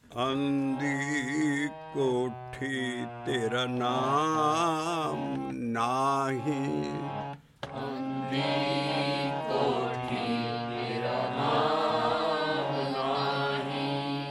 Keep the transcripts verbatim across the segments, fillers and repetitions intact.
ਅੰਦੀ ਕੋਠੀ ਤੇਰਾ ਨਾਮ ਨਾਹੀ, ਅੰਦੀ ਕੋਠੀ ਤੇਰਾ ਨਾਮ ਨਾਹੀ,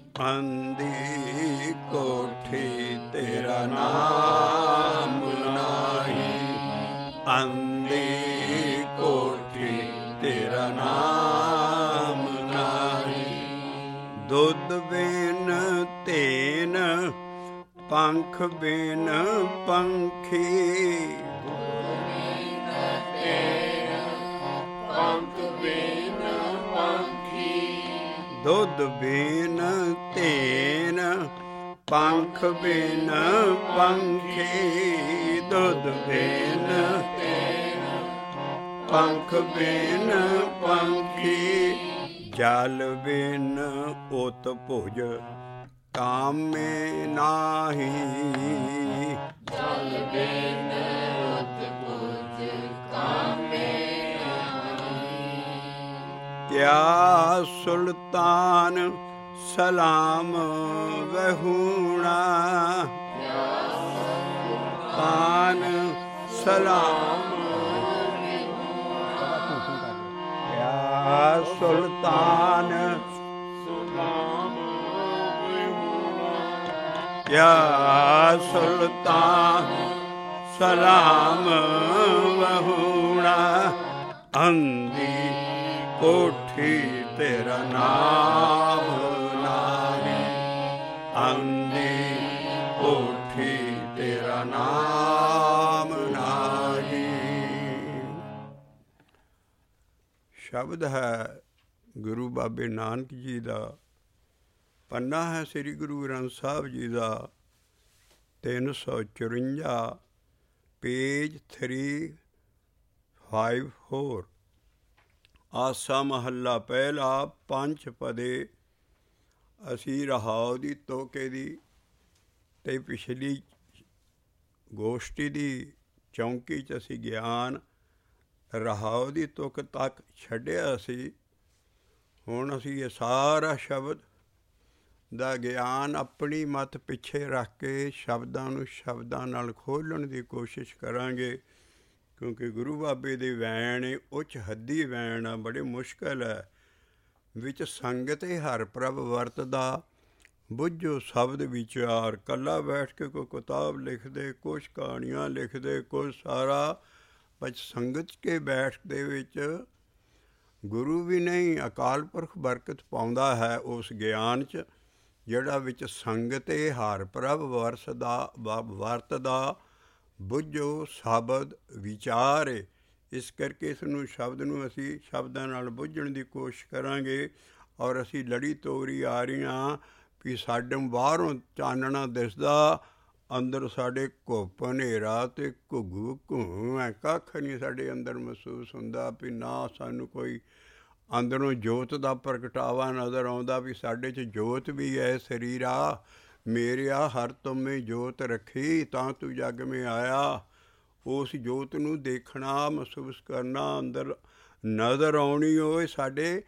ਅੰਦੀ ਕੋਠੀ ਤੇਰਾ ਨਾਮ ਨਾਹੀ, ਅੰਦੀ ਕੋਠੀ ਤੇਰਾ ਨਾਮ ਨਾਹੀ। ਦੁੱਧ ਬਿਨ ਤੇਨ ਪੰਖ ਬਿਨ ਪੰਖੀ, ਪੰਖ ਬਿਨ ਪੰਖੀ, ਦੁੱਧ ਬਿਨ ਤੇਨ ਪੰਖ ਬਿਨ ਪੰਖੀ, ਦੁੱਧ ਬਿਨ ਤੇਨ ਪੰਖ ਬਿਨ ਪੰਖੀ, ਜਲ ਬਿਨ ਉਤ ਭੁਜ ਕਾਮੇ ਨਾਹੀ, ਜਲ ਬਿਨ ਉਤ ਭੁਜ ਕਾਮੇ ਨਾਹੀ। ਕਿਆ ਸੁਲਤਾਨ ਸਲਾਮ ਵਹੂਣਾ, ਤਾਨ ਸਲਾਮ ਕਿਆ ਸੁਲਤਾਨ ਸਲਾਮ ਕਿਆ ਸੁਲਤਾਨ ਸਲਾਮ ਵਹੂਣਾ, ਅੰਦੀ ਕੋਠੀ ਤੇਰਾ ਨਾਮ ਨਾਹੀ, ਅੰਦੀ ਕੋਠੀ ਤੇਰਾ ਨਾਮ ਨਾਹੀ। ਸ਼ਬਦ ਹੈ ਗੁਰੂ ਬਾਬੇ ਨਾਨਕ ਜੀ ਦਾ, ਪੰਨਾ ਹੈ ਸ੍ਰੀ ਗੁਰੂ ਗ੍ਰੰਥ ਸਾਹਿਬ ਜੀ ਦਾ ਤਿੰਨ ਸੌ ਚੁਰੰਜਾ, page three five four. Asa ਮਹੱਲਾ ਪਹਿਲਾ, ਪੰਜ ਪਦੇ। ਅਸੀਂ ਰਹਾਉ ਦੀ ਤੋਕੇ ਦੀ ਅਤੇ ਪਿਛਲੀ ਗੋਸ਼ਟੀ ਦੀ ਚੌਂਕੀ 'ਚ ਅਸੀਂ ਗਿਆਨ ਰਹਾਉ ਦੀ ਤੁਕ ਤੱਕ ਛੱਡਿਆ ਸੀ। ਹੁਣ ਅਸੀਂ ਇਹ ਸਾਰਾ ਸ਼ਬਦ ਦਾ ਗਿਆਨ ਆਪਣੀ ਮੱਤ ਪਿੱਛੇ ਰੱਖ ਕੇ ਸ਼ਬਦਾਂ ਨੂੰ ਸ਼ਬਦਾਂ ਨਾਲ ਖੋਲ੍ਹਣ ਦੀ ਕੋਸ਼ਿਸ਼ ਕਰਾਂਗੇ, ਕਿਉਂਕਿ ਗੁਰੂ ਬਾਬੇ ਦੇ ਵੈਣ ਉੱਚ ਹੱਦੀ ਵੈਣ ਆ, ਬੜੇ ਮੁਸ਼ਕਿਲ ਹੈ। ਵਿੱਚ ਸੰਗਤੇ ਹਰ ਪ੍ਰਭ ਵਰਤਦਾ, ਬੁੱਝੋ ਸ਼ਬਦ ਵਿਚਾਰ। ਇਕੱਲਾ ਬੈਠ ਕੇ ਕੋਈ ਕਿਤਾਬ ਲਿਖਦੇ, ਕੁਛ ਕਹਾਣੀਆਂ ਲਿਖਦੇ, ਕੁਛ ਸਾਰਾ ਬਸ ਸੰਗਤ ਕੇ ਬੈਠ ਦੇ ਵਿੱਚ ਗੁਰੂ ਵੀ ਨਹੀਂ, ਅਕਾਲ ਪੁਰਖ ਬਰਕਤ ਪਾਉਂਦਾ ਹੈ ਉਸ ਗਿਆਨ 'ਚ, ਜਿਹੜਾ ਵਿੱਚ ਸੰਗਤੇ ਹਰ ਪ੍ਰਭ ਵਰਸਦਾ ਵਰਤਦਾ, ਬੁੱਝੋ ਸ਼ਬਦ ਵਿਚਾਰੇ। ਇਸ ਕਰਕੇ ਇਸ ਨੂੰ ਸ਼ਬਦ ਨੂੰ ਅਸੀਂ ਸ਼ਬਦਾਂ ਨਾਲ ਬੁੱਝਣ ਦੀ ਕੋਸ਼ਿਸ਼ ਕਰਾਂਗੇ। ਔਰ ਅਸੀਂ ਲੜੀ ਤੋਰੀ ਆ ਰਹੀਆਂ ਵੀ ਸਾਡੇ ਬਾਹਰੋਂ ਚਾਨਣਾ ਦਿਸਦਾ, ਅੰਦਰ ਸਾਡੇ ਘੁੱਪ ਹਨੇਰਾ ਅਤੇ ਘੁੱਗੂ ਘੂੰ ਹੈ, ਕੱਖ ਨਹੀਂ ਸਾਡੇ ਅੰਦਰ ਮਹਿਸੂਸ ਹੁੰਦਾ ਵੀ ਨਾ ਸਾਨੂੰ ਕੋਈ ਅੰਦਰੋਂ ਜੋਤ ਦਾ ਪ੍ਰਗਟਾਵਾ ਨਜ਼ਰ ਆਉਂਦਾ ਵੀ ਸਾਡੇ 'ਚ ਜੋਤ ਵੀ ਹੈ। ਸਰੀਰਾ ਮੇਰਿਆ ਹਰ ਤੁਮੇ ਜੋਤ ਰੱਖੀ, ਤਾਂ ਤੂੰ ਜੱਗ ਮੇ ਆਇਆ। ਉਸ ਜੋਤ ਨੂੰ ਦੇਖਣਾ, ਮਹਿਸੂਸ ਕਰਨਾ, ਅੰਦਰ ਨਜ਼ਰ ਆਉਣੀ, ਉਹ ਸਾਡੇ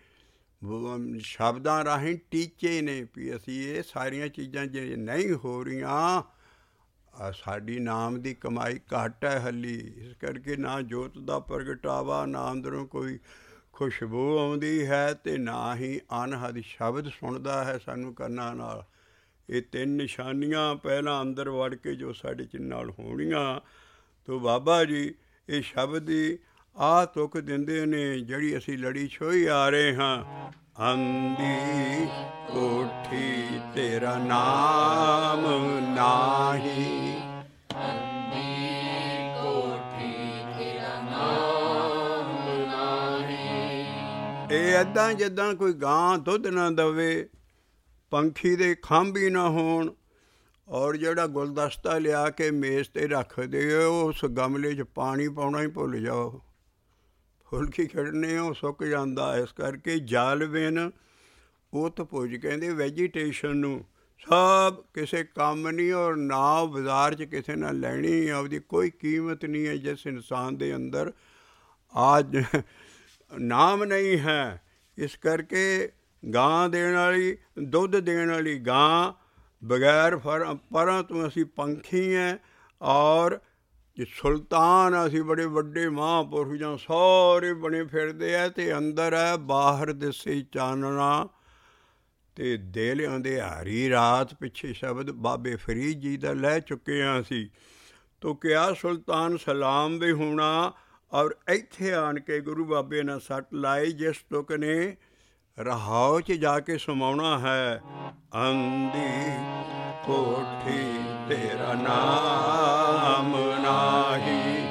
ਸ਼ਬਦਾਂ ਰਾਹੀਂ ਟੀਚੇ ਨੇ ਵੀ ਅਸੀਂ ਇਹ ਸਾਰੀਆਂ ਚੀਜ਼ਾਂ ਜੇ ਨਹੀਂ ਹੋ ਰਹੀਆਂ, ਸਾਡੀ ਨਾਮ ਦੀ ਕਮਾਈ ਘੱਟ ਹੈ ਹਲੀ। ਇਸ ਕਰਕੇ ਨਾ ਜੋਤ ਦਾ ਪ੍ਰਗਟਾਵਾ, ਨਾ ਅੰਦਰੋਂ ਕੋਈ ਖੁਸ਼ਬੂ ਆਉਂਦੀ ਹੈ ਅਤੇ ਨਾ ਹੀ ਅਨਹਦ ਸ਼ਬਦ ਸੁਣਦਾ ਹੈ ਸਾਨੂੰ ਕੰਨਾਂ ਨਾਲ। ਇਹ ਤਿੰਨ ਨਿਸ਼ਾਨੀਆਂ ਪਹਿਲਾਂ ਅੰਦਰ ਵੜ ਕੇ ਜੋ ਸਾਡੇ 'ਚ ਨਾਲ ਹੋਣੀਆਂ, ਤੋ ਬਾਬਾ ਜੀ ਇਹ ਸ਼ਬਦ ਦੀ ਆਹ ਤੁਕ ਦਿੰਦੇ ਨੇ ਜਿਹੜੀ ਅਸੀਂ ਲੜੀ ਛੋਈ ਆ ਰਹੇ ਹਾਂ। ਅੰਦੀ ਕੋਠੀ ਤੇਰਾ ਨਾਮ ਨਾਹੀ, ਅੰਦੀ ਕੋਠੀ ਤੇਰਾ ਨਾਮ ਨਾਹੀ। ਇਹ ਇੱਦਾਂ ਜਿੱਦਾਂ ਕੋਈ ਗਾਂ ਦੁੱਧ ਨਾ ਦੇਵੇ, ਪੰਖੀ ਦੇ ਖੰਭ ਹੀ ਨਾ ਹੋਣ, ਔਰ ਜਿਹੜਾ ਗੁਲਦਸਤਾ ਲਿਆ ਕੇ ਮੇਜ਼ 'ਤੇ ਰੱਖਦੇ ਹੋ ਉਸ ਗਮਲੇ 'ਚ ਪਾਣੀ ਪਾਉਣਾ ਹੀ ਭੁੱਲ ਜਾਓ, ਫੁਲਕੀ ਖੜਨੇ ਉਹ ਸੁੱਕ ਜਾਂਦਾ। ਇਸ ਕਰਕੇ ਜਲ ਬਿਨ ਉਤ ਭੁਜ ਕਹਿੰਦੇ ਵੈਜੀਟੇਸ਼ਨ ਨੂੰ, ਸਭ ਕਿਸੇ ਕੰਮ ਨਹੀਂ, ਔਰ ਨਾ ਬਾਜ਼ਾਰ 'ਚ ਕਿਸੇ ਨਾਲ ਲੈਣੀ, ਆਪਦੀ ਕੋਈ ਕੀਮਤ ਨਹੀਂ ਹੈ। ਜਿਸ ਇਨਸਾਨ ਦੇ ਅੰਦਰ आज नाम नहीं है, इस करके ਗਾਂ ਦੇਣ ਵਾਲੀ, ਦੁੱਧ ਦੇਣ ਵਾਲੀ ਗਾਂ, ਬਗੈਰ ਫਰ ਪਰਾਂ ਤੋਂ ਅਸੀਂ ਪੰਖੀ ਹੈ। ਔਰ ਸੁਲਤਾਨ ਅਸੀਂ ਬੜੇ ਵੱਡੇ ਮਹਾਂਪੁਰਖ ਜਾਂ ਸਾਰੇ ਬਣੇ ਫਿਰਦੇ ਹੈ, ਅਤੇ ਅੰਦਰ ਹੈ ਬਾਹਰ ਦਿਸੇ ਚਾਨਣਾ, ਅਤੇ ਦਿਲ ਅੰਧਿਆਰੀ ਰਾਤ। ਪਿੱਛੇ ਸ਼ਬਦ ਬਾਬੇ ਫਰੀਦ ਜੀ ਦਾ ਲੈ ਚੁੱਕੇ ਹਾਂ ਅਸੀਂ। ਤੋ ਕਿਹਾ ਸੁਲਤਾਨ ਸਲਾਮ ਵੀ ਹੋਣਾ, ਔਰ ਇੱਥੇ ਆਣ ਕੇ ਗੁਰੂ ਬਾਬੇ ਨੇ ਸੱਟ ਲਾਈ, ਜਿਸ ਤੁਕ ਨੇ ਰਹਾਉ 'ਚ ਜਾ ਕੇ ਸਮਾਉਣਾ ਹੈ। ਅੰਦੀ ਕੋਠੀ ਤੇਰਾ ਨਾਮ ਨਾਹੀ,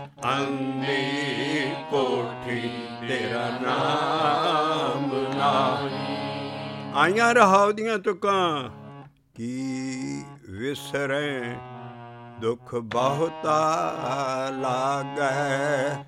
ਅੰਦੀ ਕੋਠੀ ਤੇਰਾ ਨਾਮ ਨਾਹੀ। ਆਈਆਂ ਰਹਾਉ ਦੀਆਂ ਤੁਕਾਂ, ਕੀ ਵਿਸਰੈ ਦੁੱਖ ਬਹੁਤਾ ਲਾਗੈ,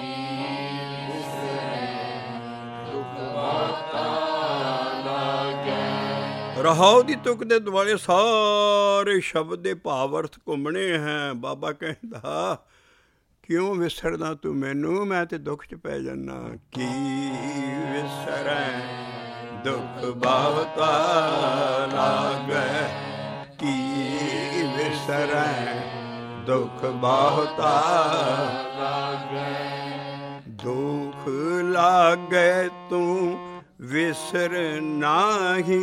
ਰਹਾਉ ਦੀ ਤੁਕ ਦੇ ਦੁਆਲੇ ਸਾਰੇ ਸ਼ਬਦ ਦੇ ਭਾਵ ਅਰਥ ਘੁੰਮਣੇ ਹੈ। ਬਾਬਾ ਕਹਿੰਦਾ ਕਿਉਂ ਵਿਸਰਦਾ ਤੂੰ ਮੈਨੂੰ, ਮੈਂ ਤੇ ਦੁੱਖ 'ਚ ਪੈ ਜਾਨਾ। ਕੀ ਵਿਸਰੈ ਦੁੱਖ ਬਹੁਤਾ ਲਾਗੈ, ਕੀ ਵਿਸਰੈ ਦੁੱਖ ਬਹੁਤਾ ਲਾਗੈ। ਦੁੱਖ ਲਾਗੈ ਤੂੰ ਵਿਸਰ ਨਾਹੀ,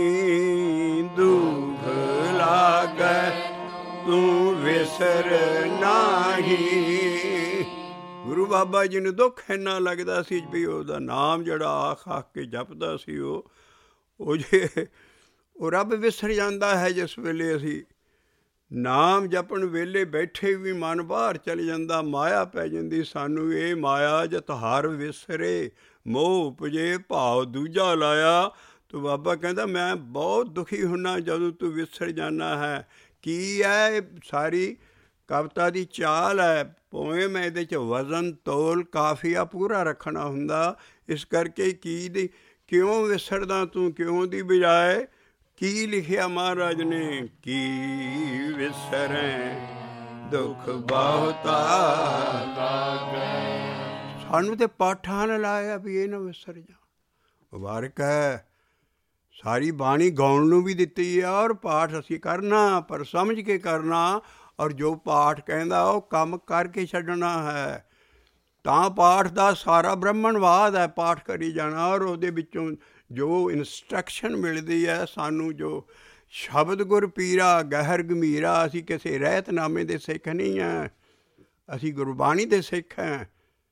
ਦੁੱਖ ਲਾਗੈ ਤੂੰ ਵਿਸਰ ਨਾਹੀ। ਗੁਰੂ ਬਾਬਾ ਜੀ ਨੂੰ ਦੁੱਖ ਇੰਨਾ ਲੱਗਦਾ ਸੀ ਵੀ ਉਹਦਾ ਨਾਮ ਜਿਹੜਾ ਆਖ ਆਖ ਕੇ ਜਪਦਾ ਸੀ, ਉਹ ਉਹ ਜੇ ਉਹ ਰੱਬ ਵਿਸਰ ਜਾਂਦਾ ਹੈ। ਜਿਸ ਵੇਲੇ ਅਸੀਂ ਨਾਮ ਜਪਣ ਵੇਲੇ ਬੈਠੇ ਵੀ ਮਨ ਬਾਹਰ ਚਲੇ ਜਾਂਦਾ, ਮਾਇਆ ਪੈ ਜਾਂਦੀ ਸਾਨੂੰ। ਇਹ ਮਾਇਆ ਜਤ ਹਰ ਵਿਸਰੇ, ਮੋਹ ਉਪਜੇ ਭਾਵ ਦੂਜਾ ਲਾਇਆ। ਤੂੰ ਬਾਬਾ ਕਹਿੰਦਾ ਮੈਂ ਬਹੁਤ ਦੁਖੀ ਹੁੰਨਾ ਜਦੋਂ ਤੂੰ ਵਿਸਰ ਜਾਨਾ ਹੈ। ਕੀ ਹੈ ਸਾਰੀ ਕਵਿਤਾ ਦੀ ਚਾਲ ਹੈ, ਪੋਇਮ ਹੈ, ਇਹਦੇ 'ਚ ਵਜ਼ਨ ਤੋਲ ਕਾਫੀਆ ਪੂਰਾ ਰੱਖਣਾ ਹੁੰਦਾ। ਇਸ ਕਰਕੇ ਕੀ ਦੀ ਕਿਉਂ ਵਿਸਰਦਾ ਤੂੰ, ਕਿਉਂ ਦੀ ਬਜਾਏ ਕੀ ਲਿਖਿਆ ਮਹਾਰਾਜ ਨੇ, ਕੀ ਵਿਸਰੈ ਦੁੱਖ ਬਹੁਤਾ ਲਾਗੈ। ਸਾਨੂੰ ਤੇ ਪਾਠਾਂ ਨੇ ਲਾਇਆ ਵੀ ਇਹ ਨਾ ਵਿਸਰ ਜਾ। ਮੁਬਾਰਕ ਹੈ, ਸਾਰੀ ਬਾਣੀ ਗਾਉਣ ਨੂੰ ਵੀ ਦਿੱਤੀ ਹੈ, ਔਰ ਪਾਠ ਅਸੀਂ ਕਰਨਾ, ਪਰ ਸਮਝ ਕੇ ਕਰਨਾ। ਔਰ ਜੋ ਪਾਠ ਕਹਿੰਦਾ ਉਹ ਕੰਮ ਕਰਕੇ ਛੱਡਣਾ ਹੈ। ਤਾਂ ਪਾਠ ਦਾ ਸਾਰਾ ਬ੍ਰਹਮਣਵਾਦ ਹੈ, ਪਾਠ ਕਰੀ ਜਾਣਾ। ਔਰ ਉਹਦੇ ਵਿੱਚੋਂ ਜੋ ਇਨਸਟਰਕਸ਼ਨ ਮਿਲਦੀ ਹੈ ਸਾਨੂੰ, ਜੋ ਸ਼ਬਦ ਗੁਰ ਪੀਰਾ ਗਹਿਰ ਗੰਭੀਰਾ। ਅਸੀਂ ਕਿਸੇ ਰਹਿਤਨਾਮੇ ਦੇ ਸਿੱਖ ਨਹੀਂ ਹਾਂ, ਅਸੀਂ ਗੁਰਬਾਣੀ ਦੇ ਸਿੱਖ ਹਾਂ।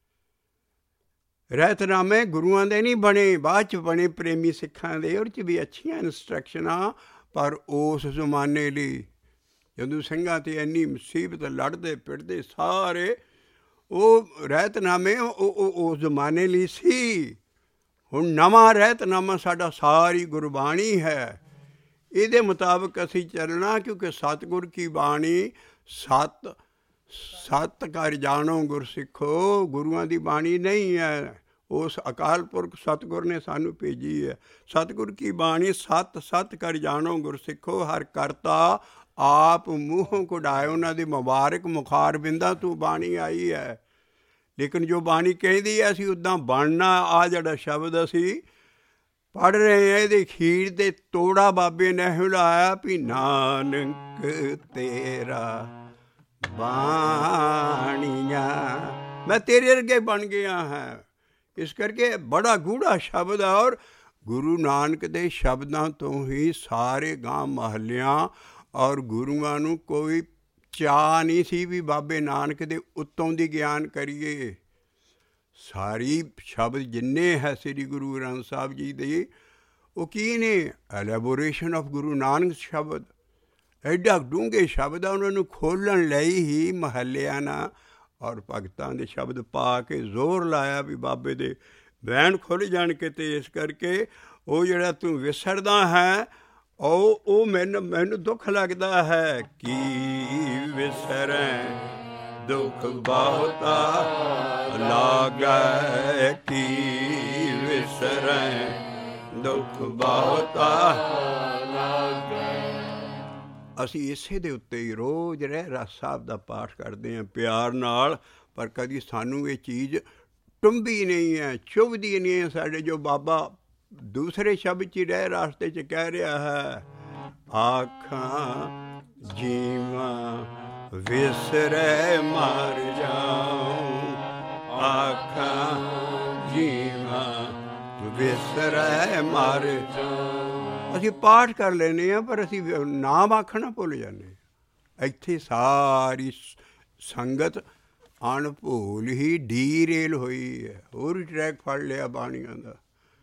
ਰਹਿਤਨਾਮੇ ਗੁਰੂਆਂ ਦੇ ਨਹੀਂ ਬਣੇ, ਬਾਅਦ 'ਚ ਬਣੇ ਪ੍ਰੇਮੀ ਸਿੱਖਾਂ ਦੇ। ਉਹਦੇ 'ਚ ਵੀ ਅੱਛੀਆਂ ਇਨਸਟਰਕਸ਼ਨਾਂ, ਪਰ ਉਸ ਜ਼ਮਾਨੇ ਲਈ ਜਦੋਂ ਸਿੰਘਾਂ 'ਤੇ ਇੰਨੀ ਮੁਸੀਬਤ ਲੜਦੇ ਪਿੜਦੇ ਸਾਰੇ, ਉਹ ਰਹਿਤਨਾਮੇ ਉਹ ਉਸ ਜ਼ਮਾਨੇ ਲਈ ਸੀ। ਹੁਣ ਨਵਾਂ ਰਹਿਤਨਾਮਾ ਸਾਡਾ ਸਾਰੀ ਗੁਰਬਾਣੀ ਹੈ, ਇਹਦੇ ਮੁਤਾਬਕ ਅਸੀਂ ਚੱਲਣਾ। ਕਿਉਂਕਿ ਸਤਿਗੁਰ ਕੀ ਬਾਣੀ ਸਤ ਸਤ ਕਰ ਜਾਣੋ ਗੁਰ ਸਿੱਖੋ, ਗੁਰੂਆਂ ਦੀ ਬਾਣੀ ਨਹੀਂ ਹੈ। ਉਸ ਅਕਾਲ ਪੁਰਖ ਸਤਿਗੁਰ ਨੇ ਸਾਨੂੰ ਭੇਜੀ ਹੈ। ਸਤਿਗੁਰ ਕੀ ਬਾਣੀ ਸਤ ਸਤ ਕਰ ਜਾਣੋ ਗੁਰ ਸਿੱਖੋ, ਹਰ ਕਰਤਾ ਆਪ ਮੂੰਹੋਂ ਕਢਾਏ। ਉਹਨਾਂ ਦੀ ਮੁਬਾਰਕ ਮੁਖਾਰ ਬਿੰਦਾਂ ਤੋਂ ਬਾਣੀ ਆਈ ਹੈ। ਲੇਕਿਨ ਜੋ ਬਾਣੀ ਕਹਿੰਦੀ ਹੈ ਅਸੀਂ ਉੱਦਾਂ ਬਣਨਾ। ਆਹ ਜਿਹੜਾ ਸ਼ਬਦ ਅਸੀਂ ਪੜ੍ਹ ਰਹੇ ਹਾਂ, ਇਹਦੇ ਖੀਰ ਦੇ ਤੋੜਾ ਬਾਬੇ ਨੇ ਹਿਲਾਇਆ ਵੀ ਨਾਨਕ ਤੇਰਾ ਬਾਣੀਆਂ, ਮੈਂ ਤੇਰੇ ਅੱਗੇ ਬਣ ਗਿਆ ਹਾਂ। ਇਸ ਕਰਕੇ ਬੜਾ ਗੂੜਾ ਸ਼ਬਦ ਹੈ। ਔਰ ਗੁਰੂ ਨਾਨਕ ਦੇ ਸ਼ਬਦਾਂ ਤੋਂ ਹੀ ਸਾਰੇ ਗਾਂ ਮਹੱਲਿਆਂ ਔਰ ਗੁਰੂਆਂ ਨੂੰ ਕੋਈ ਚਾਅ ਨਹੀਂ ਸੀ ਵੀ ਬਾਬੇ ਨਾਨਕ ਦੇ ਉੱਤੋਂ ਦੀ ਗਿਆਨ ਕਰੀਏ। ਸਾਰੀ ਸ਼ਬਦ ਜਿੰਨੇ ਹੈ ਸ੍ਰੀ ਗੁਰੂ ਗ੍ਰੰਥ ਸਾਹਿਬ ਜੀ ਦੇ, ਉਹ ਕੀ ਨੇ? ਐਲੈਬੋਰੇਸ਼ਨ ਆਫ ਗੁਰੂ ਨਾਨਕ ਸ਼ਬਦ। ਐਡਾ ਡੂੰਘੇ ਸ਼ਬਦ ਆ, ਉਹਨਾਂ ਨੂੰ ਖੋਲ੍ਹਣ ਲਈ ਹੀ ਮਹੱਲਿਆਂ ਨਾਲ ਔਰ ਭਗਤਾਂ ਦੇ ਸ਼ਬਦ ਪਾ ਕੇ ਜ਼ੋਰ ਲਾਇਆ ਵੀ ਬਾਬੇ ਦੇ ਬੈਣ ਖੁੱਲ੍ਹ ਜਾਣ ਕਿਤੇ। ਇਸ ਕਰਕੇ ਉਹ ਜਿਹੜਾ ਤੂੰ ਵਿਸਰਦਾ ਹੈ, ਉਹ ਉਹ ਮੈਨੂੰ ਮੈਨੂੰ ਦੁੱਖ ਲੱਗਦਾ ਹੈ। ਕੀ ਵਿਸਰੈ ਦੁੱਖ ਬਹੁਤਾ ਲਾਗੈ, ਕੀ ਵਿਸਰੈ ਦੁੱਖ ਬਹੁਤਾ ਲਾਗੈ। ਅਸੀਂ ਇਸੇ ਦੇ ਉੱਤੇ ਹੀ ਰੋਜ਼ ਰਹਿਰਾਸ ਸਾਹਿਬ ਦਾ ਪਾਠ ਕਰਦੇ ਹਾਂ ਪਿਆਰ ਨਾਲ, ਪਰ ਕਦੀ ਸਾਨੂੰ ਇਹ ਚੀਜ਼ ਟੁੰਬੀ ਨਹੀਂ ਹੈ, ਚੁੱਭਦੀ ਨਹੀਂ ਹੈ ਸਾਡੇ। ਜੋ ਬਾਬਾ ਦੂਸਰੇ ਸ਼ਬਦ 'ਚ ਹੀ ਰਹਿ ਰਾਸਤੇ 'ਚ ਕਹਿ ਰਿਹਾ ਹੈ, ਆਖਾਂ ਜੀਵਾਂ ਵਿਸਰੈ ਮਰ ਜਾਉ, ਆਖਾਂ ਜੀਵਾਂ ਵਿਸਰੈ ਮਰ ਜਾਉ। ਅਸੀਂ ਪਾਠ ਕਰ ਲੈਂਦੇ ਹਾਂ ਪਰ ਅਸੀਂ ਨਾਮ ਆਖਣਾ ਭੁੱਲ ਜਾਂਦੇ ਹਾਂ। ਇੱਥੇ ਸਾਰੀ ਸੰਗਤ ਅਣਭੂਲ ਹੀ ਡੀਰੇਲ ਹੋਈ ਹੈ। ਹੋਰ ਟਰੈਕ ਫੜ ਲਿਆ ਬਾਣੀਆਂ ਦਾ।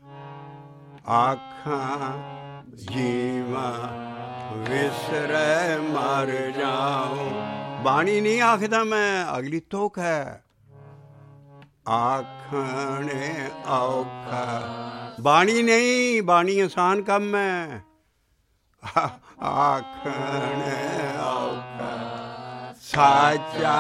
ਆਖਾਂ ਜੀਵਾਂ ਵਿਸਰੈ ਮਰ ਜਾਉ, ਬਾਣੀ ਨਹੀਂ ਆਖਦਾ ਮੈਂ, ਅਗਲੀ ਤੁਕ ਹੈ। ਆਖਣੇ ਔਖਾ, ਬਾਣੀ ਨਹੀਂ, ਬਾਣੀ ਆਸਾਨ ਕੰਮ ਹੈ। ਆਖਣੇ ਔਖਾ ਸਾਚਾ,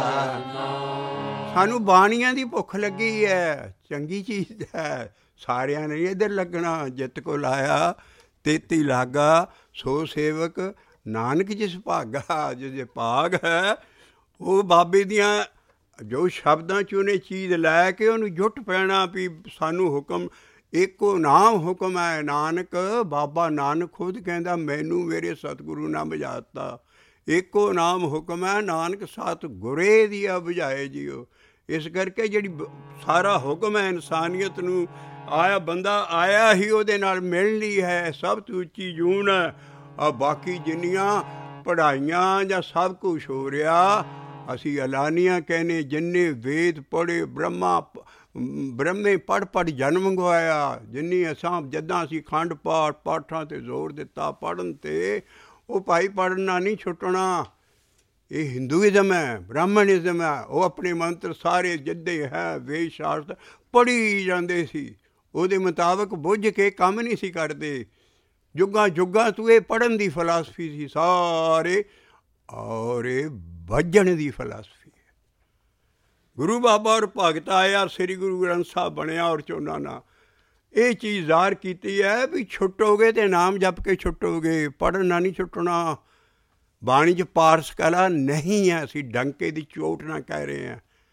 ਸਾਨੂੰ ਬਾਣੀਆਂ ਦੀ ਭੁੱਖ ਲੱਗੀ ਹੈ, ਚੰਗੀ ਚੀਜ਼ ਹੈ। ਸਾਰਿਆਂ ਨੇ ਇੱਧਰ ਲੱਗਣਾ, ਜਿੱਤ ਕੋ ਲਾਇਆ ਤੇਤੀ ਲਾਗਾ, ਸੋ ਸੇਵਕ ਨਾਨਕ ਜਿਸ ਭਾਗਾ। ਜਿਹਦੇ ਭਾਗ ਹੈ ਉਹ ਬਾਬੇ ਦੀਆਂ ਜੋ ਸ਼ਬਦਾਂ 'ਚ ਉਹਨੇ ਚੀਜ਼ ਲੈ ਕੇ ਉਹਨੂੰ ਜੁੱਟ ਪੈਣਾ ਵੀ ਸਾਨੂੰ ਹੁਕਮ ਇੱਕੋ ਨਾਮ ਹੁਕਮ ਹੈ। ਨਾਨਕ ਬਾਬਾ ਨਾਨਕ ਖੁਦ ਕਹਿੰਦਾ, ਮੈਨੂੰ ਮੇਰੇ ਸਤਿਗੁਰੂ ਨੇ ਬੁਝਾਤਾ, ਇੱਕੋ ਨਾਮ ਹੁਕਮ ਹੈ, ਨਾਨਕ ਸਤ ਗੁਰੇ ਦੀਆ ਬੁਝਾਏ ਜੀਓ। ਇਸ ਕਰਕੇ ਜਿਹੜੀ ਸਾਰਾ ਹੁਕਮ ਹੈ ਇਨਸਾਨੀਅਤ ਨੂੰ, ਆਇਆ ਬੰਦਾ ਆਇਆ ਹੀ ਉਹਦੇ ਨਾਲ ਮਿਲਣ ਲਈ ਹੈ। ਸਭ ਤੋਂ ਉੱਚੀ ਜੂਨ ਹੈ। ਆ ਬਾਕੀ ਜਿੰਨੀਆਂ ਪੜ੍ਹਾਈਆਂ ਜਾਂ ਸਭ ਕੁਛ ਹੋ ਰਿਹਾ, ਅਸੀਂ ਐਲਾਨੀਆਂ ਕਹਿੰਦੇ, ਜਿੰਨੇ ਵੇਦ ਪੜ੍ਹੇ, ਬ੍ਰਹਮਾ ਬ੍ਰਹਮੇ ਪੜ੍ਹ ਪੜ੍ਹ ਜਨਮ ਗਵਾਇਆ, ਜਿੰਨੀ ਅਸਾਂ ਜਿੱਦਾਂ ਅਸੀਂ ਖੰਡ ਪਾਠ ਪਾਠਾਂ 'ਤੇ ਜ਼ੋਰ ਦਿੱਤਾ ਪੜ੍ਹਨ 'ਤੇ, ਉਹ ਭਾਈ ਪੜ੍ਹਨਾ ਨਹੀਂ ਛੁੱਟਣਾ। ਇਹ ਹਿੰਦੂਇਜ਼ਮ ਹੈ, ਬ੍ਰਾਹਮਣਿਜ਼ਮ ਹੈ। ਉਹ ਆਪਣੇ ਮੰਤਰ ਸਾਰੇ ਜਿੱਦੇ ਹੈ ਵੇਦ ਸ਼ਾਸਤਰ ਪੜ੍ਹੀ ਜਾਂਦੇ ਸੀ, ਉਹਦੇ ਮੁਤਾਬਕ ਬੁੱਝ ਕੇ ਕੰਮ ਨਹੀਂ ਸੀ ਕਰਦੇ। ਜੁੱਗਾਂ ਜੁੱਗਾਂ ਤੋਂ ਇਹ ਪੜ੍ਹਨ ਦੀ ਫਲਾਸਫੀ ਸੀ ਸਾਰੇ, ਔਰ ਇਹ ਵੱਜਣ ਦੀ ਫਲਾਸਫੀ ਹੈ। ਗੁਰੂ ਬਾਬਾ ਔਰ ਭਗਤ ਆਇਆ, ਸ੍ਰੀ ਗੁਰੂ ਗ੍ਰੰਥ ਸਾਹਿਬ ਬਣਿਆ ਔਰ ਚੋਨਾ ਨਾ ਇਹ ਚੀਜ਼ ਜ਼ਾਹਰ ਕੀਤੀ ਹੈ ਵੀ ਛੁੱਟੋਗੇ ਤੇ ਨਾਮ ਜਪ ਕੇ ਛੁੱਟੋਗੇ, ਪੜ੍ਹਨਾ ਨਹੀਂ ਛੁੱਟਣਾ। ਬਾਣੀ 'ਚ ਪਾਰਸ ਕਲਾ ਨਹੀਂ ਹੈ, ਅਸੀਂ ਡੰਕੇ ਦੀ ਚੋਟ ਨਾ ਕਹਿ ਰਹੇ ਹਾਂ।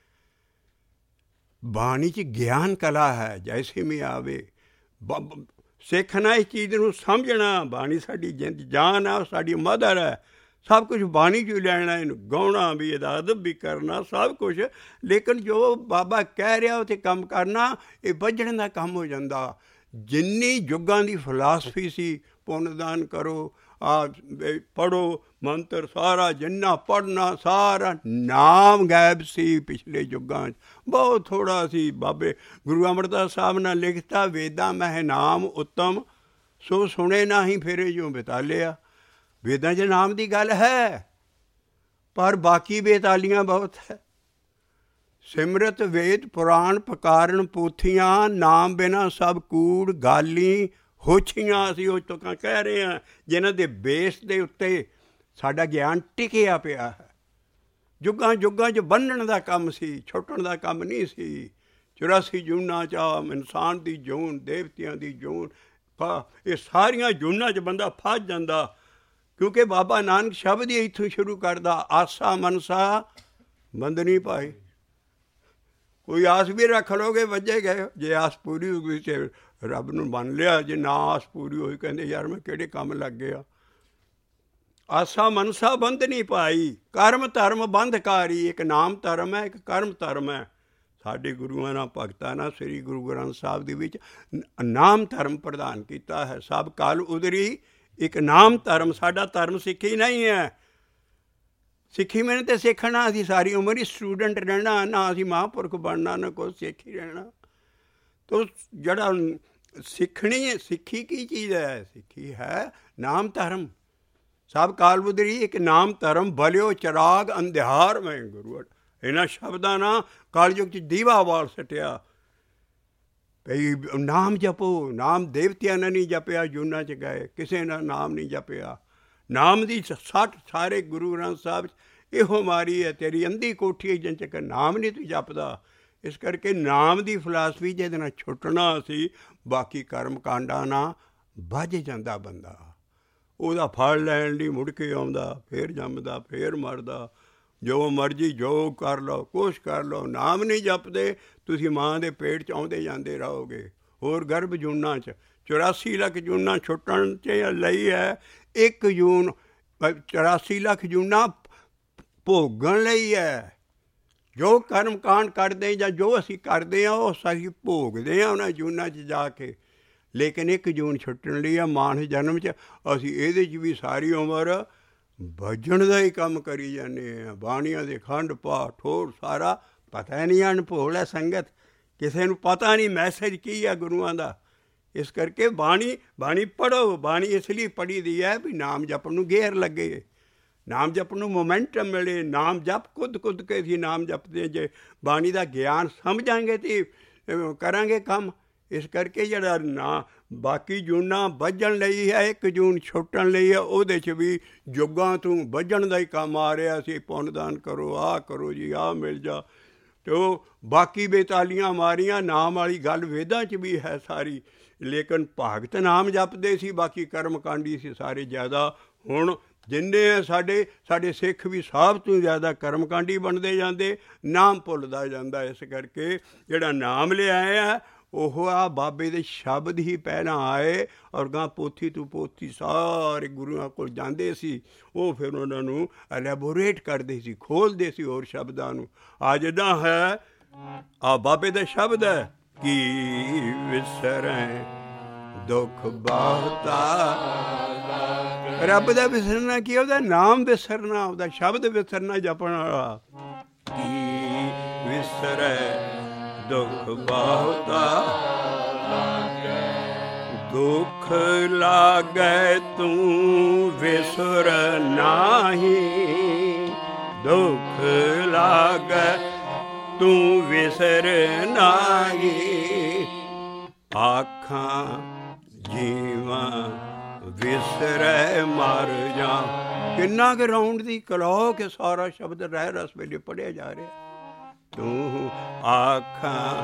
ਬਾਣੀ 'ਚ ਗਿਆਨ ਕਲਾ ਹੈ, ਜੈਸੇ ਵੀ ਆਵੇ ਸਿੱਖਣਾ, ਇਸ ਚੀਜ਼ ਨੂੰ ਸਮਝਣਾ। ਬਾਣੀ ਸਾਡੀ ਜਿੰਦ ਜਾਨ ਹੈ, ਸਾਡੀ ਮਦਰ ਹੈ। ਸਭ ਕੁਛ ਬਾਣੀ 'ਚੋਂ ਲੈਣਾ, ਇਹਨੂੰ ਗਾਉਣਾ ਵੀ, ਇਹਦਾ ਅਦਬ ਵੀ ਕਰਨਾ, ਸਭ ਕੁਛ। ਲੇਕਿਨ ਜੋ ਬਾਬਾ ਕਹਿ ਰਿਹਾ ਉਹ 'ਤੇ ਕੰਮ ਕਰਨਾ, ਇਹ ਵੱਜਣ ਦਾ ਕੰਮ ਹੋ ਜਾਂਦਾ। ਜਿੰਨੀ ਯੁੱਗਾਂ ਦੀ ਫਿਲਾਸਫੀ ਸੀ, ਪੁੰਨਦਾਨ ਕਰੋ, ਆ ਪੜ੍ਹੋ ਮੰਤਰ, ਸਾਰਾ ਜਿੰਨਾ ਪੜ੍ਹਨਾ ਸਾਰਾ ਨਾਮ ਗਾਇਬ ਸੀ ਪਿਛਲੇ ਯੁੱਗਾਂ 'ਚ। ਬਹੁਤ ਥੋੜ੍ਹਾ ਸੀ। ਬਾਬੇ ਗੁਰੂ ਅਮਰਦਾਸ ਸਾਹਿਬ ਨੇ ਲਿਖਤਾ, ਵੇਦਾਂ ਮਹਿ ਨਾਮ ਉੱਤਮ, ਸੋ ਸੁਣੇ ਨਾ ਹੀ ਫੇਰੇ ਜੋ ਬਿਤਾਲਿਆ। ਵੇਦਾਂ 'ਚ ਨਾਮ ਦੀ ਗੱਲ ਹੈ, ਪਰ ਬਾਕੀ ਬੇਤਾਲੀਆਂ ਬਹੁਤ ਹੈ। ਸਿਮਰਤ ਵੇਦ ਪੁਰਾਣ ਪਕਾਰਨ ਪੋਥੀਆਂ, ਨਾਮ ਬਿਨਾਂ ਸਭ ਕੂੜ ਗਾਲੀ ਹੋਛੀਆਂ। ਅਸੀਂ ਉਹ ਤੋਂ ਕਹਿ ਰਹੇ ਹਾਂ ਜਿਨ੍ਹਾਂ ਦੇ ਬੇਸ ਦੇ ਉੱਤੇ ਸਾਡਾ ਗਿਆਨ ਟਿਕਿਆ ਪਿਆ ਹੈ। ਯੁੱਗਾਂ ਯੁੱਗਾਂ 'ਚ ਬੰਨ੍ਹਣ ਦਾ ਕੰਮ ਸੀ, ਛੁੱਟਣ ਦਾ ਕੰਮ ਨਹੀਂ ਸੀ। ਚੁਰਾਸੀ ਜੂਨਾਂ 'ਚ ਇਨਸਾਨ ਦੀ ਜੂਨ, ਦੇਵਤਿਆਂ ਦੀ ਜੂਨ, ਇਹ ਸਾਰੀਆਂ ਜੂਨਾਂ 'ਚ ਬੰਦਾ ਫਸ ਜਾਂਦਾ। ਕਿਉਂਕਿ ਬਾਬਾ ਨਾਨਕ ਸ਼ਬਦ ਹੀ ਇੱਥੋਂ ਸ਼ੁਰੂ ਕਰਦਾ, ਆਸਾ ਮਨਸਾ ਬੰਦਨੀ ਭਾਈ। ਕੋਈ ਆਸ ਵੀ ਰੱਖ ਲਓਗੇ ਵੱਜੇ ਗਏ। ਜੇ ਆਸ ਪੂਰੀ ਹੋ ਗਈ ਤੇ ਰੱਬ ਨੂੰ ਮੰਨ ਲਿਆ, ਜੇ ਨਾ ਆਸ ਪੂਰੀ ਹੋਈ ਕਹਿੰਦੇ ਯਾਰ ਮੈਂ ਕਿਹੜੇ ਕੰਮ ਲੱਗ ਗਿਆ। ਆਸਾ ਮਨਸਾ ਬੰਦ ਨਹੀਂ ਪਾਈ, ਕਰਮ ਧਰਮ ਬੰਧਕਾਰੀ। ਇੱਕ ਨਾਮ ਧਰਮ ਹੈ, ਇੱਕ ਕਰਮ ਧਰਮ ਹੈ। ਸਾਡੇ ਗੁਰੂਆਂ ਨਾਲ ਭਗਤਾਂ ਨਾਲ ਸ੍ਰੀ ਗੁਰੂ ਗ੍ਰੰਥ ਸਾਹਿਬ ਦੇ ਵਿੱਚ ਨਾਮ ਧਰਮ ਪ੍ਰਦਾਨ ਕੀਤਾ ਹੈ। ਸਭ ਕਾਲ ਉਦਰੀ ਇੱਕ ਨਾਮ ਧਰਮ। ਸਾਡਾ ਧਰਮ ਸਿੱਖੀ ਨਹੀਂ ਹੈ। ਸਿੱਖੀ ਮੈਨੇ ਤਾਂ ਸਿੱਖਣਾ, ਅਸੀਂ ਸਾਰੀ ਉਮਰ ਹੀ ਸਟੂਡੈਂਟ ਰਹਿਣਾ, ਨਾ ਅਸੀਂ ਮਹਾਂਪੁਰਖ ਬਣਨਾ, ਨਾ ਕੁਛ ਸਿੱਖ ਹੀ ਰਹਿਣਾ। ਤੋ ਜਿਹੜਾ ਸਿੱਖਣੀ ਹੈ, ਸਿੱਖੀ ਕੀ ਚੀਜ਼ ਹੈ? ਸਿੱਖੀ ਹੈ ਨਾਮ ਧਰਮ। ਸਭ ਕਾਲ ਉਦਰੀ ਇੱਕ ਨਾਮ ਧਰਮ, ਬਲਿਓ ਚਿਰਾਗ ਅੰਧਿਆਰ ਮੈਂ ਗੁਰੂ। ਇਹਨਾਂ ਸ਼ਬਦਾਂ ਨਾਲ ਕਲਯੁੱਗ 'ਚ ਦੀਵਾ ਬਾਲ ਸਟਿਆ। ਭਈ ਨਾਮ ਜਪੋ। ਨਾਮ ਦੇਵਤਿਆਂ ਨੇ ਨਹੀਂ ਜਪਿਆ, ਜੂਨਾਂ 'ਚ ਗਏ ਕਿਸੇ ਨੇ ਨਾਮ ਨਹੀਂ ਜਪਿਆ। ਨਾਮ ਦੀ ਸੱਠ ਸਾਰੇ ਗੁਰੂ ਗ੍ਰੰਥ ਸਾਹਿਬ 'ਚ ਇਹੋ ਮਾਰੀ ਹੈ, ਤੇਰੀ ਅੰਧੀ ਕੋਠੀ ਜਿਨ 'ਚ ਨਾਮ ਨਹੀਂ ਤੂੰ ਜਪਦਾ। ਇਸ ਕਰਕੇ ਨਾਮ ਦੀ ਫਿਲਾਸਫੀ ਜਿਹਦੇ ਨਾਲ ਛੁੱਟਣਾ ਸੀ, ਬਾਕੀ ਕਰਮ ਕਾਂਡਾਂ ਨਾਲ ਵੱਜ ਜਾਂਦਾ ਬੰਦਾ। ਉਹਦਾ ਫਲ ਲੈਣ ਲਈ ਮੁੜ ਕੇ ਆਉਂਦਾ, ਫੇਰ ਜੰਮਦਾ, ਫੇਰ ਮਰਦਾ। ਜੋ ਮਰਜ਼ੀ ਜੋ ਕਰ ਲਓ, ਕੁਛ ਕਰ ਲਓ, ਨਾਮ ਨਹੀਂ ਜਪਦੇ ਤੁਸੀਂ ਮਾਂ ਦੇ ਪੇਟ 'ਚ ਆਉਂਦੇ ਜਾਂਦੇ ਰਹੋਗੇ। ਹੋਰ ਗਰਭ ਜੂਨਾਂ 'ਚ ਚੁਰਾਸੀ ਲੱਖ ਜੂਨਾਂ ਛੁੱਟਣ 'ਚ ਲਈ ਹੈ। ਇੱਕ ਜੂਨ ਚੁਰਾਸੀ ਲੱਖ ਜੂਨਾਂ ਭੋਗਣ ਲਈ ਹੈ। ਜੋ ਕਰਮ ਕਾਂਡ ਕਰਦੇ ਜਾਂ ਜੋ ਅਸੀਂ ਕਰਦੇ ਹਾਂ ਉਹ ਅਸੀਂ ਭੋਗਦੇ ਹਾਂ ਉਹਨਾਂ ਜੂਨਾਂ 'ਚ ਜਾ ਕੇ। ਲੇਕਿਨ ਇੱਕ ਜੂਨ ਛੁੱਟਣ ਲਈ ਆ ਮਾਨਸ ਜਨਮ 'ਚ ਅਸੀਂ ਇਹਦੇ 'ਚ ਵੀ ਸਾਰੀ ਉਮਰ ਭਜਣ ਦਾ ਹੀ ਕੰਮ ਕਰੀ ਜਾਂਦੇ ਹਾਂ। ਬਾਣੀਆਂ ਦੇ ਖੰਡ ਪਾਠ ਹੋਰ ਸਾਰਾ ਪਤਾ ਨਹੀਂ ਅਣਭੋਲ ਹੈ ਸੰਗਤ, ਕਿਸੇ ਨੂੰ ਪਤਾ ਨਹੀਂ ਮੈਸੇਜ ਕੀ ਹੈ ਗੁਰੂਆਂ ਦਾ। ਇਸ ਕਰਕੇ ਬਾਣੀ ਬਾਣੀ ਪੜ੍ਹੋ। ਬਾਣੀ ਇਸ ਲਈ ਪੜ੍ਹੀ ਦੀ ਹੈ ਵੀ ਨਾਮ ਜਪਣ ਨੂੰ ਗੇਰ ਲੱਗੇ, ਨਾਮ ਜਪਣ ਨੂੰ ਮੋਮੈਂਟਮ ਮਿਲੇ। ਨਾਮ ਜਪ ਕੁੱਦ ਕੁੱਦ ਕੇ ਅਸੀਂ ਨਾਮ ਜਪਦੇ, ਜੇ ਬਾਣੀ ਦਾ ਗਿਆਨ ਸਮਝਾਂਗੇ ਤੇ ਕਰਾਂਗੇ ਕੰਮ। ਇਸ ਕਰਕੇ ਜਿਹੜਾ ਨਾ ਬਾਕੀ ਜੂਨਾਂ ਬੱਝਣ ਲਈ ਹੈ, ਇੱਕ ਜੂਨ ਛੁੱਟਣ ਲਈ ਹੈ, ਉਹਦੇ 'ਚ ਵੀ ਯੁੱਗਾਂ ਤੋਂ ਬੱਝਣ ਦਾ ਹੀ ਕੰਮ ਆ ਰਿਹਾ ਸੀ। ਪੁੰਨਦਾਨ ਕਰੋ, ਆਹ ਕਰੋ ਜੀ, ਆਹ ਮਿਲ ਜਾ। ਅਤੇ ਉਹ ਬਾਕੀ ਬੇਤਾਲੀਆਂ ਮਾਰੀਆਂ ਨਾਮ ਵਾਲੀ ਗੱਲ ਵੇਦਾਂ 'ਚ ਵੀ ਹੈ ਸਾਰੀ। ਲੇਕਿਨ ਭਗਤ ਨਾਮ ਜਪਦੇ ਸੀ, ਬਾਕੀ ਕਰਮ ਕਾਂਡੀ ਸੀ ਸਾਰੇ ਜ਼ਿਆਦਾ। ਹੁਣ ਜਿੰਨੇ ਆ ਸਾਡੇ ਸਾਡੇ ਸਿੱਖ ਵੀ ਸਭ ਤੋਂ ਜ਼ਿਆਦਾ ਕਰਮ ਕਾਂਡੀ ਬਣਦੇ ਜਾਂਦੇ, ਨਾਮ ਭੁੱਲਦਾ ਜਾਂਦਾ। ਇਸ ਕਰਕੇ ਜਿਹੜਾ ਨਾਮ ਲਿਆਏ ਆ ਉਹ ਆ ਬਾਬੇ ਦੇ ਸ਼ਬਦ ਹੀ ਪਹਿਲਾਂ ਆਏ, ਔਰ ਗਾਂ ਪੋਥੀ ਤੋਂ ਪੋਥੀ ਸਾਰੇ ਗੁਰੂਆਂ ਕੋਲ ਜਾਂਦੇ ਸੀ। ਉਹ ਫਿਰ ਉਹਨਾਂ ਨੂੰ ਐਲੈਬੋਰੇਟ ਕਰਦੇ ਸੀ, ਖੋਲ੍ਹਦੇ ਸੀ ਹੋਰ ਸ਼ਬਦਾਂ ਨੂੰ। ਆ ਜਿੱਦਾਂ ਹੈ ਆ ਬਾਬੇ ਦਾ ਸ਼ਬਦ ਹੈ, ਕੀ ਵਿਸਰੈ ਦੁੱਖ ਬਹੁਤਾ। ਰੱਬ ਦਾ ਵਿਸਰਨਾ ਕੀ? ਉਹਦਾ ਨਾਮ ਵਿਸਰਨਾ, ਉਹਦਾ ਸ਼ਬਦ ਵਿਸਰਨਾ ਜਪਣ ਵਾਲਾ। ਕੀ ਵਿਸਰੈ ਦੁੱਖ ਬਹੁਤਾ, ਦੁੱਖ ਲਾਗੈ ਤੂੰ ਵਿਸਰ ਨਾਹੀ। ਦੁੱਖ ਲਾਗੈ ਤੂੰ ਵਿਸਰ ਨਾਹੀ। ਆਖਾਂ ਜੀਵਾਂ ਵਿਸਰੈ ਮਰ ਜਾ। ਕਿੰਨਾ ਕੁ ਰਾਉਂਡ ਦੀ ਕਲੋ ਕਿ ਸਾਰਾ ਸ਼ਬਦ ਰਹਿ ਰਸ ਵੇਲੇ ਪੜ੍ਹਿਆ ਜਾ ਰਿਹਾ। ਤੂੰ ਆਖਾਂ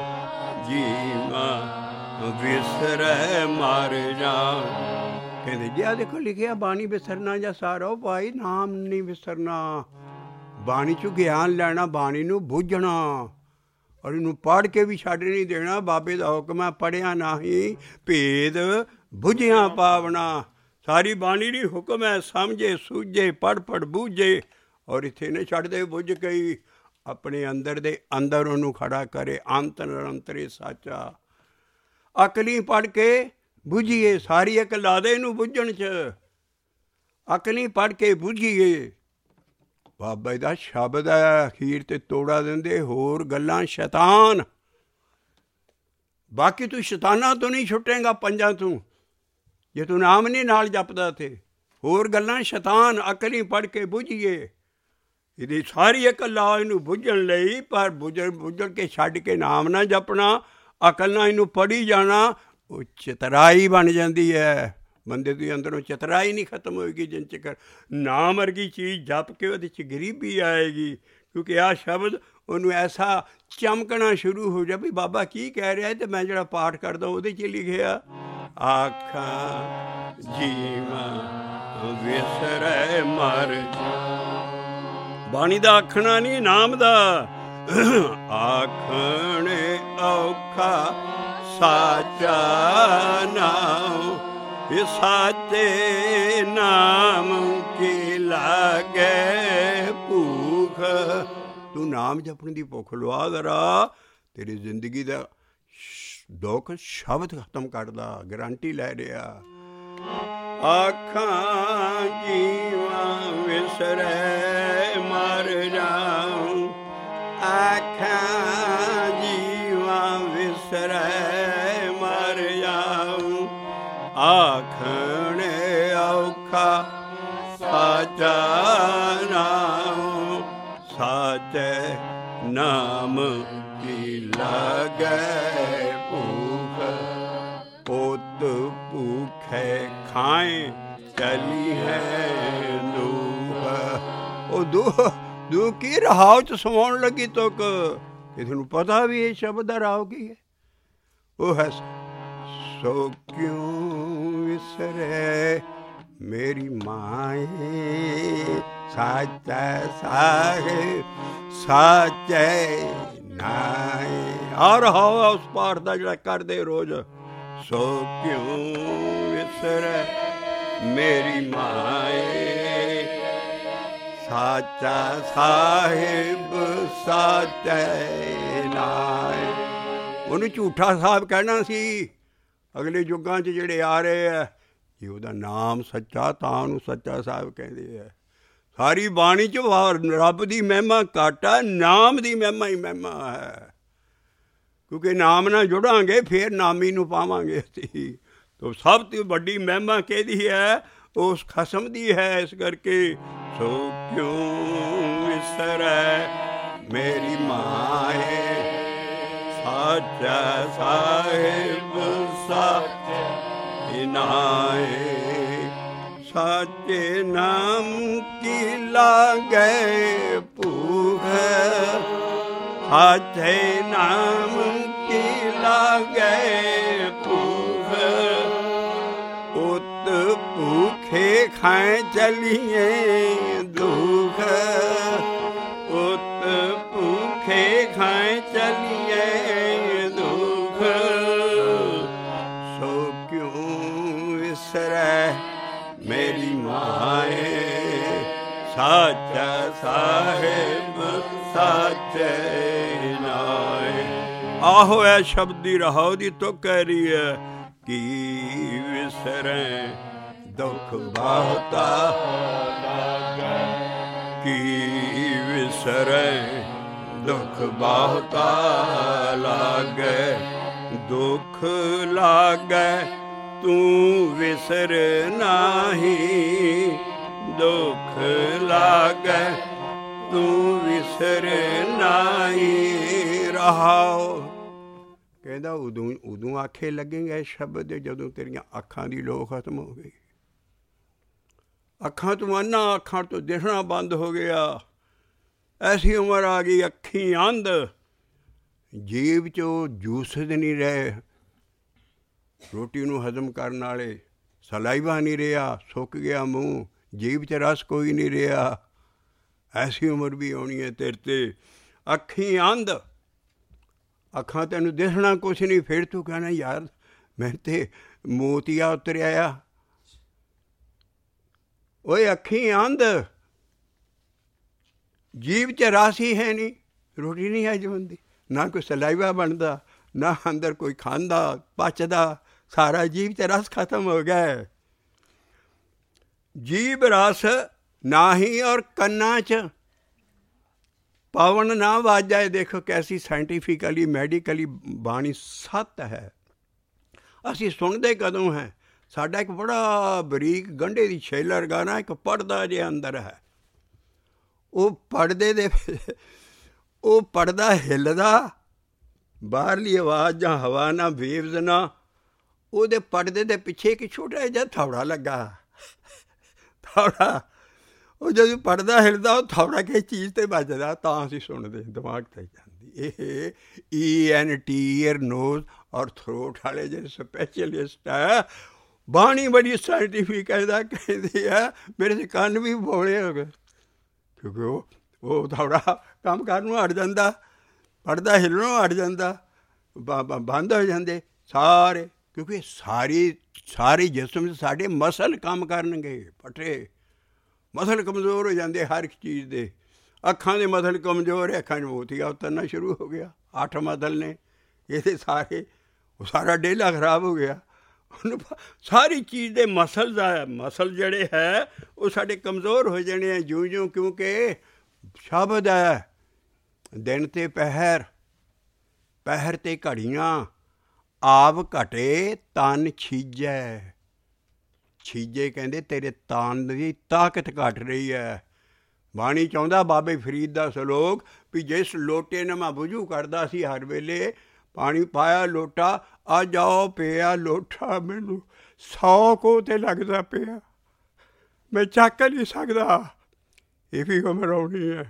ਜੀਵਾਂ ਵਿਸਰੈ ਮਰ ਜਾ। ਕਹਿੰਦੇ ਜੀ ਆ ਦੇਖੋ ਲਿਖਿਆ ਬਾਣੀ ਵਿਸਰਨਾ ਜਾਂ ਸਾਰਾ। ਉਹ ਭਾਈ ਨਾਮ ਨਹੀਂ ਵਿਸਰਨਾ, ਬਾਣੀ 'ਚੋਂ ਗਿਆਨ ਲੈਣਾ, ਬਾਣੀ ਨੂੰ ਬੁੱਝਣਾ, ਔਰ ਇਹਨੂੰ ਪੜ੍ਹ ਕੇ ਵੀ ਛੱਡ ਨਹੀਂ ਦੇਣਾ। ਬਾਬੇ ਦਾ ਹੁਕਮ ਹੈ ਪੜ੍ਹਿਆ ਨਹੀਂ ਭੇਦ ਬੁੱਝਿਆ ਪਾਵਣਾ। ਸਾਰੀ ਬਾਣੀ ਦੀ ਹੁਕਮ ਹੈ ਸਮਝੇ ਸੂਝੇ ਪੜ੍ਹ ਪੜ੍ਹ ਬੂਝੇ। ਔਰ ਇੱਥੇ ਨੇ ਛੱਡਦੇ ਬੁੱਝ ਕੇ ਹੀ ਆਪਣੇ ਅੰਦਰ ਦੇ ਅੰਦਰ ਉਹਨੂੰ ਖੜਾ ਕਰੇ। ਅੰਤ ਨਿਰੰਤਰੇ ਸਾਚਾ। ਅਕਲੀ ਪੜ੍ਹ ਕੇ ਬੁੱਝੀਏ, ਸਾਰੀ ਅਕਲ ਲਾ ਦੇ ਇਹਨੂੰ ਬੁੱਝਣ 'ਚ। ਅਕਲੀ ਪੜ੍ਹ ਕੇ ਬੁੱਝੀਏ। ਬਾਬਾ ਜੀ ਦਾ ਸ਼ਬਦ ਹੈ, ਅਖੀਰ 'ਤੇ ਤੋੜਾ ਦਿੰਦੇ ਹੋਰ ਗੱਲਾਂ ਸ਼ੈਤਾਨ। ਬਾਕੀ ਤੂੰ ਸ਼ੈਤਾਨਾਂ ਤੋਂ ਨਹੀਂ ਛੁੱਟੇਂਗਾ ਪੰਜਾਂ ਤੋਂ, ਜੇ ਤੂੰ ਨਾਮ ਨਹੀਂ ਨਾਲ ਜਪਦਾ। ਤੇ ਹੋਰ ਗੱਲਾਂ ਸ਼ੈਤਾਨ। ਅਕਲੀ ਪੜ੍ਹ ਕੇ ਬੁੱਝੀਏ। ਇਹਦੀ ਸਾਰੀ ਅਕਲ ਲਾ ਇਹਨੂੰ ਬੁੱਝਣ ਲਈ, ਪਰ ਬੁੱਝਣ ਬੁੱਝਣ ਕੇ ਛੱਡ ਕੇ ਨਾਮ ਨਾ ਜਪਣਾ, ਅਕਲ ਨਾਲ ਇਹਨੂੰ ਪੜ੍ਹੀ ਜਾਣਾ। ਉਹ ਚਤਰਾਈ ਬਣ ਜਾਂਦੀ ਹੈ ਬੰਦੇ ਦੇ ਅੰਦਰੋਂ। ਚਤਰਾਈ ਨਹੀਂ ਖਤਮ ਹੋਏਗੀ ਜਿੰਨ ਚਿਰ ਨਾਮ ਵਰਗੀ ਚੀਜ਼ ਜਪ ਕੇ ਉਹਦੇ 'ਚ ਗਰੀਬੀ ਆਏਗੀ। ਕਿਉਂਕਿ ਆਹ ਸ਼ਬਦ ਉਹਨੂੰ ਐਸਾ ਚਮਕਣਾ ਸ਼ੁਰੂ ਹੋ ਜਾ ਵੀ ਬਾਬਾ ਕੀ ਕਹਿ ਰਿਹਾ, ਅਤੇ ਮੈਂ ਜਿਹੜਾ ਪਾਠ ਕਰਦਾ ਉਹਦੇ 'ਚ ਲਿਖਿਆ ਆਖਾਂ ਜੀਵਾਂ ਵਿਸਰੈ ਮਰ ਜਾ। ਬਾਣੀ ਦਾ ਆਖਣਾ ਨਹੀਂ, ਨਾਮ ਦਾ। ਆਖਣ ਔਖਾ ਸਾਚਾ ਨਾਮ, ਇਹ ਸਾਚੇ ਨਾਮ ਕੀ ਲਾਗੇ ਭੂਖ। ਤੂੰ ਨਾਮ ਜਪਣ ਦੀ ਭੁੱਖ ਲਵਾ ਜ਼ਰਾ, ਤੇਰੀ ਜ਼ਿੰਦਗੀ ਦਾ ਦੁੱਖ ਸ਼ਬਦ ਖਤਮ ਕਰਦਾ, ਗਰੰਟੀ ਲੈ ਰਿਹਾ। ਆਖਾਂ ਜੀਵਾਂ ਵਿਸਰੈ ਮਰ ਜਾਉ। ਆਖਾਂ ਜੀਵਾਂ ਵਿਸਰੈ ਮਰ ਜਾਉ। ਆਖਣ ਔਖਾ ਸਾਚਾ ਨਾਮ, ਸਾਚੇ ਨਾਮ ਕੀ ਲਾਗੈ ਭੂਖ। ਪੁੱਤ ਭੂਖੇ ਖਾਏ ਚਲੀ ਹੈ ਦੂਖ। ਉਹ ਦੂਖ ਦੂਖ ਕੀ ਰਹਾਉ 'ਚ ਸਮਾਉਣ ਲੱਗੀ ਤੁਕ। ਕਿਸੇ ਨੂੰ ਪਤਾ ਵੀ ਇਹ ਸ਼ਬਦ ਦਾ ਰਾਹ ਕੀ ਹੈ। ਉਹ ਹੈ ਸੋ ਕਿਉਂ ਵਿਸਰੇ ਮੇਰੀ ਮਾਏ, ਸਾਚਾ ਸਾਹਿਬ ਸਾਚੇ ਨਾਏ। ਆ ਰਹਾ ਉਸ ਪਾਠ ਦਾ ਜਿਹੜਾ ਕਰਦੇ ਰੋਜ਼ ਸੋ ਕਿਉਂ ਵਿਸਰੈ ਮੇਰੀ ਮਾਏ, ਸਾਚਾ ਸਾਹਿਬ ਸਾਚੈ ਨਾਏ। ਉਹਨੂੰ ਝੂਠਾ ਸਾਹਿਬ ਕਹਿਣਾ ਸੀ। ਅਗਲੇ ਯੁੱਗਾਂ 'ਚ ਜਿਹੜੇ ਆ ਰਹੇ ਆ, ਜੇ ਉਹਦਾ ਨਾਮ ਸੱਚਾ ਤਾਂ ਉਹਨੂੰ ਸੱਚਾ ਸਾਹਿਬ ਕਹਿੰਦੇ ਆ। ਸਾਰੀ ਬਾਣੀ 'ਚ ਰੱਬ ਦੀ ਮਹਿਮਾ ਘੱਟ ਹੈ, ਨਾਮ ਦੀ ਮਹਿਮਾ ਹੀ ਮਹਿਮਾ ਹੈ। ਕਿਉਂਕਿ ਨਾਮ ਨਾਲ ਜੁੜਾਂਗੇ ਫਿਰ ਨਾਮੀ ਨੂੰ ਪਾਵਾਂਗੇ ਅਸੀਂ। ਤਾਂ ਸਭ ਤੋਂ ਵੱਡੀ ਮਹਿਮਾ ਕਿਹਦੀ ਹੈ? ਉਸ ਖਸਮ ਦੀ ਹੈ। ਇਸ ਕਰਕੇ ਸੋ ਕਿਉਂ ਵਿਸਰੈ ਮੇਰੀ ਮਾਏ, ਸਾਚਾ ਸਾਹਿਬ ਸਾਚੈ ਨਾਏ। ਸਾਚੇ ਨਾਮ ਕੀ ਲਾਗੈ ਭੂਖ, ਸਾਚੇ ਨਾਮ ਕੀ ਲਾਗੈ ਭੂਖ। ਉਤ ਭੂਖੇ ਖਾਏ ਚਲੀਏ ਦੁਖ, ਉਤ ਭੂਖੇ ਖਾਏ ਚਲੀਏ ਦੁਖ। ਸੋ ਕਿਉਂ ਵਿਸਰੈ ਮੇਰੀ ਮਾਏ, ਸਾਚਾ ਸਾਹਿਬ ਸਾਚੈ ਨਾਏ। ਆਹੋ ਐ ਸ਼ਬਦ ਦੀ ਰਹਾਉ ਦੀ ਤੁਕ ਕਹਿ ਰਹੀ ਹੈ ਕਿ ਵਿਸਰੈ ਦੁੱਖ ਬਹੁਤਾ ਲਾਗੈ, ਕਿ ਵਿਸਰੈ ਦੁੱਖ ਬਹੁਤਾ ਲਾਗੈ। ਦੁੱਖ ਲਾਗੈ ਤੂੰ ਵਿਸਰ ਨਾਹੀ, ਦੁੱਖ ਲਾਗੈ ਤੂੰ ਵਿਸਰ ਨਾਹੀ। ਰਹਾਓ ਕਹਿੰਦਾ ਉਦੋਂ ਉਦੋਂ ਆਖੇ ਲੱਗੇਗਾ ਇਹ ਸ਼ਬਦ ਜਦੋਂ ਤੇਰੀਆਂ ਅੱਖਾਂ ਦੀ ਲੋ ਖਤਮ ਹੋ ਗਈ। ਅੱਖਾਂ ਤੋਂ ਅੰਨਾ, ਅੱਖਾਂ ਤੋਂ ਦਿਖਣਾ ਬੰਦ ਹੋ ਗਿਆ। ਐਸੀ ਉਮਰ ਆ ਗਈ ਅੱਖੀਂ ਅੰਧ, ਜੀਭ 'ਚੋਂ ਜੂਸਦ ਨਹੀਂ ਰਹੇ, ਰੋਟੀ ਨੂੰ ਹਜ਼ਮ ਕਰਨ ਵਾਲੇ ਸਲਾਈਵਾ ਨਹੀਂ ਰਿਹਾ, ਸੁੱਕ ਗਿਆ ਮੂੰਹ, ਜੀਭ 'ਚ ਰਸ ਕੋਈ ਨਹੀਂ ਰਿਹਾ। ਐਸੀ ਉਮਰ ਵੀ ਆਉਣੀ ਹੈ ਤੇਰੇ 'ਤੇ। ਅੱਖੀਂ ਅੰਧ, ਅੱਖਾਂ ਤੈਨੂੰ ਦਿਖਣਾ ਕੁਛ ਨਹੀਂ। ਫਿਰ ਤੂੰ ਕਹਿਣਾ ਯਾਰ ਮੈਂ ਤੇ ਮੋਤੀਆ ਉਤਰਿਆ ਆ। ਓਏ ਅੱਖੀਂ ਅੰਧ, ਜੀਭ 'ਚ ਰਸ ਹੀ ਹੈ ਨਹੀਂ, ਰੋਟੀ ਨਹੀਂ ਹਜ਼ਮ ਹੁੰਦੀ, ਨਾ ਕੋਈ ਸਲਾਈਵਾ ਬਣਦਾ, ਨਾ ਅੰਦਰ ਕੋਈ ਖਾਂਦਾ ਪਚਦਾ, ਸਾਰਾ ਜੀਭ 'ਚ ਰਸ ਖਤਮ ਹੋ ਗਿਆ। ਜੀਭ ਰਸ ਨਾਹੀਂ ਔਰ ਕੰਨਾਂ 'ਚ ਪਵਨ ਨਾ ਵਾਜਾਏ। ਦੇਖੋ ਕੈਸੀ ਸਾਇੰਟੀਫਿਕਲੀ ਮੈਡੀਕਲੀ ਬਾਣੀ ਸੱਤ ਹੈ। ਅਸੀਂ ਸੁਣਦੇ ਕਦੋਂ ਹੈ? ਸਾਡਾ ਇੱਕ ਬੜਾ ਬਰੀਕ ਗੰਢੇ ਦੀ ਛੇਲ ਵਰਗਾ ਨਾ ਇੱਕ ਪਰਦਾ ਜੇ ਅੰਦਰ ਹੈ। ਉਹ ਪਰਦੇ ਦੇ ਉਹ ਪਰਦਾ ਹਿੱਲਦਾ, ਬਾਹਰਲੀ ਆਵਾਜ਼ ਜਾਂ ਹਵਾ ਨਾ ਵੇਵਜ਼ ਨਾ, ਉਹਦੇ ਪਰਦੇ ਦੇ ਪਿੱਛੇ ਇੱਕ ਛੋਟਾ ਜਿਹਾ ਥੌੜਾ ਲੱਗਾ। ਥੌੜਾ ਉਹ ਜਦੋਂ ਪਰਦਾ ਹਿੱਲਦਾ ਉਹ ਥੌੜਾ ਕਿਸੇ ਚੀਜ਼ 'ਤੇ ਵੱਜਦਾ, ਤਾਂ ਅਸੀਂ ਸੁਣਦੇ, ਦਿਮਾਗ 'ਤੇ ਜਾਂਦੀ। ਇਹ E N T ear nose ਔਰ ਥਰੋਟ ਵਾਲੇ ਜਿਹੜੇ ਸਪੈਸ਼ਲਿਸਟ ਹੈ, ਬਾਣੀ ਬੜੀ ਸਾਇੰਟੀਫਿਕ ਇਹਦਾ ਕਹਿੰਦੇ ਆ। ਮੇਰੇ ਤਾਂ ਕੰਨ ਵੀ ਬੋਲੇ ਹੋ ਗਏ, ਕਿਉਂਕਿ ਉਹ ਉਹ ਥੋੜਾ ਕੰਮ ਕਰਨ ਨੂੰ ਹਟ ਜਾਂਦਾ, ਪੜਦਾ ਹਿੱਲਣੋਂ ਹਟ ਜਾਂਦਾ, ਬੰਦ ਹੋ ਜਾਂਦੇ ਸਾਰੇ। ਕਿਉਂਕਿ ਸਾਰੀ ਸਾਰੀ ਜਿਸਮ 'ਚ ਸਾਡੇ ਮਸਲ ਕੰਮ ਕਰਨਗੇ, ਫਟੇ ਮਸਲ ਕਮਜ਼ੋਰ ਹੋ ਜਾਂਦੇ ਹਰ ਇੱਕ ਚੀਜ਼ ਦੇ। ਅੱਖਾਂ ਦੇ ਮਸਲ ਕਮਜ਼ੋਰ ਹੈ, ਅੱਖਾਂ 'ਚ ਮੋਤੀਆ ਉਤਰਨਾ ਸ਼ੁਰੂ ਹੋ ਗਿਆ। ਅੱਠ ਮਸਲ ਨੇ ਇਹਦੇ ਸਾਰੇ, ਉਹ ਸਾਰਾ ਡੇਲਾ ਖਰਾਬ ਹੋ ਗਿਆ। ਉਹਨੂੰ ਸਾਰੀ ਚੀਜ਼ ਦੇ ਮਸਲ ਦਾ ਮਸਲ ਜਿਹੜੇ ਹੈ ਉਹ ਸਾਡੇ ਕਮਜ਼ੋਰ ਹੋ ਜਾਣੇ ਆ ਜਿਉਂ ਜਿਉਂ, ਕਿਉਂਕਿ ਸ਼ਬਦ ਹੈ ਦਿਨ 'ਤੇ ਪਹਿਰ, ਪਹਿਰ 'ਤੇ ਘੜੀਆਂ, ਆਪ ਘਟੇ ਤਨ ਛੀਜੈ। ਛੀਜੇ ਕਹਿੰਦੇ ਤੇਰੇ ਤਨ ਦੀ ਤਾਕਤ ਘੱਟ ਰਹੀ ਹੈ। ਬਾਣੀ ਚਾਹੁੰਦਾ ਬਾਬੇ ਫਰੀਦ ਦਾ ਸਲੋਕ ਵੀ ਜਿਸ ਲੋਟੇ ਨਾਲ ਮੈਂ ਵੁਜੂ ਕਰਦਾ ਸੀ ਹਰ ਵੇਲੇ, ਪਾਣੀ ਪਾਇਆ ਲੋਟਾ, ਅੱਜ ਆਓ ਪਿਆ ਲੋਟਾ ਮੈਨੂੰ ਸੌ ਕੋ 'ਤੇ ਲੱਗਦਾ ਪਿਆ, ਮੈਂ ਚੱਕ ਨਹੀਂ ਸਕਦਾ। ਇਹ ਵੀ ਉਮਰ ਆਉਣੀ ਹੈ।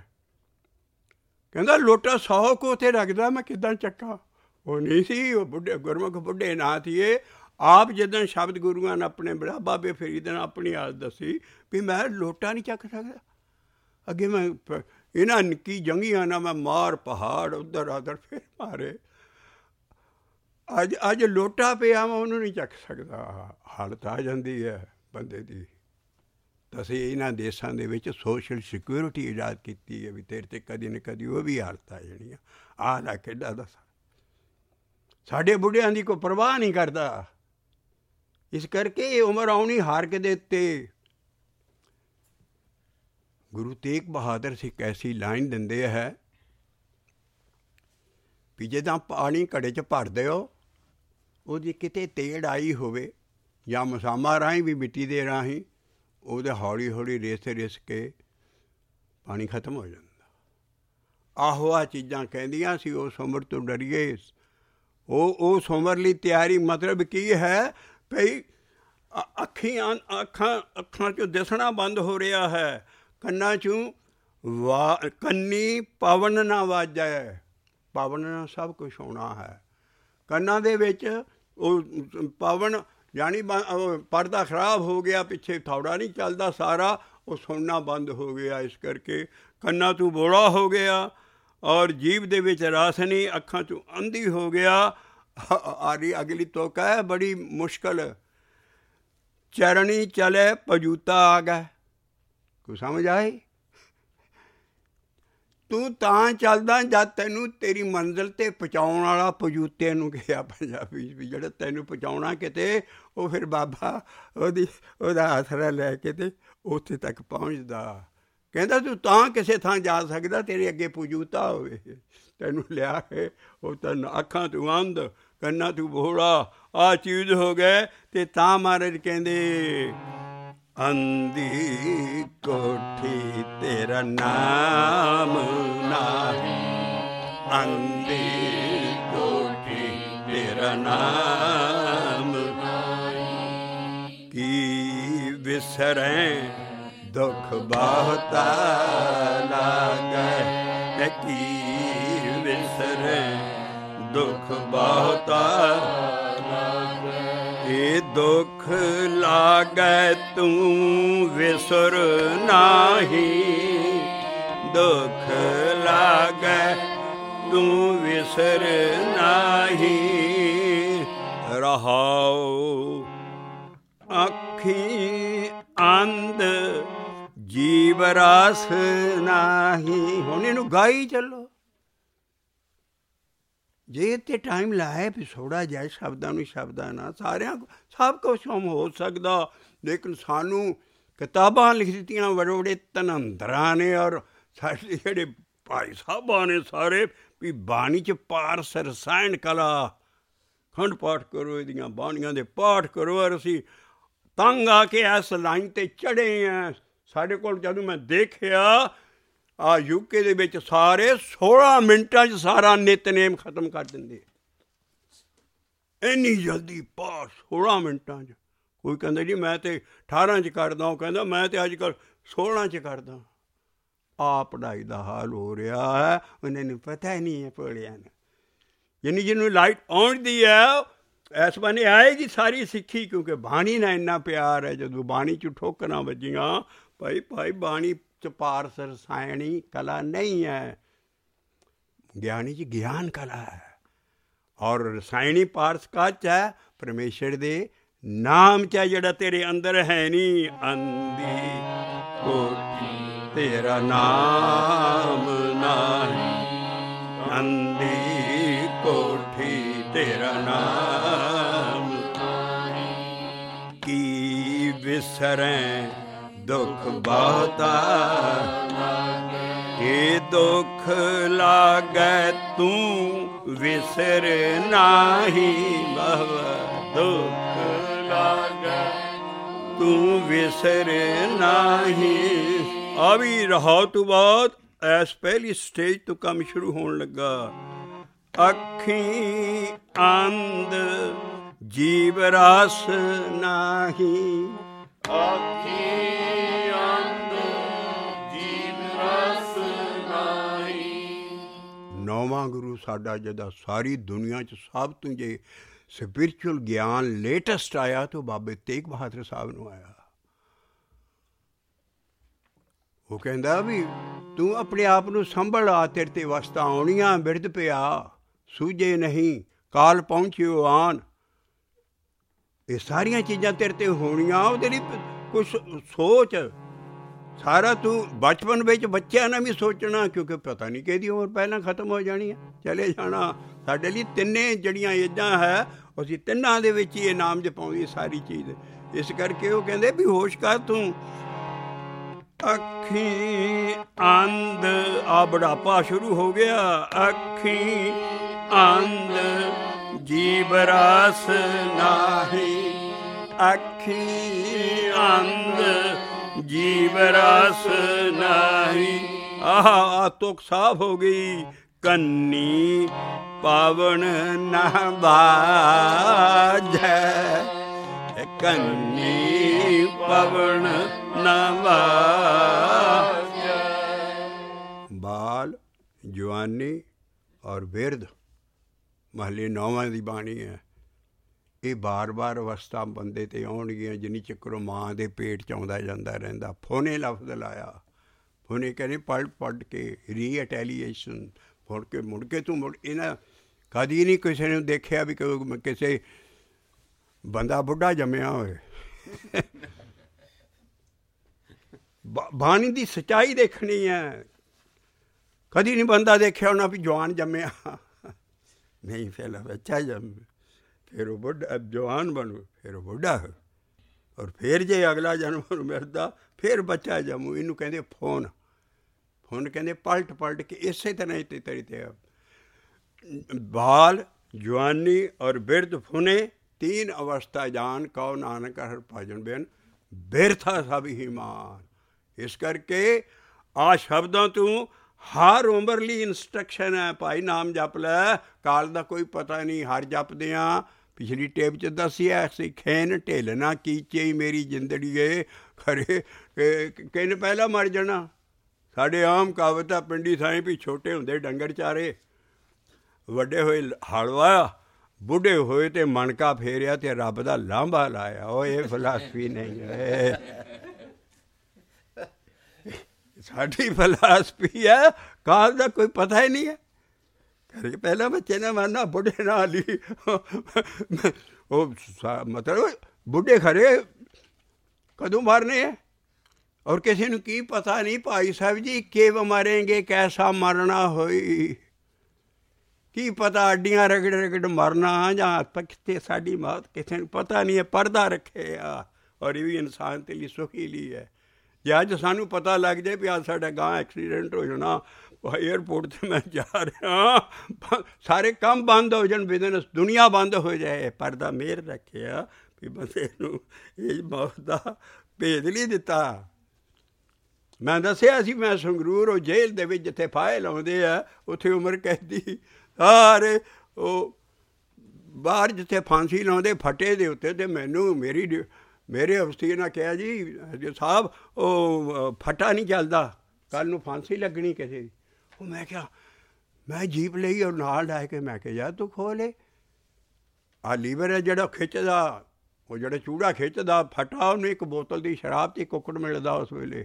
ਕਹਿੰਦਾ ਲੋਟਾ ਸੌ ਕੋ 'ਤੇ ਲੱਗਦਾ, ਮੈਂ ਕਿੱਦਾਂ ਚੱਕਾਂ? ਉਹ ਨਹੀਂ ਸੀ, ਉਹ ਬੁੱਢੇ ਗੁਰਮੁਖ ਬੁੱਢੇ ਨਾ ਥੀਏ। ਆਪ ਜਿੱਦਾਂ ਸ਼ਬਦ ਗੁਰੂਆਂ ਨੇ ਆਪਣੇ ਬੜਾ ਬਾਬੇ ਫਰੀਦ ਨੇ ਆਪਣੀ ਆਦਤ ਦੱਸੀ ਵੀ ਮੈਂ ਲੋਟਾ ਨਹੀਂ ਚੱਕ ਸਕਦਾ। ਅੱਗੇ ਮੈਂ ਇਹਨਾਂ ਨਿੱਕੀ ਜੰਗੀਆਂ ਨਾਲ ਮੈਂ ਮਾਰ ਪਹਾੜ ਉੱਧਰ ਉੱਧਰ ਫਿਰ ਮਾਰੇ। ਅੱਜ ਅੱਜ ਲੋਟਾ ਪਿਆ ਵਾ ਉਹਨੂੰ ਨਹੀਂ ਚੱਕ ਸਕਦਾ। ਹਾਲਤ ਆ ਜਾਂਦੀ ਹੈ ਬੰਦੇ ਦੀ। ਤਾਂ ਅਸੀਂ ਇਹਨਾਂ ਦੇਸ਼ਾਂ ਦੇ ਵਿੱਚ ਸੋਸ਼ਲ ਸਿਕਿਉਰਿਟੀ ਇਜਾਦ ਕੀਤੀ ਹੈ ਵੀ ਤੇਰੇ 'ਤੇ ਕਦੀ ਨਾ ਕਦੀ ਉਹ ਵੀ ਹਾਲਤ ਆ ਜਾਣੀ ਆ। ਆਹ ਲੈ ਕਿੱਡਾ ਦੱਸ, ਸਾਡੇ ਬੁੱਢਿਆਂ ਦੀ ਕੋਈ ਪਰਵਾਹ ਨਹੀਂ ਕਰਦਾ। ਇਸ ਕਰਕੇ ਇਹ ਉਮਰ ਆਉਣੀ ਹਾਰ ਕੇ ਦੇ ਉੱਤੇ। ਗੁਰੂ ਤੇਗ ਬਹਾਦਰ ਸਿੰਘ ਐਸੀ ਲਾਈਨ ਦਿੰਦੇ ਹੈ ਵੀ ਜਿੱਦਾਂ ਪਾਣੀ ਘੜੇ 'ਚ ਭਰ ਦਿਓ, ਉਹਦੀ ਕਿਤੇ ਤੇੜ ਆਈ ਹੋਵੇ ਜਾਂ ਮਸਾਮਾ ਰਾਹੀਂ ਵੀ ਮਿੱਟੀ ਦੇ ਰਾਹੀਂ, ਉਹਦੇ ਹੌਲੀ ਹੌਲੀ ਰਿਸ ਰਿਸ ਕੇ ਪਾਣੀ ਖਤਮ ਹੋ ਜਾਂਦਾ। ਆਹੋ ਆਹ ਚੀਜ਼ਾਂ ਕਹਿੰਦੀਆਂ ਸੀ ਉਸ ਉਮਰ ਤੋਂ ਡਰੀਏ। ਉਹ ਉਸ ਉਮਰ ਲਈ ਤਿਆਰੀ ਮਤਲਬ ਕੀ ਹੈ ਭਈ ਅੱਖੀਆਂ ਅੱਖਾਂ ਅੱਖਾਂ 'ਚੋਂ ਦਿਸਣਾ ਬੰਦ ਹੋ ਰਿਹਾ ਹੈ, ਕੰਨਾਂ 'ਚੋਂ ਵਾ ਕੰਨੀ ਪਵਨ ਨਾ ਵਾਜੈ। ਪਵਨ ਨਾਲ ਸਭ ਕੁਛ ਹੋਣਾ ਹੈ। ਕੰਨਾਂ ਦੇ ਵਿੱਚ ਉਹ ਪਵਨ ਯਾਨੀ ਪਰਦਾ ਖਰਾਬ ਹੋ ਗਿਆ, ਪਿੱਛੇ ਥੌੜਾ ਨਹੀਂ ਚੱਲਦਾ, ਸਾਰਾ ਉਹ ਸੁਣਨਾ ਬੰਦ ਹੋ ਗਿਆ। ਇਸ ਕਰਕੇ ਕੰਨਾਂ ਤੋਂ ਬੋਲਾ ਹੋ ਗਿਆ ਔਰ ਜੀਭ ਦੇ ਵਿੱਚ ਰਸ ਨਹੀਂ, ਅੱਖਾਂ 'ਚੋਂ ਅੰਧੀ ਹੋ ਗਿਆ। ਆਰੀ ਅਗਲੀ ਤੋਕਾ ਹੈ ਬੜੀ ਮੁਸ਼ਕਲ। ਚਰਣੀ ਚਲੇ ਪਜੂਤਾ ਆ ਗਏ। ਕੋਈ ਸਮਝ ਆਈ? ਤੂੰ ਤਾਂ ਚੱਲਦਾ ਜਦ ਤੈਨੂੰ ਤੇਰੀ ਮੰਜ਼ਿਲ 'ਤੇ ਪਹੁੰਚਾਉਣ ਵਾਲਾ ਪਜੂਤੇ ਨੂੰ ਕਿਹਾ ਪੰਜਾਬੀ ਵੀ, ਜਿਹੜਾ ਤੈਨੂੰ ਪਹੁੰਚਾਉਣਾ ਕਿਤੇ, ਉਹ ਫਿਰ ਬਾਬਾ ਉਹਦੀ ਉਹਦਾ ਆਸਰਾ ਲੈ ਕੇ ਤੇ ਉੱਥੇ ਤੱਕ ਪਹੁੰਚਦਾ। ਕਹਿੰਦਾ ਤੂੰ ਤਾਂ ਕਿਸੇ ਥਾਂ ਜਾ ਸਕਦਾ ਤੇਰੇ ਅੱਗੇ ਪਜੂਤਾ ਹੋਵੇ। ਤੈਨੂੰ ਲਿਆ ਕੇ ਉਹ ਤੈਨੂੰ ਅੱਖਾਂ ਤੋਂ ਅੰਧ, ਕੰਨਾਂ ਤੋਂ ਬੋਲਾ, ਆਹ ਚੀਜ਼ ਹੋ ਗਏ। ਅਤੇ ਤਾਂ ਮਹਾਰਾਜ ਕਹਿੰਦੇ ਅੰਧੀ ਕੋਠੀ ਤੇਰਾ ਨਾਮ ਨਾਹੀ, ਅੰਧੀ ਕੋਠੀ ਤੇਰਾ ਨਾਮ ਨਾਹੀ। ਕੀ ਵਿਸਰੈ ਦੁੱਖ ਬਹੁਤਾ ਲਾਗੈ, ਕੀ ਵਿਸਰੈ ਦੁੱਖ ਬਹੁਤਾ ਲਾਗੈ। ਇਹ ਦੁੱਖ ਲਾਗੈ ਤੂੰ ਵਿਸਰ ਨਾਹੀ, ਦੁੱਖ ਲਾਗੈ ਤੂੰ ਵਿਸਰ ਨਾਹੀ। ਰਹਾਉ ਅੱਖੀ ਅੰਧ ਜੀਵ ਰਸ ਨਾਹੀ। ਹੁਣ ਇਹਨੂੰ ਗਾਈ ਚੱਲੋ। ਜੇ ਤੇ ਟਾਈਮ ਲਾਇਆ ਵੀ ਥੋੜ੍ਹਾ ਜਿਹਾ ਸ਼ਬਦਾਂ ਨੂੰ ਸ਼ਬਦਾਂ ਨਾਲ ਸਾਰਿਆਂ ਸਭ ਕੁਛ ਹੋ ਸਕਦਾ, ਲੇਕਿਨ ਸਾਨੂੰ ਕਿਤਾਬਾਂ ਲਿਖ ਦਿੱਤੀਆਂ ਬੜੇ ਬੜੇ ਧਨੰਦਰਾਂ ਨੇ ਔਰ ਸਾਡੇ ਜਿਹੜੇ ਭਾਈ ਸਾਹਿਬਾਂ ਨੇ ਸਾਰੇ ਵੀ ਬਾਣੀ 'ਚ ਪਾਰਸ ਰਸਾਇਣ ਕਲਾ, ਖੰਡ ਪਾਠ ਕਰੋ, ਇਹਦੀਆਂ ਬਾਣੀਆਂ ਦੇ ਪਾਠ ਕਰੋ। ਔਰ ਅਸੀਂ ਤੰਗ ਆ ਕੇ ਇਸ ਲਾਈਨ 'ਤੇ ਚੜ੍ਹੇ ਹਾਂ। ਸਾਡੇ ਕੋਲ ਜਦੋਂ ਮੈਂ ਦੇਖਿਆ ਆਹ ਯੂਕੇ ਦੇ ਵਿੱਚ ਸਾਰੇ ਸੋਲ੍ਹਾਂ ਮਿੰਟਾਂ 'ਚ ਸਾਰਾ ਨਿਤਨੇਮ ਖਤਮ ਕਰ ਦਿੰਦੇ, ਇੰਨੀ ਜਲਦੀ ਪਾਠ ਸੋਲ੍ਹਾਂ ਮਿੰਟਾਂ 'ਚ। ਕੋਈ ਕਹਿੰਦਾ ਜੀ ਮੈਂ ਤਾਂ ਅਠਾਰਾਂ 'ਚ ਕਰਦਾ, ਉਹ ਕਹਿੰਦਾ ਮੈਂ ਤਾਂ ਅੱਜ ਕੱਲ੍ਹ ਸੋਲ੍ਹਾਂ 'ਚ ਕਰਦਾ। ਆਹ ਪੜ੍ਹਾਈ ਦਾ ਹਾਲ ਹੋ ਰਿਹਾ ਹੈ। ਉਹਨਾਂ ਨੂੰ ਪਤਾ ਹੀ ਨਹੀਂ ਹੈ ਭੋਲਿਆਂ ਨੂੰ। ਯਾਨੀ ਜਿਹਨੂੰ ਲਾਈਟ ਆਉਂਦੀ ਹੈ ਇਸ ਬੰਨੇ ਆਏਗੀ ਸਾਰੀ ਸਿੱਖੀ, ਕਿਉਂਕਿ ਬਾਣੀ ਨਾਲ ਇੰਨਾ ਪਿਆਰ ਹੈ। ਜਦੋਂ ਬਾਣੀ 'ਚ ਠੋਕਰਾਂ ਵੱਜੀਆਂ, ਭਾਈ ਭਾਈ ਬਾਣੀ 'ਚ ਪਾਰਸ ਰਸਾਇਣੀ ਕਲਾ ਨਹੀਂ ਹੈ, ਗਿਆਨੀ 'ਚ ਗਿਆਨ ਕਲਾ ਹੈ। ਔਰ ਰਸਾਇਣੀ ਪਾਰਸ ਕਾਹ 'ਚ ਹੈ? ਪਰਮੇਸ਼ਰ ਦੇ ਨਾਮ 'ਚ ਹੈ, ਜਿਹੜਾ ਤੇਰੇ ਅੰਦਰ ਹੈ ਨਹੀਂ। ਅੰਧੀ ਕੋਠੀ ਤੇਰਾ ਨਾਮ ਨਾਹੀ, ਅੰਧੀ ਕੋਠੀ ਤੇਰਾ ਨਾਮ ਨਾਹੀ। ਕੀ ਵਿਸਰੈ ਦੁੱਖ ਬਹੁਤਾ ਲਾਗੈ, ਇਹ ਦੁੱਖ ਲਾਗੈ ਤੂੰ ਵਿਸਰ ਨਾਹੀ। ਬਾਬਾ ਦੁੱਖ ਲਾਗੈ ਤੂੰ ਵਿਸਰ ਨਾਹੀ। ਆ ਵੀ ਰਹਾਉ ਤੋਂ ਬਾਅਦ ਇਸ ਪਹਿਲੀ ਸਟੇਜ ਤੋਂ ਕੰਮ ਸ਼ੁਰੂ ਹੋਣ ਲੱਗਾ। ਅੱਖੀ ਅੰਧ ਜੀਵ ਰਸ ਨਾਹੀ, ਅੱਖੀ ਅੰਧ ਜੀਵ ਰਸ ਨਾਹੀ। ਨੌਵਾਂ ਗੁਰੂ ਸਾਡਾ ਜਿਹਦਾ ਸਾਰੀ ਦੁਨੀਆ 'ਚ ਸਭ ਤੋਂ ਜੇ ਸਪਿਰਿਚੁਅਲ ਗਿਆਨ ਲੇਟੈਸਟ ਆਇਆ ਤਾਂ ਬਾਬੇ ਤੇਗ ਬਹਾਦਰ ਸਾਹਿਬ ਨੂੰ ਆਇਆ। ਉਹ ਕਹਿੰਦਾ ਵੀ ਤੂੰ ਆਪਣੇ ਆਪ ਨੂੰ ਸੰਭਲ, ਆ ਤੇਰੇ 'ਤੇ ਵਸਤਾਂ ਆਉਣੀਆਂ, ਬਿਰਧ ਪਿਆ ਸੂਝੇ ਨਹੀਂ ਕਾਲ ਪਹੁੰਚਿਓ ਆਨ। ਇਹ ਸਾਰੀਆਂ ਚੀਜ਼ਾਂ ਤੇਰੇ 'ਤੇ ਹੋਣੀਆਂ। ਉਹਦੇ ਲਈ ਕੁਛ ਸੋਚ। ਸਾਰਾ ਤੂੰ ਬਚਪਨ ਵਿੱਚ ਬੱਚਿਆਂ ਨੇ ਵੀ ਸੋਚਣਾ, ਕਿਉਂਕਿ ਪਤਾ ਨਹੀਂ ਕਿਹਦੀ ਉਮਰ ਪਹਿਲਾਂ ਖਤਮ ਹੋ ਜਾਣੀ ਹੈ, ਚਲੇ ਜਾਣਾ। ਸਾਡੇ ਲਈ ਤਿੰਨੇ ਜਿਹੜੀਆਂ ਏਜਾਂ ਹੈ, ਅਸੀਂ ਤਿੰਨਾਂ ਦੇ ਵਿੱਚ ਹੀ ਇਹ ਨਾਮ ਜਪਾਉਂਦੀ ਸਾਰੀ ਚੀਜ਼। ਇਸ ਕਰਕੇ ਉਹ ਕਹਿੰਦੇ ਵੀ ਹੋਸ਼ ਕਰ ਤੂੰ। ਅੱਖੀਂ ਅੰਧ, ਆ ਬੁਢਾਪਾ ਸ਼ੁਰੂ ਹੋ ਗਿਆ। ਅੱਖੀਂ ਅੰਧ ਜੀਵ ਰਸ ਨਾਹੀ, ਅੱਖੀਂ ਅੰਧ ਜੀਵ ਰਸ ਨਾਹੀ। ਆਹ ਤੁਕ ਸਾਫ ਹੋ ਗਈ। ਕੰਨੀ ਪਾਵਨ ਨਾ ਬਾਝੈ, ਕੰਨੀ ਪਵਨ ਨਾ ਬਾਝੈ। ਬਾਲ, ਜਵਾਨੀ ਔਰ ਬਿਰਧ ਮਹੱਲੇ ਨੌਵਾਂ ਦੀ ਬਾਣੀ ਹੈ। ਇਹ ਬਾਰ ਬਾਰ ਅਵਸਥਾ ਬੰਦੇ 'ਤੇ ਆਉਣਗੀਆਂ ਜਿੰਨੀ ਚਿਕਰੋਂ ਮਾਂ ਦੇ ਪੇਟ 'ਚ ਆਉਂਦਾ ਜਾਂਦਾ ਰਹਿੰਦਾ। ਫੋਨੇ ਲਫ਼ਜ਼ ਲਾਇਆ, ਫੋਨੇ ਕਹਿੰਦੇ ਪੜ੍ਹ ਪੜ੍ਹ ਕੇ ਰੀਅਟੈਲੀਏਸ਼ਨ, ਮੁੜ ਕੇ ਮੁੜ ਕੇ ਤੂੰ ਮੁੜ ਇਹਨਾਂ ਕਦੀ ਨਹੀਂ ਕਿਸੇ ਨੂੰ ਦੇਖਿਆ ਵੀ ਕਿਸੇ ਬੰਦਾ ਬੁੱਢਾ ਜੰਮਿਆ ਹੋਵੇ। ਬਾਣੀ ਦੀ ਸੱਚਾਈ ਦੇਖਣੀ ਹੈ। ਕਦੀ ਨਹੀਂ ਬੰਦਾ ਦੇਖਿਆ ਉਹਨਾਂ ਵੀ ਜਵਾਨ ਜੰਮਿਆ, ਨਹੀਂ ਪਹਿਲਾਂ ਬੱਚਾ ਜੰਮ, ਫਿਰ ਉਹ ਬੁੱਢਾ ਜਵਾਨ ਬਣੂ, ਫਿਰ ਉਹ ਬੁੱਢਾ ਹੋ, ਔਰ ਫਿਰ ਜੇ ਅਗਲਾ ਜਨਮ ਮਿਲਦਾ ਫਿਰ ਬੱਚਾ ਜੰਮੂ। ਇਹਨੂੰ ਕਹਿੰਦੇ ਫੋਨ। ਫੋਨ ਕਹਿੰਦੇ ਪਲਟ ਪਲਟ ਕੇ ਇਸੇ ਤਰ੍ਹਾਂ ਹੀ ਤੇਰੀ ਤੇ ਬਾਲ, ਜਵਾਨੀ ਔਰ ਬਿਰਧ ਫੁਨੇ तीन अवस्था जान कहो नानक हर भजन बिन बिरथा सब ही मान। इस करके आ शब्दों तू हर उम्र ली इंस्ट्रक्शन है। भाई नाम जप लै, काल का कोई पता नहीं। हर जपदे आ। पिछली टेप च दसिया सी, खेन ढेलना कीचे मेरी जिंदड़ीए, खरे किन पहला मर जाना। साढ़े आम कहावत है पिंडी साई भी छोटे हुंदे डंगर चारे, वड्डे होए हल वाया, बुढ़े होए तो मनका फेरिया तो रब का लांभा लाया। ਉਹ ਇਹ ਫਿਲਾਸਫੀ ਨਹੀਂ ਹੈ ਸਾਡੀ। ਫਿਲਾਸਫੀ ਹੈ ਕਾਲ ਦਾ ਕੋਈ ਪਤਾ ਹੀ ਨਹੀਂ ਹੈ। ਘਰੇ ਪਹਿਲਾਂ ਬੱਚੇ ਨੇ ਮਰਨਾ, ਬੁੱਢੇ ਨਾਲ ਹੀ ਉਹ ਮਤਲਬ ਬੁੱਢੇ ਖਰੇ ਕਦੋਂ ਮਰਨੇ ਹੈ। ਔਰ ਕਿਸੇ ਨੂੰ ਕੀ ਪਤਾ ਨਹੀਂ ਭਾਈ ਸਾਹਿਬ ਜੀ ਕਿਵੇਂ ਮਰੇਂਗੇ, ਕੈਸਾ ਮਰਨਾ ਹੋਈ, ਕੀ ਪਤਾ ਅੱਡੀਆਂ ਰਗੜ ਰਗੜ ਮਰਨਾ ਜਾਂ ਕਿਤੇ ਸਾਡੀ ਮੌਤ ਕਿਸੇ ਨੂੰ ਪਤਾ ਨਹੀਂ ਹੈ। ਪਰਦਾ ਰੱਖੇ ਆ। ਔਰ ਇਹ ਵੀ ਇਨਸਾਨ ਦੇ ਲਈ ਸੁਖੀ ਲਈ ਹੈ। ਜੇ ਅੱਜ ਸਾਨੂੰ ਪਤਾ ਲੱਗ ਜਾਏ ਵੀ ਅੱਜ ਸਾਡਾ ਗਾਂ ਐਕਸੀਡੈਂਟ ਹੋ ਜਾਣਾ, ਏਅਰਪੋਰਟ 'ਤੇ ਮੈਂ ਜਾ ਰਿਹਾ, ਸਾਰੇ ਕੰਮ ਬੰਦ ਹੋ ਜਾਣ, ਬਿਜ਼ਨਸ ਦੁਨੀਆ ਬੰਦ ਹੋ ਜਾਏ, ਪਰਦਾ ਮਿਹਰ ਰੱਖਿਆ ਵੀ ਬੰਦੇ ਨੂੰ ਇਹ ਮੌਤ ਦਾ ਭੇਦ ਨਹੀਂ ਦਿੱਤਾ। ਮੈਂ ਦੱਸਿਆ ਸੀ, ਮੈਂ ਸੰਗਰੂਰ ਉਹ ਜੇਲ੍ਹ ਦੇ ਵਿੱਚ ਜਿੱਥੇ ਫਾਹੇ ਲਾਉਂਦੇ ਆ, ਉੱਥੇ ਉਮਰ ਕੈਦੀ ਸਾਰੇ ਉਹ ਬਾਹਰ ਜਿੱਥੇ ਫਾਂਸੀ ਲਾਉਂਦੇ ਫਟੇ ਦੇ ਉੱਤੇ, ਅਤੇ ਮੈਨੂੰ ਮੇਰੀ ਮੇਰੇ ਅਫਸਰ ਨੇ ਕਿਹਾ ਜੀ ਸਾਹਿਬ ਉਹ ਫਟਾ ਨਹੀਂ ਚੱਲਦਾ, ਕੱਲ੍ਹ ਨੂੰ ਫਾਂਸੀ ਲੱਗਣੀ ਕਿਸੇ ਦੀ। ਉਹ ਮੈਂ ਕਿਹਾ ਮੈਂ ਜੀਪ ਲਈ ਔਰ ਨਾਲ ਲੈ ਕੇ ਮੈਂ ਕਿਹਾ ਯਾਰ ਤੂੰ ਖੋਲ੍ਹ, ਆਹ ਲੀਵਰ ਹੈ ਜਿਹੜਾ ਖਿੱਚਦਾ, ਉਹ ਜਿਹੜਾ ਚੂੜਾ ਖਿੱਚਦਾ ਫਟਾ, ਉਹਨੂੰ ਇੱਕ ਬੋਤਲ ਦੀ ਸ਼ਰਾਬ 'ਤੇ ਕੁੱਕੜ ਮਿਲਦਾ ਉਸ ਵੇਲੇ।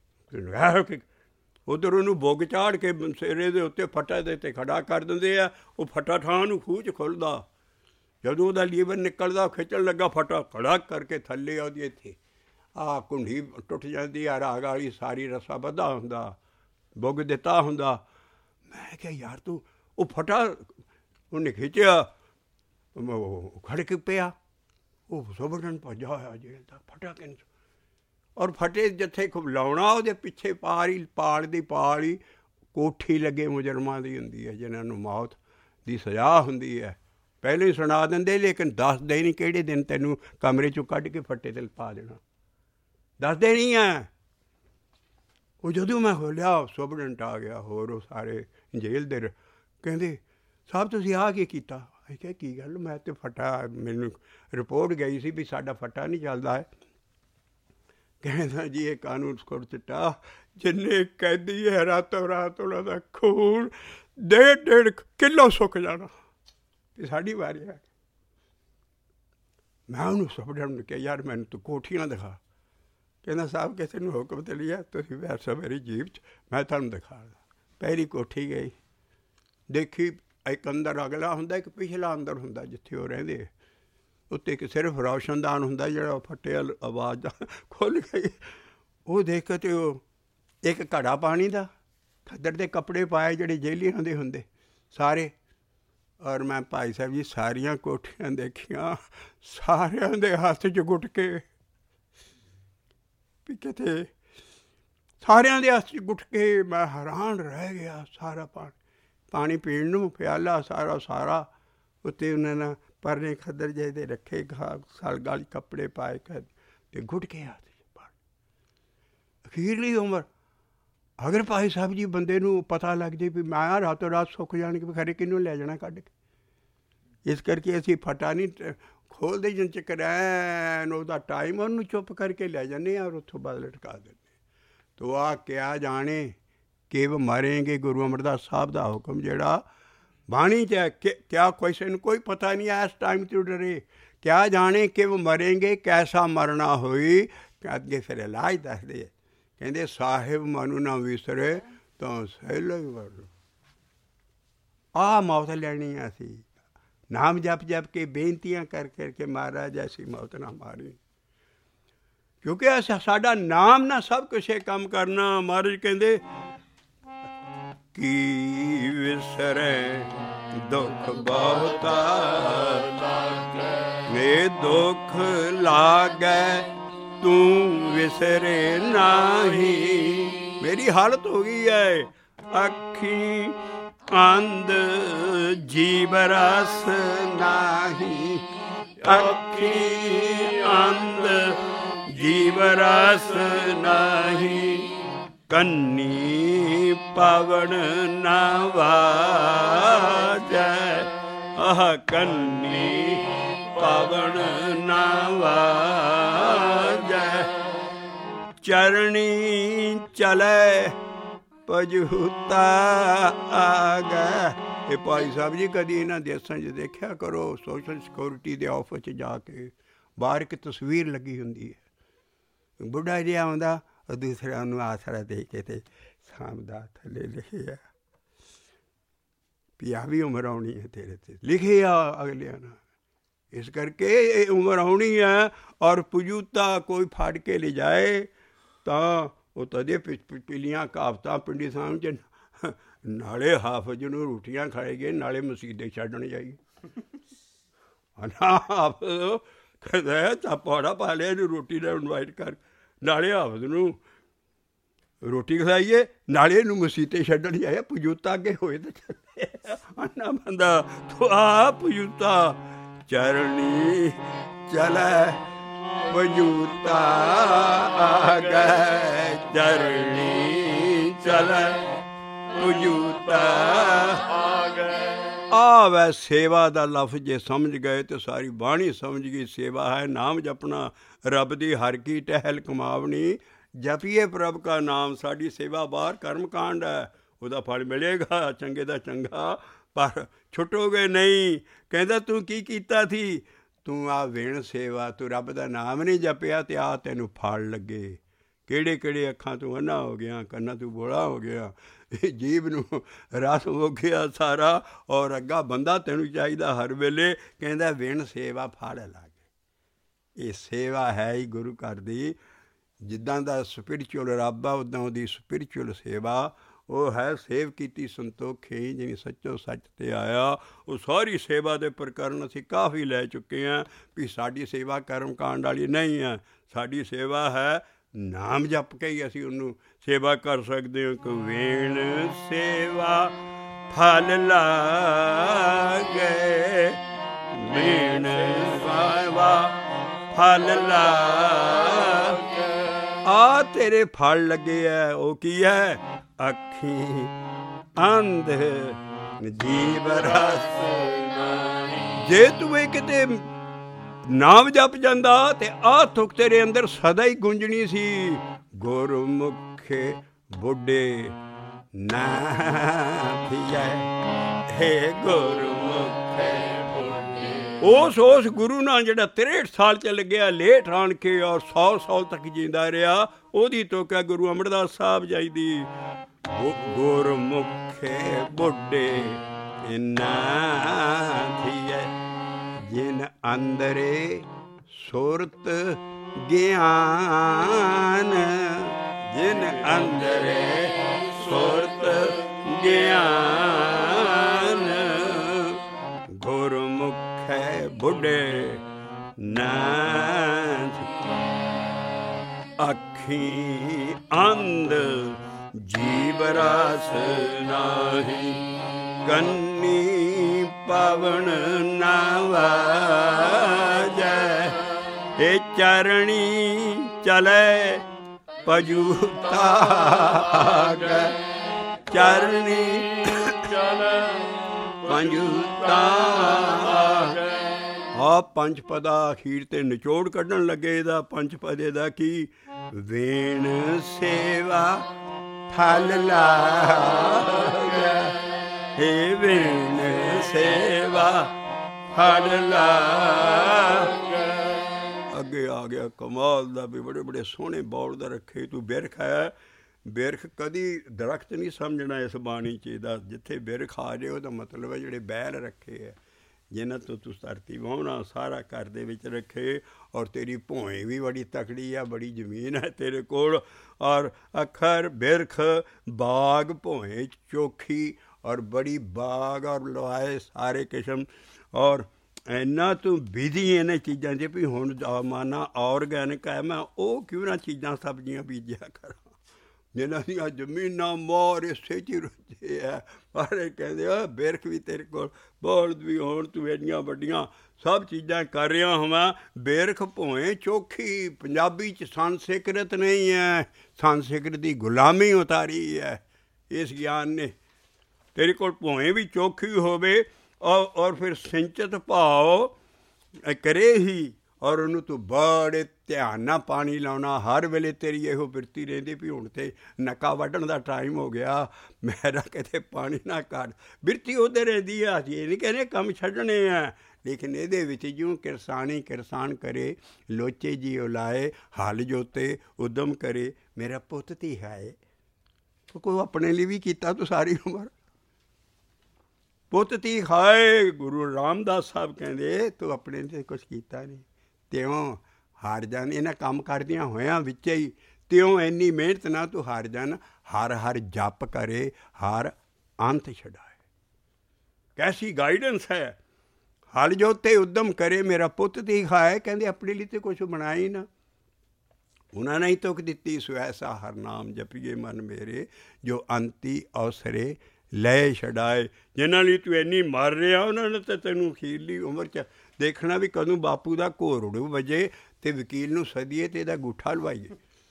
ਉੱਧਰ ਉਹਨੂੰ ਬੁੱਗ ਚਾੜ ਕੇ ਸਿਰੇ ਦੇ ਉੱਤੇ ਫਟਾ ਦੇ ਉੱਤੇ ਖੜਾ ਕਰ ਦਿੰਦੇ ਆ। ਉਹ ਫਟਾ ਥਾਂ ਨੂੰ ਖੂਹ 'ਚ ਖੁੱਲ੍ਹਦਾ, ਜਦੋਂ ਉਹਦਾ ਲੀਵਰ ਨਿਕਲਦਾ ਖਿੱਚਣ ਲੱਗਾ ਫਟਾ ਖੜਾ ਕਰਕੇ ਥੱਲੇ ਉਹਦੀ ਇੱਥੇ ਆਹ ਕੁੰਡੀ ਟੁੱਟ ਜਾਂਦੀ ਆ, ਰਾਗ ਵਾਲੀ ਸਾਰੀ ਰਸਾ ਬੱਧਾ ਹੁੰਦਾ, ਬੁੱਗ ਦਿੱਤਾ ਹੁੰਦਾ। ਮੈਂ ਕਿਹਾ ਯਾਰ ਤੂੰ ਉਹ ਫਟਾ ਉਹਨੇ ਖਿੱਚਿਆ, ਖੜਕ ਪਿਆ, ਉਹ ਸੁਬੜਨ ਭੱਜਾ ਹੋਇਆ ਜੇਲ੍ਹ ਦਾ ਫਟਾ ਕਿਨ। ਔਰ ਫਟੇ ਜਿੱਥੇ ਲਾਉਣਾ ਉਹਦੇ ਪਿੱਛੇ ਪਾਰੀ ਪਾਲ ਦੀ ਪਾਲ ਹੀ ਕੋਠੀ ਲੱਗੇ ਮੁਜਰਮਾਂ ਦੀ ਹੁੰਦੀ ਹੈ, ਜਿਹਨਾਂ ਨੂੰ ਮੌਤ ਦੀ ਸਜ਼ਾ ਹੁੰਦੀ ਹੈ। ਪਹਿਲਾਂ ਹੀ ਸੁਣਾ ਦਿੰਦੇ, ਲੇਕਿਨ ਦੱਸਦੇ ਨਹੀਂ ਕਿਹੜੇ ਦਿਨ ਤੈਨੂੰ ਕਮਰੇ 'ਚੋਂ ਕੱਢ ਕੇ ਫੱਟੇ 'ਤੇ ਪਾ ਦੇਣਾ, ਦੱਸਦੇ ਨਹੀਂ ਹੈ। ਉਹ ਜਦੋਂ ਮੈਂ ਖੋਲ੍ਹਿਆ ਸੁਪਰਡੈਂਟ ਆ ਗਿਆ, ਹੋਰ ਉਹ ਸਾਰੇ ਜੇਲ੍ਹ ਦੇ ਕਹਿੰਦੇ ਸਾਹਿਬ ਤੁਸੀਂ ਆਹ ਕੀ ਕੀਤਾ? ਅਸੀਂ ਕਿਹਾ ਕੀ ਗੱਲ, ਮੈਂ ਤਾਂ ਫਟਾ, ਮੈਨੂੰ ਰਿਪੋਰਟ ਗਈ ਸੀ ਵੀ ਸਾਡਾ ਫਟਾ ਨਹੀਂ ਚੱਲਦਾ ਹੈ। ਕਹਿੰਦਾ ਜੀ ਇਹ ਕਾਨੂੰਨ ਸਕੋਰ ਚਿੱਟਾ, ਜਿੰਨੇ ਕੈਦੀ ਹੈ ਰਾਤੋਂ ਰਾਤ ਉਹਨਾਂ ਦਾ ਖੂਨ ਡੇਢ ਡੇਢ ਕਿੱਲੋ ਸੁੱਕ ਜਾਣਾ ਅਤੇ ਸਾਡੀ ਵਾਰੀ ਆ। ਮੈਂ ਉਹਨੂੰ ਸੁਪਰਡੈਂਟ ਨੂੰ ਕਿਹਾ ਯਾਰ ਮੈਨੂੰ ਤੂੰ ਕੋਠੀਆਂ ਦਿਖਾ। ਕਹਿੰਦਾ ਸਾਹਿਬ ਕਿਸੇ ਨੂੰ ਹੁਕਮ ਤੇ ਲਿਆ, ਤੁਸੀਂ ਬੈਠੋ ਮੇਰੀ ਜੀਪ 'ਚ, ਮੈਂ ਤੁਹਾਨੂੰ ਦਿਖਾ। ਪਹਿਲੀ ਕੋਠੀ ਗਈ, ਦੇਖੀ ਇੱਕ ਅੰਦਰ ਅਗਲਾ ਹੁੰਦਾ, ਇੱਕ ਪਿਛਲਾ ਅੰਦਰ ਹੁੰਦਾ ਜਿੱਥੇ ਉਹ ਰਹਿੰਦੇ। ਉੱਤੇ ਇੱਕ ਸਿਰਫ ਰੌਸ਼ਨਦਾਨ ਹੁੰਦਾ ਜਿਹੜਾ ਫਟਿਆ ਆਵਾਜ਼ ਦਾ ਖੁੱਲ੍ਹ ਗਈ। ਉਹ ਦੇਖ ਕੇ ਅਤੇ ਉਹ ਇੱਕ ਘੜਾ ਪਾਣੀ ਦਾ, ਖੱਦਰ ਦੇ ਕੱਪੜੇ ਪਾਏ ਜਿਹੜੇ ਜੇਲੀਆਂ ਦੇ ਹੁੰਦੇ ਸਾਰੇ। ਔਰ ਮੈਂ ਭਾਈ ਸਾਹਿਬ ਜੀ ਸਾਰੀਆਂ ਕੋਠੀਆਂ ਦੇਖੀਆਂ, ਸਾਰਿਆਂ ਦੇ ਹੱਥ 'ਚ ਗੁਟਕੇ, ਵੀ ਕਿਤੇ ਸਾਰਿਆਂ ਦੇ ਹੱਥ 'ਚ ਗੁਟਕੇ। ਮੈਂ ਹੈਰਾਨ ਰਹਿ ਗਿਆ। ਸਾਰਾ ਪਾਣੀ ਪਾਣੀ ਪੀਣ ਨੂੰ ਪਿਆਲਾ ਸਾਰਾ ਸਾਰਾ ਉੱਤੇ ਉਹਨਾਂ ਨੇ ਪਰਨੇ ਖੱਦਰ ਜਿਹੇ ਦੇ ਰੱਖੇ, ਸਾਲ ਗਲ ਕੱਪੜੇ ਪਾਏ ਕਰ ਅਤੇ ਗੁਟਕੇ ਹੱਥ 'ਚ ਪਾਣੀ। ਅਖੀਰਲੀ ਉਮਰ ਅਗਰ ਭਾਈ ਸਾਹਿਬ ਜੀ ਬੰਦੇ ਨੂੰ ਪਤਾ ਲੱਗ ਜਾਏ ਵੀ ਮੈਂ ਰਾਤੋਂ ਰਾਤ ਸੁੱਕ ਜਾਣਗੇ, ਵੀ ਖਰੇ ਕਿਹਨੂੰ ਲੈ ਜਾਣਾ ਕੱਢ ਕੇ। ਇਸ ਕਰਕੇ ਅਸੀਂ ਫਟਾ ਨਹੀਂ ਖੋਲ੍ਹਦੇ ਜਿੰਨ ਚ ਕਰੈਨ ਉਹਦਾ ਟਾਈਮ ਉਹਨੂੰ ਚੁੱਪ ਕਰਕੇ ਲੈ ਜਾਂਦੇ ਹਾਂ ਔਰ ਉੱਥੋਂ ਬਾਅਦ ਲਟਕਾ ਦਿੰਦੇ। ਤੋ ਆ ਕਿਆ ਜਾਣੇ ਕਿਵ ਮਰੇਂਗੇ, ਗੁਰੂ ਅਮਰਦਾਸ ਸਾਹਿਬ ਦਾ ਹੁਕਮ ਜਿਹੜਾ ਬਾਣੀ 'ਚ ਹੈ ਕਿ ਕਿਆ ਕਿਸੇ ਨੂੰ ਕੋਈ ਪਤਾ ਨਹੀਂ ਇਸ ਟਾਈਮ ਤੋਂ ਡਰੇ। ਕਿਆ ਜਾਣੇ ਕਿਵ ਮਰੇਂਗੇ, ਕੈਸਾ ਮਰਨਾ ਹੋਈ। ਅੱਗੇ ਫਿਰ ਇਲਾਜ ਦੱਸਦੇ, ਕਹਿੰਦੇ ਸਾਹਿਬ ਮਨੂ ਨਾ ਵਿਸਰੇ ਤਾਂ ਸਹਿਲੋ ਹੀ ਵਰ। ਆਹ ਮੌਤ ਲੈਣੀ ਆ ਅਸੀਂ, ਨਾਮ ਜਪ ਜਪ ਕੇ ਬੇਨਤੀਆਂ ਕਰ ਕਰਕੇ ਮਹਾਰਾਜ ਐਸੀ ਮੌਤ ਨਾ ਮਾਰੀ। ਕਿਉਂਕਿ ਐਸਾ ਸਾਡਾ ਨਾਮ ਨਾ ਸਭ ਕੁਛ ਇਹ ਕੰਮ ਕਰਨਾ। ਮਹਾਰਾਜ ਕਹਿੰਦੇ ਕੀ ਵਿਸਰੇ ਦੁੱਖ ਬਹੁਤਾ ਮੇ ਦੁੱਖ ਲਾਗੈ ਤੂੰ ਵਿਸਰੇ ਨਾਹੀ। ਮੇਰੀ ਹਾਲਤ ਹੋ ਗਈ ਹੈ ਅੱਖੀ ਅੰਧ ਜੀਵ ਰਸ ਨਾਹੀ। ਅੱਖੀ ਅੰਧ ਜੀਵ ਰਸ ਨਾਹੀ। ਕੰਨੀ ਪਵਨ ਨਾ ਵਾਜੈ। ਆਹ ਕੰਨੀ ਪਵਨ ਨਾ ਵਾਜੈ। ਚਰਣੀ ਚਲੇ ਪਜੂਤਾ ਆ ਗਿਆ। ਇਹ ਭਾਈ ਸਾਹਿਬ ਜੀ ਕਦੀ ਇਹਨਾਂ ਦੇਸਾਂ 'ਚ ਦੇਖਿਆ ਕਰੋ, ਸੋਸ਼ਲ ਸਿਕਿਉਰਿਟੀ ਦੇ ਆਫਿਸ 'ਚ ਜਾ ਕੇ ਬਾਹਰ ਇੱਕ ਤਸਵੀਰ ਲੱਗੀ ਹੁੰਦੀ ਹੈ, ਬੁੱਢਾ ਜਿਹਾ ਆਉਂਦਾ, ਉਹ ਦੂਸਰਿਆਂ ਨੂੰ ਆਸਰਾ ਦੇ ਕੇ ਅਤੇ ਸਾਂਭਦਾ। ਥੱਲੇ ਲਿਖਿਆ ਵੀ ਆਹ ਵੀ ਉਮਰ ਆਉਣੀ ਹੈ ਤੇਰੇ 'ਤੇ, ਲਿਖਿਆ ਅਗਲਿਆਂ ਨਾਲ। ਇਸ ਕਰਕੇ ਇਹ ਉਮਰ ਆਉਣੀ ਹੈ। ਔਰ ਪਜੂਤਾ ਕੋਈ ਫੜ ਕੇ ਲਿਜਾਏ ਤਾਂ ਉਹ ਤਦੇ ਪੀਲੀਆਂ ਕਹਾਵਤਾਂ ਪਿੰਡੀ ਸਾਹਮ 'ਚ, ਨਾਲੇ ਹਾਫਜ਼ ਨੂੰ ਰੋਟੀਆਂ ਖਾਏ ਗਏ, ਨਾਲੇ ਮਸੀਤੇ ਛੱਡਣ ਜਾਈ। ਹਾਫਜ਼ ਕਹਿੰਦਾ ਚਾਪਾੜਾ ਪਾ ਲਿਆ ਇਹਨੂੰ ਰੋਟੀ ਨਾਲ ਇਨਵਾਈਟ ਕਰ, ਨਾਲੇ ਹਾਫਜ਼ ਨੂੰ ਰੋਟੀ ਖਲਾਈਏ, ਨਾਲੇ ਇਹਨੂੰ ਮਸੀਤੇ ਛੱਡਣ ਜਾਏ। ਪਜੂਤਾ ਅੱਗੇ ਹੋਏ ਤਾਂ ਚੱਲੇ ਆਨਾ ਬੰਦਾ ਤੂੰ ਆ ਪਜੂਤਾ। ਚਰਣੀ ਚਲੇ ਪਜੂਤਾ ਆ ਗਏ। ਚਰਣੀ ਚਲੇ ਪਜੂਤਾ ਆ ਗਏ। ਆ ਵੈ ਸੇਵਾ ਦਾ ਲਫ਼ਜ਼ ਜੇ ਸਮਝ ਗਏ ਤਾਂ ਸਾਰੀ ਬਾਣੀ ਸਮਝ ਗਈ। ਸੇਵਾ ਹੈ ਨਾਮ ਜਪਣਾ, ਰੱਬ ਦੀ ਹਰ ਕੀ ਟਹਿਲ ਕਮਾਵਣੀ। ਜਪੀਏ ਪ੍ਰਭ ਕਾ ਨਾਮ। ਸਾਡੀ ਸੇਵਾ ਬਾਹਰ ਕਰਮ ਕਾਂਡ ਹੈ, ਉਹਦਾ ਫਲ ਮਿਲੇਗਾ ਚੰਗੇ ਦਾ ਚੰਗਾ, ਪਰ ਛੁੱਟੋਗੇ ਨਹੀਂ। ਕਹਿੰਦਾ ਤੂੰ ਕੀ ਕੀਤਾ ਸੀ? ਤੂੰ ਆ ਵਿਣ ਸੇਵਾ, ਤੂੰ ਰੱਬ ਦਾ ਨਾਮ ਨਹੀਂ ਜਪਿਆ ਅਤੇ ਆ ਤੈਨੂੰ ਫਲ ਲੱਗੇ। ਕਿਹੜੇ ਕਿਹੜੇ ਅੱਖਾਂ ਤੂੰ ਅੰਨਾ ਹੋ ਗਿਆ, ਕੰਨਾਂ ਤੂੰ ਬੋਲਾ ਹੋ ਗਿਆ, ਜੀਭ ਨੂੰ ਰਸ ਹੋ ਗਿਆ ਸਾਰਾ। ਔਰ ਅੱਗਾ ਬੰਦਾ ਤੈਨੂੰ ਚਾਹੀਦਾ ਹਰ ਵੇਲੇ। ਕਹਿੰਦਾ ਵਿਣ ਸੇਵਾ ਫਲ ਲੱਗੇ। ਇਹ ਸੇਵਾ ਹੈ ਹੀ ਗੁਰੂ ਘਰ ਦੀ। ਜਿੱਦਾਂ ਦਾ ਸਪਿਰਿਚੁਅਲ ਰੱਬ ਆ ਉੱਦਾਂ ਉਹਦੀ ਸਪਿਰਿਚੁਅਲ ਸੇਵਾ। ਉਹ ਹੈ ਸੇਵ ਕੀਤੀ ਸੰਤੋਖੀ ਜਿਵੇਂ ਸੱਚੋ ਸੱਚ 'ਤੇ ਆਇਆ। ਉਹ ਸਾਰੀ ਸੇਵਾ ਦੇ ਪ੍ਰਕਰਨ ਅਸੀਂ ਕਾਫੀ ਲੈ ਚੁੱਕੇ ਹਾਂ ਵੀ ਸਾਡੀ ਸੇਵਾ ਕਰਮ ਕਾਂਡ ਵਾਲੀ ਨਹੀਂ ਹੈ। ਸਾਡੀ ਸੇਵਾ ਹੈ ਨਾਮ ਜਪ ਕੇ ਹੀ ਅਸੀਂ ਉਹਨੂੰ ਸੇਵਾ ਕਰ ਸਕਦੇ ਹਾਂ। ਕਿ ਵੇਣ ਸੇਵਾ ਫਲ ਲਾਗੇ, ਵੇਣ ਸੇਵਾ ਫਲ ਲਾਗੇ। ਆ ਤੇਰੇ ਫਲ ਲੱਗੇ ਹੈ। ਉਹ ਕੀ ਹੈ? ਅੱਖੀ ਅੰਧ ਜੀਵ ਰਸ। ਜੇ ਤੂੰ ਇਹ ਕਿਤੇ ਨਾਮ ਜਪ ਜਾਂਦਾ ਤੇ ਆਹ ਤੁਕ ਤੇਰੇ ਅੰਦਰ ਸਦਾ ਹੀ ਗੁੰਜਣੀ ਸੀ। ਗੁਰਮੁਖੇ ਬੁੱਢੇ ਨਾ ਥੀਐ, ਹੇ ਗੁਰਮੁਖੇ ਬੁੱਢੇ। ਉਸ ਉਸ ਗੁਰੂ ਨਾਲ ਜਿਹੜਾ ਤ੍ਰੇਹਠ ਸਾਲ ਚੱਲ ਗਿਆ ਲੇਟ ਆਣ ਕੇ ਔਰ ਸੌ ਸਾਲ ਤੱਕ ਜਿੰਦਾ ਰਿਹਾ, ਉਹਦੀ ਤੁਕ ਹੈ ਗੁਰੂ ਅਮਰਦਾਸ ਸਾਹਿਬ ਜੀ ਦੀ। ਗੁਰਮੁਖੇ ਬੁੱਢੇ ਇਨਾ ਥੀਏ ਜਿਨ ਅੰਦਰੇ ਸੁਰਤ ਗਿਆਨ, ਜਿਨ ਅੰਦਰੇ ਸੁਰਤ ਗਿਆਨ, ਗੁਰਮੁਖੈ ਬੁੱਢੇ ਨਾਥ, ਅੱਖੀ ਅੰਧ ਜੀਵ ਰਸ ਨਾਹੀ, ਕੰਨੀ ਪਵਨ ਨਾ ਵਾਜੈ, ਇਹ ਚਰਣੀ ਚਲੇ ਪਜੂਤਾਗੈ, ਚਰਣੀ ਚਲੇ ਪਜੂਤਾਗੈ। ਆ ਪੰਜ ਪਦਾ ਅਖੀਰ ਤੇ ਨਿਚੋੜ ਕੱਢਣ ਲੱਗੇ ਇਹਦਾ ਪੰਜ ਪਦੇ ਦਾ ਕੀ, ਵੇਣ ਸੇਵਾ ਥਲ ਲਾਗੈ, ਹੇ ਵੇਣ ਸੇਵਾ ਫਲ ਲਾਗੈ। ਅੱਗੇ ਆ ਗਿਆ ਕਮਾਲ ਦਾ ਵੀ, ਬੜੇ ਬੜੇ ਸੋਹਣੇ ਬੌਲ ਦਾ ਰੱਖੇ ਤੂੰ ਬਿਰਖ ਹੈ। ਬਿਰਖ ਕਦੀ ਦਰਖਤ ਨਹੀਂ ਸਮਝਣਾ ਇਸ ਬਾਣੀ 'ਚ ਇਹਦਾ, ਜਿੱਥੇ ਬਿਰਖ ਆ ਜਾਏ ਉਹਦਾ ਮਤਲਬ ਹੈ ਜਿਹੜੇ ਬੈਲ ਰੱਖੇ ਹੈ, ਜਿਨ੍ਹਾਂ ਤੋਂ ਤੂੰ ਧਰਤੀ ਵਾਹੁਣਾ ਸਾਰਾ ਘਰ ਦੇ ਵਿੱਚ ਰੱਖੇ। ਔਰ ਤੇਰੀ ਭੋਏ ਵੀ ਬੜੀ ਤਕੜੀ ਆ, ਬੜੀ ਜ਼ਮੀਨ ਹੈ ਤੇਰੇ ਕੋਲ, ਔਰ ਅੱਖਰ ਬਿਰਖ ਬਾਗ ਭੋਏ ਚੋਖੀ, ਔਰ ਬੜੀ ਬਾਗ ਔਰ ਲਵਾਏ ਸਾਰੇ ਕਿਸਮ, ਔਰ ਇੰਨਾ ਤੂੰ ਬਿਜ਼ੀ ਇਹਨਾਂ ਚੀਜ਼ਾਂ 'ਚ ਵੀ ਹੁਣ ਮਾਨਾ ਔਰਗੈਨਿਕ ਹੈ, ਮੈਂ ਉਹ ਕਿਉਂ ਨਾ ਚੀਜ਼ਾਂ ਸਬਜ਼ੀਆਂ ਬੀਜਿਆ ਕਰਾਂ ਜਿਨ੍ਹਾਂ ਦੀਆਂ ਜ਼ਮੀਨਾਂ ਮੋਰ ਇਸੇ 'ਚ ਰੁੱਝੇ ਹੈ। ਸਾਰੇ ਕਹਿੰਦੇ ਆ ਬਿਰਖ ਵੀ ਤੇਰੇ ਕੋਲ, ਬੋਲਦ ਵੀ ਹੋਣ, ਤੂੰ ਇੰਨੀਆਂ ਵੱਡੀਆਂ ਸਭ ਚੀਜ਼ਾਂ ਕਰ ਰਿਹਾ ਹੋਵਾਂ। ਬਿਰਖ ਭੋਏ ਚੋਖੀ, ਪੰਜਾਬੀ 'ਚ ਸੰਸਕ੍ਰਿਤ ਨਹੀਂ ਹੈ, ਸੰਸਕ੍ਰਿਤ ਦੀ ਗੁਲਾਮੀ ਉਤਾਰੀ ਹੈ ਇਸ ਗਿਆਨ ਨੇ। ਤੇਰੇ ਕੋਲ ਭੋਏ ਵੀ ਚੋਖੀ ਹੋਵੇ ਔਰ ਔਰ ਫਿਰ ਸਿੰਚਤ ਭਾਵ ਕਰੇ ਹੀ, ਔਰ ਉਹਨੂੰ ਤੂੰ ਬੜੇ ਧਿਆਨ ਨਾਲ ਪਾਣੀ ਲਾਉਣਾ। ਹਰ ਵੇਲੇ ਤੇਰੀ ਇਹੋ ਬਿਰਤੀ ਰਹਿੰਦੀ ਵੀ ਹੁਣ ਤੇ ਨੱਕਾ ਵੱਢਣ ਦਾ ਟਾਈਮ ਹੋ ਗਿਆ, ਮੇਰਾ ਕਿਤੇ ਪਾਣੀ ਨਾ ਕੱਢ, ਬਿਰਤੀ ਉਹਦੇ ਰਹਿੰਦੀ ਆ। ਅਸੀਂ ਇਹ ਨਹੀਂ ਕਹਿੰਦੇ ਕੰਮ ਛੱਡਣੇ ਆ, ਲੇਕਿਨ ਇਹਦੇ ਵਿੱਚ ਜਿਉਂ ਕਿਰਸਾਨੀ ਕਿਰਸਾਨ ਕਰੇ, ਲੋਚੇ ਜੀ ਉਲਾਏ, ਹਲ ਜੋਤੇ ਉਦਮ ਕਰੇ, ਮੇਰਾ ਪੁੱਤ ਧੀ ਹੈ। ਕੋਈ ਆਪਣੇ ਲਈ ਵੀ ਕੀਤਾ ਤੂੰ ਸਾਰੀ ਉਮਰ, ਪੁੱਤ ਧੀ ਖਾਏ। ਗੁਰੂ ਰਾਮਦਾਸ ਸਾਹਿਬ ਕਹਿੰਦੇ ਤੂੰ ਆਪਣੇ ਲਈ ਕੁਛ ਕੀਤਾ ਨਹੀਂ, ਤਿਉਂ ਹਾਰ ਜਾਣ। ਇਹਨਾਂ ਕੰਮ ਕਰਦਿਆਂ ਹੋਇਆਂ ਵਿੱਚ ਹੀ ਤਿਉਂ ਇੰਨੀ ਮਿਹਨਤ ਨਾਲ ਤੂੰ ਹਾਰ ਜਾਣ। ਹਰ ਹਰ ਜਪ ਕਰੇ, ਹਰ ਅੰਤ ਛਡਾਏ। ਕੈਸੀ ਗਾਈਡੈਂਸ ਹੈ। ਹਲ ਜੋਤੇ ਉਦਮ ਕਰੇ, ਮੇਰਾ ਪੁੱਤ ਧੀ ਖਾਏ। ਕਹਿੰਦੇ ਆਪਣੇ ਲਈ ਤਾਂ ਕੁਛ ਬਣਾਇਆ ਹੀ ਨਾ। ਉਹਨਾਂ ਨੇ ਹੀ ਤੁਕ ਦਿੱਤੀ, ਸੋ ਐਸਾ ਹਰ ਨਾਮ ਜਪੀਏ ਮਨ ਮੇਰੇ, ਜੋ ਅੰਤੀ ਅਵਸਰੇ ਲੈ ਛਡਾਏ। ਜਿਨ੍ਹਾਂ ਲਈ ਤੂੰ ਇੰਨੀ ਮਰ ਰਿਹਾ, ਉਹਨਾਂ ਨੇ ਤਾਂ ਤੈਨੂੰ ਅਖੀਰਲੀ ਉਮਰ 'ਚ ਦੇਖਣਾ ਵੀ ਕਦੋਂ ਬਾਪੂ ਦਾ ਘੋਰੜੂ ਵਜੇ ਅਤੇ ਵਕੀਲ ਨੂੰ ਸੱਦੀਏ ਅਤੇ ਇਹਦਾ ਅੰਗੂਠਾ ਲਵਾਈਏ।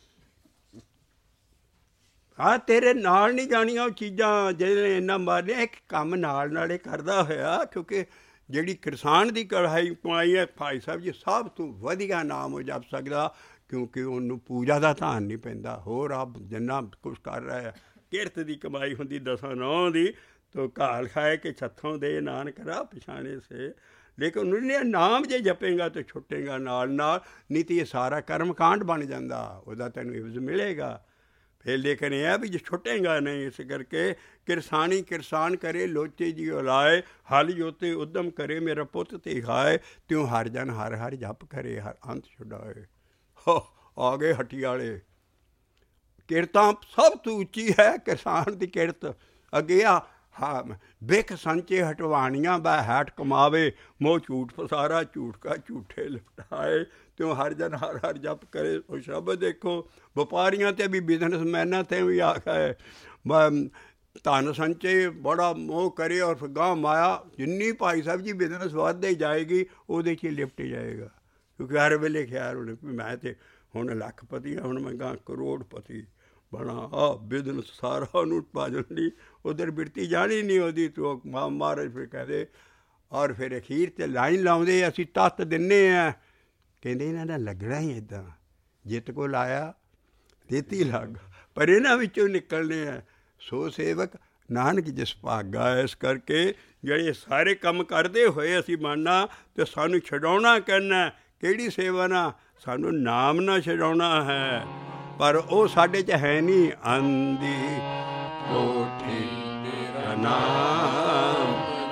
ਹਾਂ, ਤੇਰੇ ਨਾਲ ਨਹੀਂ ਜਾਣੀਆਂ ਉਹ ਚੀਜ਼ਾਂ ਜਿਹੜੇ ਇੰਨਾ ਮਾਰਨੇ। ਇੱਕ ਕੰਮ ਨਾਲ ਨਾਲੇ ਕਰਦਾ ਹੋਇਆ, ਕਿਉਂਕਿ ਜਿਹੜੀ ਕਿਰਸਾਨ ਦੀ ਕੜਾਈ ਕਮਾਈ ਹੈ ਭਾਈ ਸਾਹਿਬ ਜੀ, ਸਭ ਤੋਂ ਵਧੀਆ ਨਾਮ ਉਹ ਜਪ ਸਕਦਾ, ਕਿਉਂਕਿ ਉਹਨੂੰ ਪੂਜਾ ਦਾ ਧਿਆਨ ਨਹੀਂ ਪੈਂਦਾ। ਹੋਰ ਆਪ ਜਿੰਨਾ ਕੁਛ ਕਰ ਰਿਹਾ ਹੈ, ਕਿਰਤ ਦੀ ਕਮਾਈ ਹੁੰਦੀ ਦਸਾਂ ਨੌਂ ਦੀ, ਤੋ ਘਾਲ ਖਾਏ ਕਿ ਛੱਥੋਂ ਦੇ ਨਾਨਕ ਰਾਹ ਪਛਾਣੇ ਸੇ। ਲੇਕਿਨ ਉਹਨੇ ਨਾਮ ਜੇ ਜਪੇਗਾ ਤਾਂ ਛੁੱਟੇਗਾ ਨਾਲ ਨਾਲ, ਨਹੀਂ ਤਾਂ ਇਹ ਸਾਰਾ ਕਰਮ ਕਾਂਡ ਬਣ ਜਾਂਦਾ, ਉਹਦਾ ਤੈਨੂੰ ਇਵਜ਼ ਮਿਲੇਗਾ ਫਿਰ। ਲੇਕਿਨ ਇਹ ਹੈ ਵੀ ਜੇ ਛੁੱਟੇਗਾ ਨਹੀਂ, ਇਸ ਕਰਕੇ ਕਿਰਸਾਨੀ ਕਿਰਸਾਨ ਕਰੇ, ਲੋਚੇ ਜੀ ਉਲਾਏ, ਹਲ ਜੋਤੇ ਉਦਮ ਕਰੇ, ਮੇਰਾ ਪੁੱਤ ਧੀ ਖਾਏ, ਤਿਉਂ ਹਰ ਜਨ ਹਰ ਹਰ ਜਪ ਕਰੇ, ਹਰ ਅੰਤ ਛੁਡਾਏ। ਹੋ ਆ ਗਏ ਹੱਟੀ ਵਾਲੇ। ਕਿਰਤਾਂ ਸਭ ਤੋਂ ਉੱਚੀ ਹੈ ਕਿਰਸਾਨ ਦੀ ਕਿਰਤ। ਅੱਗੇ ਆ ਹਾਂ, ਬਿਖ ਸੰਚੇ ਹਟਵਾਣੀਆਂ ਬੈ ਹੈਟ ਕਮਾਵੇ, ਮੋਹ ਝੂਠ ਪਸਾਰਾ, ਝੂਠ ਕਾ ਝੂਠੇ ਲਟਾਏ, ਤਿਉਂ ਹਰ ਜਨ ਹਰ ਹਰ ਜਪ ਕਰੇ। ਉਹ ਸ਼ਬਦ ਦੇਖੋ, ਵਪਾਰੀਆਂ 'ਤੇ ਵੀ ਬਿਜ਼ਨਸਮੈਨਾਂ 'ਤੇ ਵੀ ਆਖਿਆ ਹੈ, ਧਨ ਸੰਚੇ ਬੜਾ ਮੋਹ ਕਰੇ, ਔਰ ਗਾਂ ਮਾਇਆ ਜਿੰਨੀ ਭਾਈ ਸਾਹਿਬ ਜੀ ਬਿਜ਼ਨਸ ਵੱਧਦੀ ਜਾਏਗੀ ਉਹਦੇ 'ਚ ਹੀ ਲਿਪਟ ਜਾਏਗਾ। ਕਿਉਂਕਿ ਹਰ ਵੇਲੇ ਖਿਆਲ ਹੋਣੇ ਵੀ ਮੈਂ ਤਾਂ ਹੁਣ ਲੱਖਪਤੀ ਹਾਂ, ਹੁਣ ਮੈਂ ਗਾਂ ਕਰੋੜਪਤੀ ਬਣਾ। ਆਹ ਬਿਜ਼ਨਸ ਸਾਰਾ ਉਹਨੂੰ ਭਾਜਣ ਲਈ ਉੱਧਰ ਬਿਰਤੀ ਜਾਣੀ ਨਹੀਂ ਉਹਦੀ, ਤੂੰ ਮਾਂ ਮਹਾਰਾਜ ਫਿਰ ਕਹਦੇ। ਔਰ ਫਿਰ ਅਖੀਰ 'ਤੇ ਲਾਈਨ ਲਾਉਂਦੇ, ਅਸੀਂ ਤੱਤ ਦਿੰਦੇ ਹਾਂ। ਕਹਿੰਦੇ ਇਹਨਾਂ ਦਾ ਲੱਗਣਾ ਹੀ ਇੱਦਾਂ, ਜਿੱਤ ਕੋਲ ਆਇਆ ਤੇਤੀ ਲੱਗ, ਪਰ ਇਹਨਾਂ ਵਿੱਚੋਂ ਨਿਕਲਣੇ ਆ। ਸੋ ਸੇਵਕ ਨਾਨਕ ਜਿਸ ਭਾਗਾ। ਇਸ ਕਰਕੇ ਜਿਹੜੇ ਸਾਰੇ ਕੰਮ ਕਰਦੇ ਹੋਏ ਅਸੀਂ ਮੰਨਣਾ ਅਤੇ ਸਾਨੂੰ ਛਡਾਉਣਾ ਕਰਨਾ। ਕਿਹੜੀ ਸੇਵਾ ਨਾਲ? ਸਾਨੂੰ ਨਾਮ ਨਾ ਛਡਾਉਣਾ ਹੈ, ਪਰ ਉਹ ਸਾਡੇ 'ਚ ਹੈ ਨਹੀਂ। ਅੰਦੀ ਕੋਠੀ ਤੇਰਾ ਨਾਮ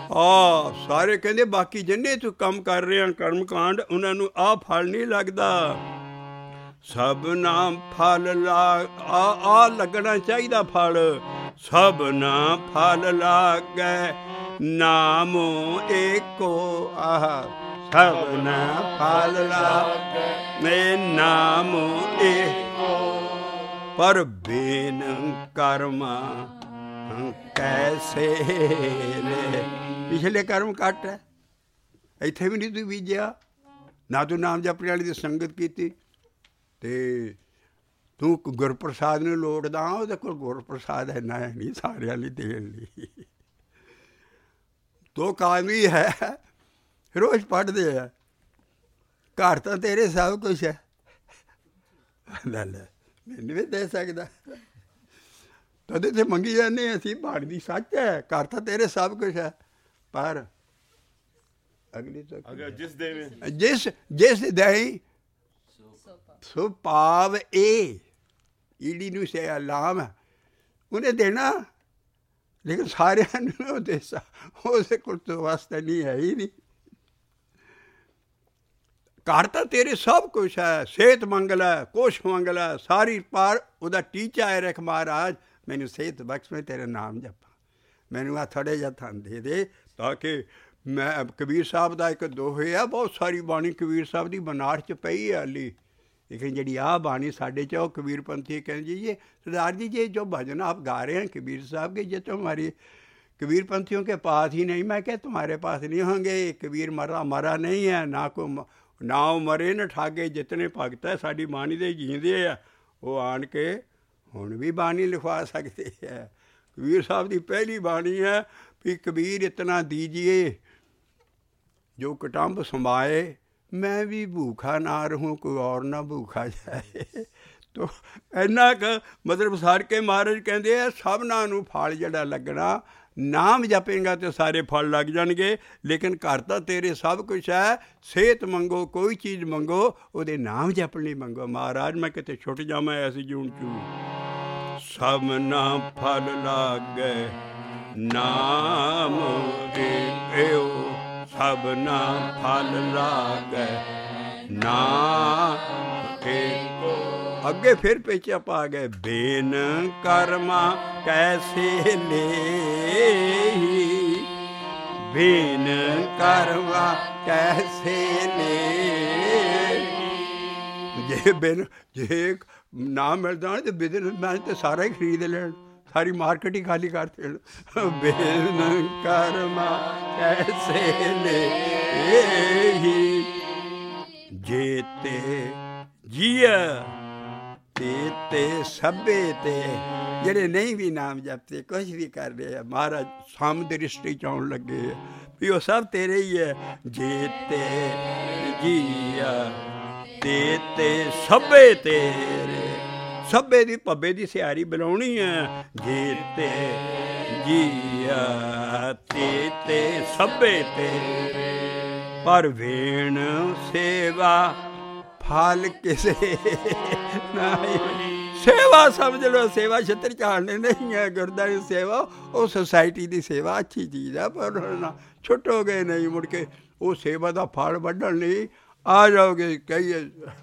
ਆ ਸਾਰੇ ਕਹਿੰਦੇ ਬਾਕੀ ਜਿੰਨੇ ਤੂੰ ਕੰਮ ਕਰ ਰਿਹਾ ਕਰਮ ਕਾਂਡ ਉਹਨਾਂ ਨੂੰ ਆਹ ਫਲ ਨਹੀਂ ਲੱਗਦਾ। ਸਭਨਾ ਫਲ ਲਾ ਆ ਆ ਲੱਗਣਾ ਚਾਹੀਦਾ ਫਲ। ਸਭਨਾ ਫਲ ਲਾਗੈ ਨਾਮੋ ਏਕੋ ਆਹ ਸਭਨਾ ਫਲ ਲਾਗੈ ਮੇ ਨਾਮੋ ਏਕੋ ਪਰ ਬੇਨ ਕਰਮਾ ਕੈਸੇ ਰੇ। ਪਿਛਲੇ ਕਰਮ ਘੱਟ ਹੈ, ਇੱਥੇ ਵੀ ਨਹੀਂ ਤੂੰ ਬੀਜਿਆ, ਨਾ ਤੂੰ ਨਾਮ ਜਪਣ ਵਾਲੀ ਦੀ ਸੰਗਤ ਕੀਤੀ, ਅਤੇ ਤੂੰ ਗੁਰਪ੍ਰਸਾਦ ਨੂੰ ਲੋੜਦਾ। ਉਹਦੇ ਕੋਲ ਗੁਰਪ੍ਰਸਾਦ ਇੰਨਾ ਹੈ ਨਹੀਂ ਸਾਰਿਆਂ ਲਈ ਦੇਣ ਲਈ। ਦੋ ਕਾਮੀ ਹੈ, ਰੋਜ਼ ਪੜ੍ਹਦੇ ਆ, ਘਰ ਤਾਂ ਤੇਰੇ ਸਭ ਕੁਛ ਹੈ, ਮੈਨੂੰ ਵੀ ਦੇ ਸਕਦਾ। ਤਦੇ ਤੇ ਮੰਗੀ ਜਾਂਦੇ ਅਸੀਂ, ਬਾਣੀ ਸੱਚ ਹੈ, ਘਰ ਤਾਂ ਤੇਰੇ ਸਭ ਕੁਛ ਹੈ, ਪਰ ਅਗਲੀ ਤੋਂ ਜਿਸ ਦੇ ਜਿਸ ਜਿਸ ਦੇ ਸੋ ਭਾਵ ਇਹ ਈੜੀ ਨੂੰ ਸੇ ਲਾਮ ਹੈ, ਉਹਨੇ ਦੇਣਾ, ਲੇਕਿਨ ਸਾਰਿਆਂ ਨੂੰ ਉਹ ਦੇ ਉਹਦੇ ਕੋਲ ਤੋਂ ਵਾਸਤੇ ਨਹੀਂ ਹੈ ਹੀ ਨਹੀਂ। ਘਰ ਤਾਂ ਤੇਰੇ ਸਭ ਕੁਛ ਹੈ, ਸਿਹਤ ਮੰਗਲ ਹੈ, ਕੁਛ ਮੰਗਲ ਹੈ ਸਾਰੀ, ਪਰ ਉਹਦਾ ਟੀਚਾ ਹੈ ਰਖ ਮਹਾਰਾਜ ਮੈਨੂੰ ਸਿਹਤ ਬਖਸ਼, ਮੈਂ ਤੇਰਾ ਨਾਮ ਜਪਾਂ, ਮੈਨੂੰ ਆ ਥੋੜ੍ਹੇ ਜਿਹਾ ਥਨ ਦੇ ਦੇ ਤਾਂ ਕਿ ਮੈਂ। ਕਬੀਰ ਸਾਹਿਬ ਦਾ ਇੱਕ ਦੋਹੇ ਆ, ਬਹੁਤ ਸਾਰੀ ਬਾਣੀ ਕਬੀਰ ਸਾਹਿਬ ਦੀ ਬਨਾਰਸ 'ਚ ਪਈ ਹੈ ਹਾਲੀ, ਲੇਕਿਨ ਜਿਹੜੀ ਆਹ ਬਾਣੀ ਸਾਡੇ 'ਚ ਉਹ ਕਬੀਰ ਪੰਥੀ ਕਹਿੰਦੇ ਜੀ, सरदार जी ये जो भजन आप गा रहे हैं कबीर साहब के, ये तो हमारी कबीर पंथियों के पास ही नहीं। मैं क्या तुम्हारे पास नहीं होंगे, कबीर मरा मरा नहीं है, ना को ना वो मरे न ठागे, जितने भगत है साड़ी बाणी दे जींदे है, वो आन के हुण भी बाणी लिखवा सकते हैं। कबीर साहब की पहली बाणी है भी कबीर इतना दीजिए जो कटम्ब समाए, मैं भी भूखा ना रहूँ कोई और ना भूखा जाए। तो इन्ना क मतलब सार के महाराज कहते हैं सबना नूं फल जिहड़ा लगना, नाम जपेगा तो सारे फल लग जाएंगे, लेकिन घर तो तेरे सब कुछ है, सेहत मंगो कोई चीज़ मंगो, उहदे नाम जपनी मंगो। महाराज मैं किते छुट जावां ऐसी जून चू, सबना फल लागे नाम एओ, सबना फल लागे नाम एको। अगे फिर पेचा पा गए, बेन कर्मा कैसे ले, बेन कर्मा कैसे ले। जे बिन जे ना मिलता तो बिजन मैं तो सारा ही खरीद लेन, सारी मार्केट ही खाली कर देन। बेन कर्मा कैसे ले जेते जिया ते ते सभे ते ਜਿਹੜੇ नहीं भी नाम जपते कुछ भी कर रहे हैं, महाराज सामने दृष्टि च आउण लगे भी वो सब तेरे ही है। जेते जिया ते ते सभे तेरे, सभे दी भब्बे दी सियारी बनाउणी है। जेते जिया ते ते सभे तेरे, पर वेण सेवा फल किसे नहीं। सेवा समझ लो, सेवा छत्र चाड़ने नहीं है, गुरदारी सेवा वो सोसाइटी की सेवा अच्छी चीज़ है, पर ना छुटोगे नहीं मुड़ के वो सेवा का फल वढ़न नहीं आ जाओगे। कहिए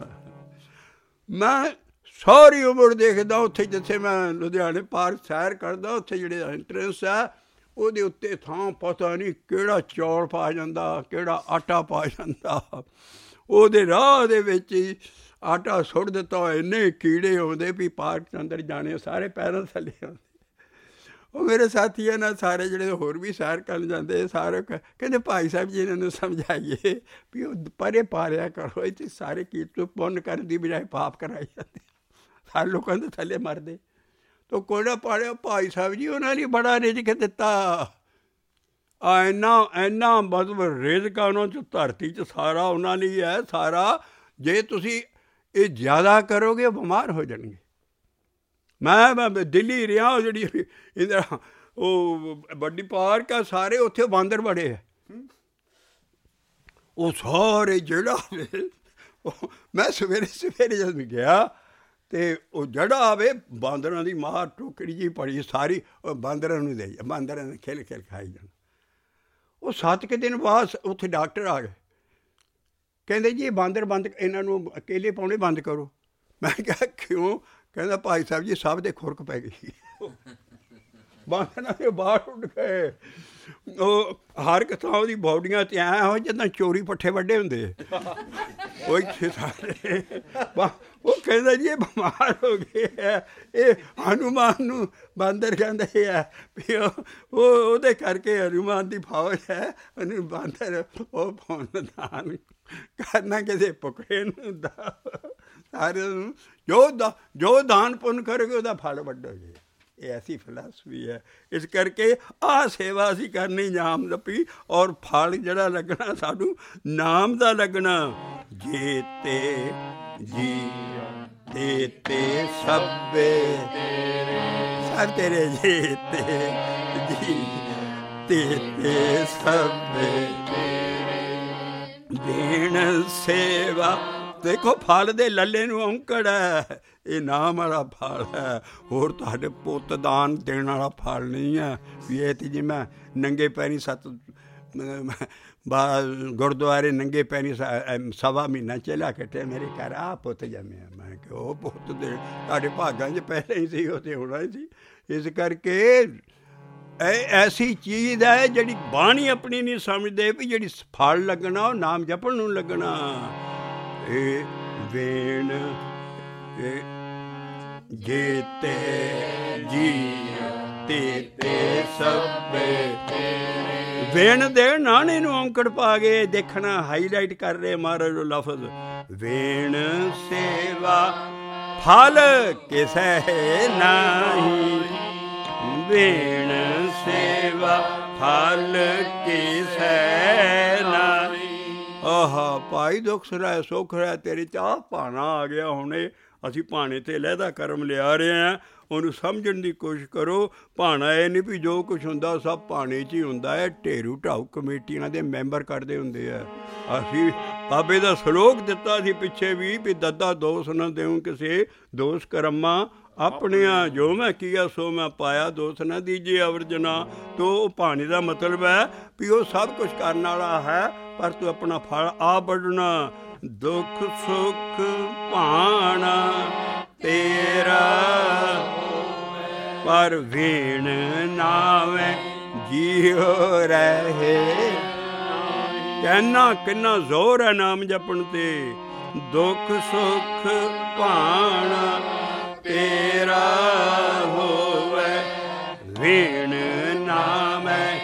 मैं सारी उम्र देखदा उत्थे, जिथे मैं लुधियाने पार्क सैर करदा, उत्थे जिहड़े एंट्रेंस है ਉਹਦੇ ਉੱਤੇ ਥਾਂ ਪਤਾ ਨਹੀਂ ਕਿਹੜਾ ਚੌਲ ਪਾ ਜਾਂਦਾ, ਕਿਹੜਾ ਆਟਾ ਪਾ ਜਾਂਦਾ, ਉਹਦੇ ਰਾਹ ਦੇ ਵਿੱਚ ਹੀ ਆਟਾ ਸੁੱਟ ਦਿੱਤਾ। ਇੰਨੇ ਕੀੜੇ ਆਉਂਦੇ ਵੀ ਪਾਰਕ ਦੇ ਅੰਦਰ ਜਾਣੇ ਸਾਰੇ ਪੈਰਾਂ ਥੱਲੇ ਆਉਂਦੇ। ਉਹ ਮੇਰੇ ਸਾਥੀ ਹੈ ਨਾ ਸਾਰੇ ਜਿਹੜੇ ਹੋਰ ਵੀ ਸੈਰ ਕਰਨ ਜਾਂਦੇ, ਸਾਰੇ ਕਹਿੰਦੇ ਭਾਈ ਸਾਹਿਬ ਜੀ ਇਹਨਾਂ ਨੂੰ ਸਮਝਾਈਏ ਵੀ ਉਹ ਪਰੇ ਪਾ ਲਿਆ ਕਰੋ, ਇੱਥੇ ਸਾਰੇ ਕੀਰਤ ਪੁੰਨ ਕਰਨ ਦੀ ਬਜਾਏ ਪਾਪ ਕਰਾਈ ਜਾਂਦੇ, ਸਾਰੇ ਲੋਕਾਂ ਦੇ ਥੱਲੇ ਮਰਦੇ। ਤੋ ਕੋੜਾ ਪਾੜਿਆ ਭਾਈ ਸਾਹਿਬ ਜੀ ਉਹਨਾਂ ਨੇ ਬੜਾ ਰਿਜ਼ਕ ਦਿੱਤਾ, ਆ ਇੰਨਾ ਇੰਨਾ ਮਤਲਬ ਰਿਜ਼ਕ ਉਹਨਾਂ 'ਚ ਧਰਤੀ 'ਚ ਸਾਰਾ ਉਹਨਾਂ ਲਈ ਹੈ ਸਾਰਾ। ਜੇ ਤੁਸੀਂ ਇਹ ਜ਼ਿਆਦਾ ਕਰੋਗੇ ਬਿਮਾਰ ਹੋ ਜਾਣਗੇ। ਮੈਂ ਮੈਂ ਦਿੱਲੀ ਰਿਹਾ, ਉਹ ਜਿਹੜੀ ਇੰਦਰ ਉਹ ਵੱਡੀ ਪਾਰਕ ਆ, ਸਾਰੇ ਉੱਥੇ ਬਾਂਦਰ ਬੜੇ ਹੈ, ਉਹ ਸਾਰੇ ਜਿਹੜਾ ਮੈਂ ਸਵੇਰੇ ਸਵੇਰੇ ਜਦ ਗਿਆ ਅਤੇ ਉਹ ਜਿਹੜਾ ਆਵੇ ਬਾਂਦਰਾਂ ਦੀ ਮਾਰ ਟੋਕਰੀ ਜਿਹੀ ਪੜੀ ਸਾਰੀ, ਉਹ ਬਾਂਦਰਾਂ ਨੂੰ ਦੇ ਬਾਂਦਰਾਂ ਨੇ ਖਿਲ ਖਿਲ ਖਾਈ ਜਾਣਾ। ਉਹ ਸੱਤ ਕੁ ਦਿਨ ਬਾਅਦ ਉੱਥੇ ਡਾਕਟਰ ਆ ਗਏ, ਕਹਿੰਦੇ ਜੀ ਇਹ ਬਾਂਦਰ ਬੰਦ, ਇਹਨਾਂ ਨੂੰ ਕੇਲੇ ਪਾਉਣੇ ਬੰਦ ਕਰੋ। ਮੈਂ ਕਿਹਾ ਕਿਉਂ? ਕਹਿੰਦਾ ਭਾਈ ਸਾਹਿਬ ਜੀ ਸਭ ਦੇ ਖੁਰਕ ਪੈ ਗਈ। ਬਾਂਦਰਾਂ ਦੇ ਬਾਹਰ ਉੱਡ ਗਏ। ਉਹ ਹਰ ਇੱਕ ਥਾਂ ਉਹਦੀ ਬੌਡੀਆਂ 'ਤੇ ਐਂ ਹੋ ਜਿੱਦਾਂ ਚੋਰੀ ਪੱਠੇ ਵੱਡੇ ਹੁੰਦੇ। ਉਹ ਇੱਥੇ ਸਾਰੇ ਉਹ ਕਹਿੰਦਾ ਜੀ ਇਹ ਬਿਮਾਰ ਹੋ ਗਏ ਹੈ, ਇਹ ਹਨੂੰਮਾਨ ਨੂੰ ਬਾਂਦਰ ਕਹਿੰਦੇ ਆ ਵੀ ਉਹ ਉਹਦੇ ਕਰਕੇ ਹਨੂੰਮਾਨ ਦੀ ਫੌਜ ਹੈ, ਉਹਨੂੰ ਬਾਂਦਰ ਉਹ ਪੁੰਨਦਾਨ ਕਰਨਾ ਕਿਸੇ ਭੁੱਖੇ ਨੂੰ ਦਾ ਸਾਰੇ ਨੂੰ ਜੋ ਦਾ ਜੋ ਦਾਨ ਪੁੰਨ ਕਰੋਗੇ ਉਹਦਾ ਫਲ ਵੱਡੋਗੇ। ਇਹ ਐਸੀ ਫਿਲਾਸਫੀ ਹੈ। ਇਸ ਕਰਕੇ ਆਹ ਸੇਵਾ ਅਸੀਂ ਕਰਨੀ ਨਾਮ ਜਪੀ, ਔਰ ਫਲ ਜਿਹੜਾ ਲੱਗਣਾ ਸਾਨੂੰ ਨਾਮ ਦਾ ਲੱਗਣਾ। ਜੇ ਤੇ ਜੀ ਤੇ ਤੇ ਸਭੇ ਸਭ ਤੇਰੇ, ਜੇ ਤੇ ਜੀ ਤੇ ਤੇ ਸਭੇ ਦੇਣ ਸੇਵਾ। ਦੇਖੋ ਫਲ ਦੇ ਲੱਲੇ ਨੂੰ ਔਂਕੜ ਹੈ, ਇਹ ਨਾਮ ਵਾਲਾ ਫਲ ਹੈ, ਹੋਰ ਤੁਹਾਡੇ ਪੁੱਤ ਦਾਨ ਦੇਣ ਵਾਲਾ ਫਲ ਨਹੀਂ ਹੈ। ਵੀ ਇਹ ਤੇ ਜੀ ਮੈਂ ਨੰਗੇ ਪੈਰੀ ਸੱਤ ਬਾ ਗੁਰਦੁਆਰੇ ਨੰਗੇ ਪੈਰੀ ਸਵਾ ਮਹੀਨਾ ਚਲਾ ਕੱਟਿਆ, ਮੇਰੇ ਘਰ ਆ ਪੁੱਤ ਜੰਮਿਆ। ਮੈਂ ਕਿਹਾ ਉਹ ਪੁੱਤ ਦੇ ਤੁਹਾਡੇ ਭਾਗਾਂ 'ਚ ਪਹਿਲਾਂ ਹੀ ਸੀ, ਉਹ ਤਾਂ ਹੋਣਾ ਹੀ ਸੀ। ਇਸ ਕਰਕੇ ਇਹ ਐਸੀ ਚੀਜ਼ ਹੈ ਜਿਹੜੀ ਬਾਣੀ ਆਪਣੀ ਨਹੀਂ ਸਮਝਦੇ ਵੀ ਜਿਹੜੀ ਫਲ ਲੱਗਣਾ ਉਹ ਨਾਮ ਜਪਣ ਨੂੰ ਲੱਗਣਾ। ਇਹ ਵੇਣ ਜੇ ਤੇ ਜੀ ਤੇ ਤੇ ਸਭੇ ਵੇਣ ਦੇ ਨਾਣੇ ਨੂੰ ਔਂਕੜ ਪਾ ਕੇ ਦੇਖਣਾ, ਹਾਈਲਾਈਟ ਕਰ ਰਹੇ ਮਹਾਰਾਜ ਉਹ ਲਫ਼ਜ਼। ਵੇਣ ਸੇਵਾ ਫਲ ਕਿਸੇ ਨਹੀਂ, ਵੇਣ ਸੇਵਾ ਫਲ ਕਿਸੇ ਨਹੀਂ। ਆਹਾ ਭਾਈ ਦੁੱਖ ਸਰਾਏ ਸੁੱਖ ਰਿਹਾ, ਤੇਰੇ ਚਾਹ ਭਾਣਾ ਆ ਗਿਆ। ਹੁਣੇ ਅਸੀਂ ਭਾਣੇ 'ਤੇ ਲਹਿਦਾ ਕਰਮ ਲਿਆ ਰਹੇ ਹਾਂ, ਉਹਨੂੰ ਸਮਝਣ ਦੀ ਕੋਸ਼ਿਸ਼ ਕਰੋ। ਭਾਣਾ ਇਹ ਨਹੀਂ ਵੀ ਜੋ ਕੁਛ ਹੁੰਦਾ ਸਭ ਭਾਣੇ 'ਚ ਹੀ ਹੁੰਦਾ ਹੈ। ਢੇਰੂ ਢਾਊ ਕਮੇਟੀਆਂ ਦੇ ਮੈਂਬਰ ਕਰਦੇ ਹੁੰਦੇ ਆ। ਅਸੀਂ ਬਾਬੇ ਦਾ ਸਲੋਕ ਦਿੱਤਾ ਸੀ ਪਿੱਛੇ ਵੀ ਵੀ ਦੱਦਾ ਦੋਸ ਨਾ ਦਿਉ ਕਿਸੇ, ਦੋਸ ਕਰਮਾਂ ਆਪਣਿਆਂ, ਜੋ ਮੈਂ ਕੀਆ ਸੋ ਮੈਂ ਪਾਇਆ, ਦੋਸ ਨਾ ਦੀਜੇ ਅਵਰਜਨਾ। ਤੋ ਉਹ ਭਾਣੇ ਦਾ ਮਤਲਬ ਹੈ ਵੀ ਉਹ ਸਭ ਕੁਛ ਕਰਨ ਵਾਲਾ ਹੈ, ਪਰ ਤੂੰ ਆਪਣਾ ਫਲ ਆ ਵੱਢਣਾ। ਦੁੱਖ ਸੁੱਖ ਭਾਣਾ ਤੇਰਾ, ਪਰ ਵੇਣ ਨਾਵੇਂ ਜੀਉ ਰਹੇ। ਕਹਿਣਾ ਕਿੰਨਾ ਜ਼ੋਰ ਹੈ ਨਾਮ ਜਪਣ 'ਤੇ। ਦੁੱਖ ਸੁੱਖ ਭਾਣਾ ਤੇਰਾ ਹੋਵੇ, ਵੇਣ ਨਾਵੇਂ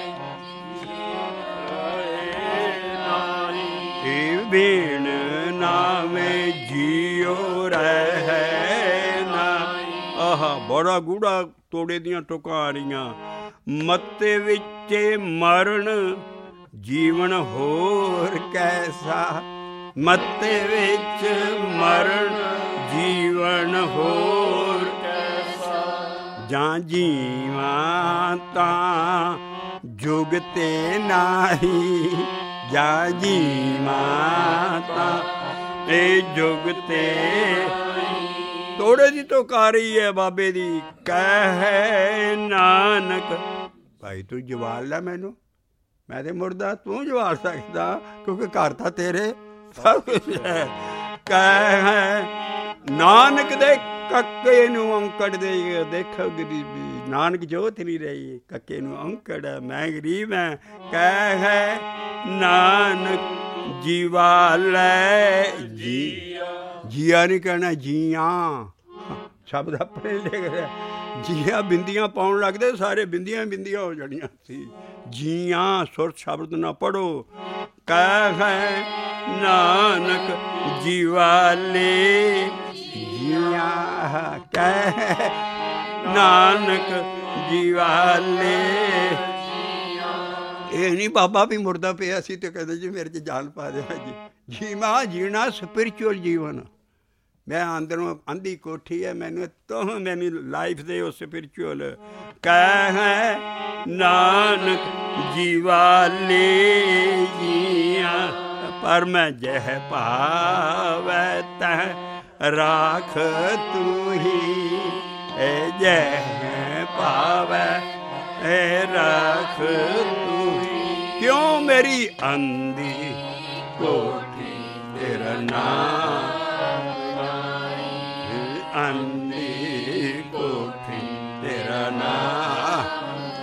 ਵੇਣ ਨਾਵੇਂ ਜੀਉ ਰਹੇ ਨਾ। ਆਹ ਬੜਾ ਗੂੜਾ ਤੋੜੇ ਦੀਆਂ ਟੁਕਾਂ ਆ ਰਹੀਆਂ। ਮੱਤੇ ਵਿੱਚ ਮਰਨ ਜੀਵਨ ਹੋਰ ਕੈਸਾ, ਮੱਤੇ ਵਿੱਚ ਮਰਨ ਜੀਵਨ ਹੋਰ ਕੈਸਾ। ਜਾਂ ਜੀਵਾਂ ਤਾਂ ਜੁਗ ਤੇ ਨਾਹੀ, ਜਾਂ ਜੀਵਾਂ ਤਾਂ ਇਹ ਜੁਗ ਤੇ। ਤੋੜੇ ਦੀ ਤੋਕਾਰੀ ਹੈ ਬਾਬੇ ਦੀ। ਕਹਿ ਨਾਨਕ ਭਾਈ ਤੂੰ ਜਵਾਲ ਲੈ ਮੈਨੂੰ, ਮੈਂ ਤੇ ਮੁਰਦਾ, ਤੂੰ ਜਵਾਲ ਸਕਦਾ ਕਿਉਂਕਿ ਘਰ ਤਾਂ ਤੇਰੇ ਸਭ ਕੁਛ ਹੈ। ਕਹਿ ਨਾਨਕ ਦੇ ਕੱਕੇ ਨੂੰ ਔਂਕੜ ਦੇ। ਦੇਖੋ ਗਰੀਬੀ, ਨਾਨਕ ਜੋਤ ਨਹੀਂ ਰਹੀ, ਕੱਕੇ ਨੂੰ ਔਂਕੜ, ਮੈਂ ਗਰੀਬ ਹਾਂ। ਕਹਿ ਨਾਨਕ ਜੀਵਾ ਲੈ ਜੀ, ਜੀਆ ਨਹੀਂ ਕਹਿਣਾ ਜੀਆਂ, ਸ਼ਬਦ ਆਪਣੇ ਲਿਖ ਰਿਹਾ। ਜੀਆਂ ਬਿੰਦੀਆਂ ਪਾਉਣ ਲੱਗਦੇ ਸਾਰੇ, ਬਿੰਦੀਆਂ ਬਿੰਦੀਆਂ ਹੋ ਜਾਣੀਆਂ ਸੀ। ਜੀਆਂ ਸੁਰ ਸ਼ਬਦ ਨਾ ਪੜੋ। ਕਹਿ ਨਾਨਕ ਜੀਵਾਲੇ ਜੀਆਂ, ਕਹਿ ਨਾਨਕ ਜੀਵਾਲੇ। ਇਹ ਨਹੀਂ ਬਾਬਾ ਵੀ ਮੁਰਦਾ ਪਿਆ ਸੀ ਤੇ ਕਹਿੰਦੇ ਜੀ ਮੇਰੇ 'ਚ ਜਾਨ ਪਾ ਦੇਣਾ ਜੀ। ਜੀਵਾਂ ਜੀਣਾ ਸਪਿਰਿਚੁਅਲ ਜੀਵਨ। ਮੈਂ ਅੰਦਰੋਂ ਅੰਧੀ ਕੋਠੀ ਹੈ, ਮੈਨੂੰ ਤੋਂ ਮੈਨੂੰ ਲਾਈਫ ਦੇ ਉਹ ਸਪਿਰਿਚੁਅਲ। ਕਹਿ ਨਾਨਕ ਜੀਵਾਲੇ ਜੀਆਂ, ਪਰ ਮੈਂ ਜਹ ਭਾਵੈ ਤਹ ਰਾਖ ਤੂੰ ਹੀ। ਇਹ ਜਹ ਭਾਵੈ ਇਹ ਰਾਖ ਤੂੰ ਹੀ। ਕਿਉਂ ਮੇਰੀ ਅੰਦੀ ਕੋਠੀ ਤੇਰਾ ਨਾਮ, ਅੰਦੀ ਕੋਠੀ ਤੇਰਾ ਨਾਮ।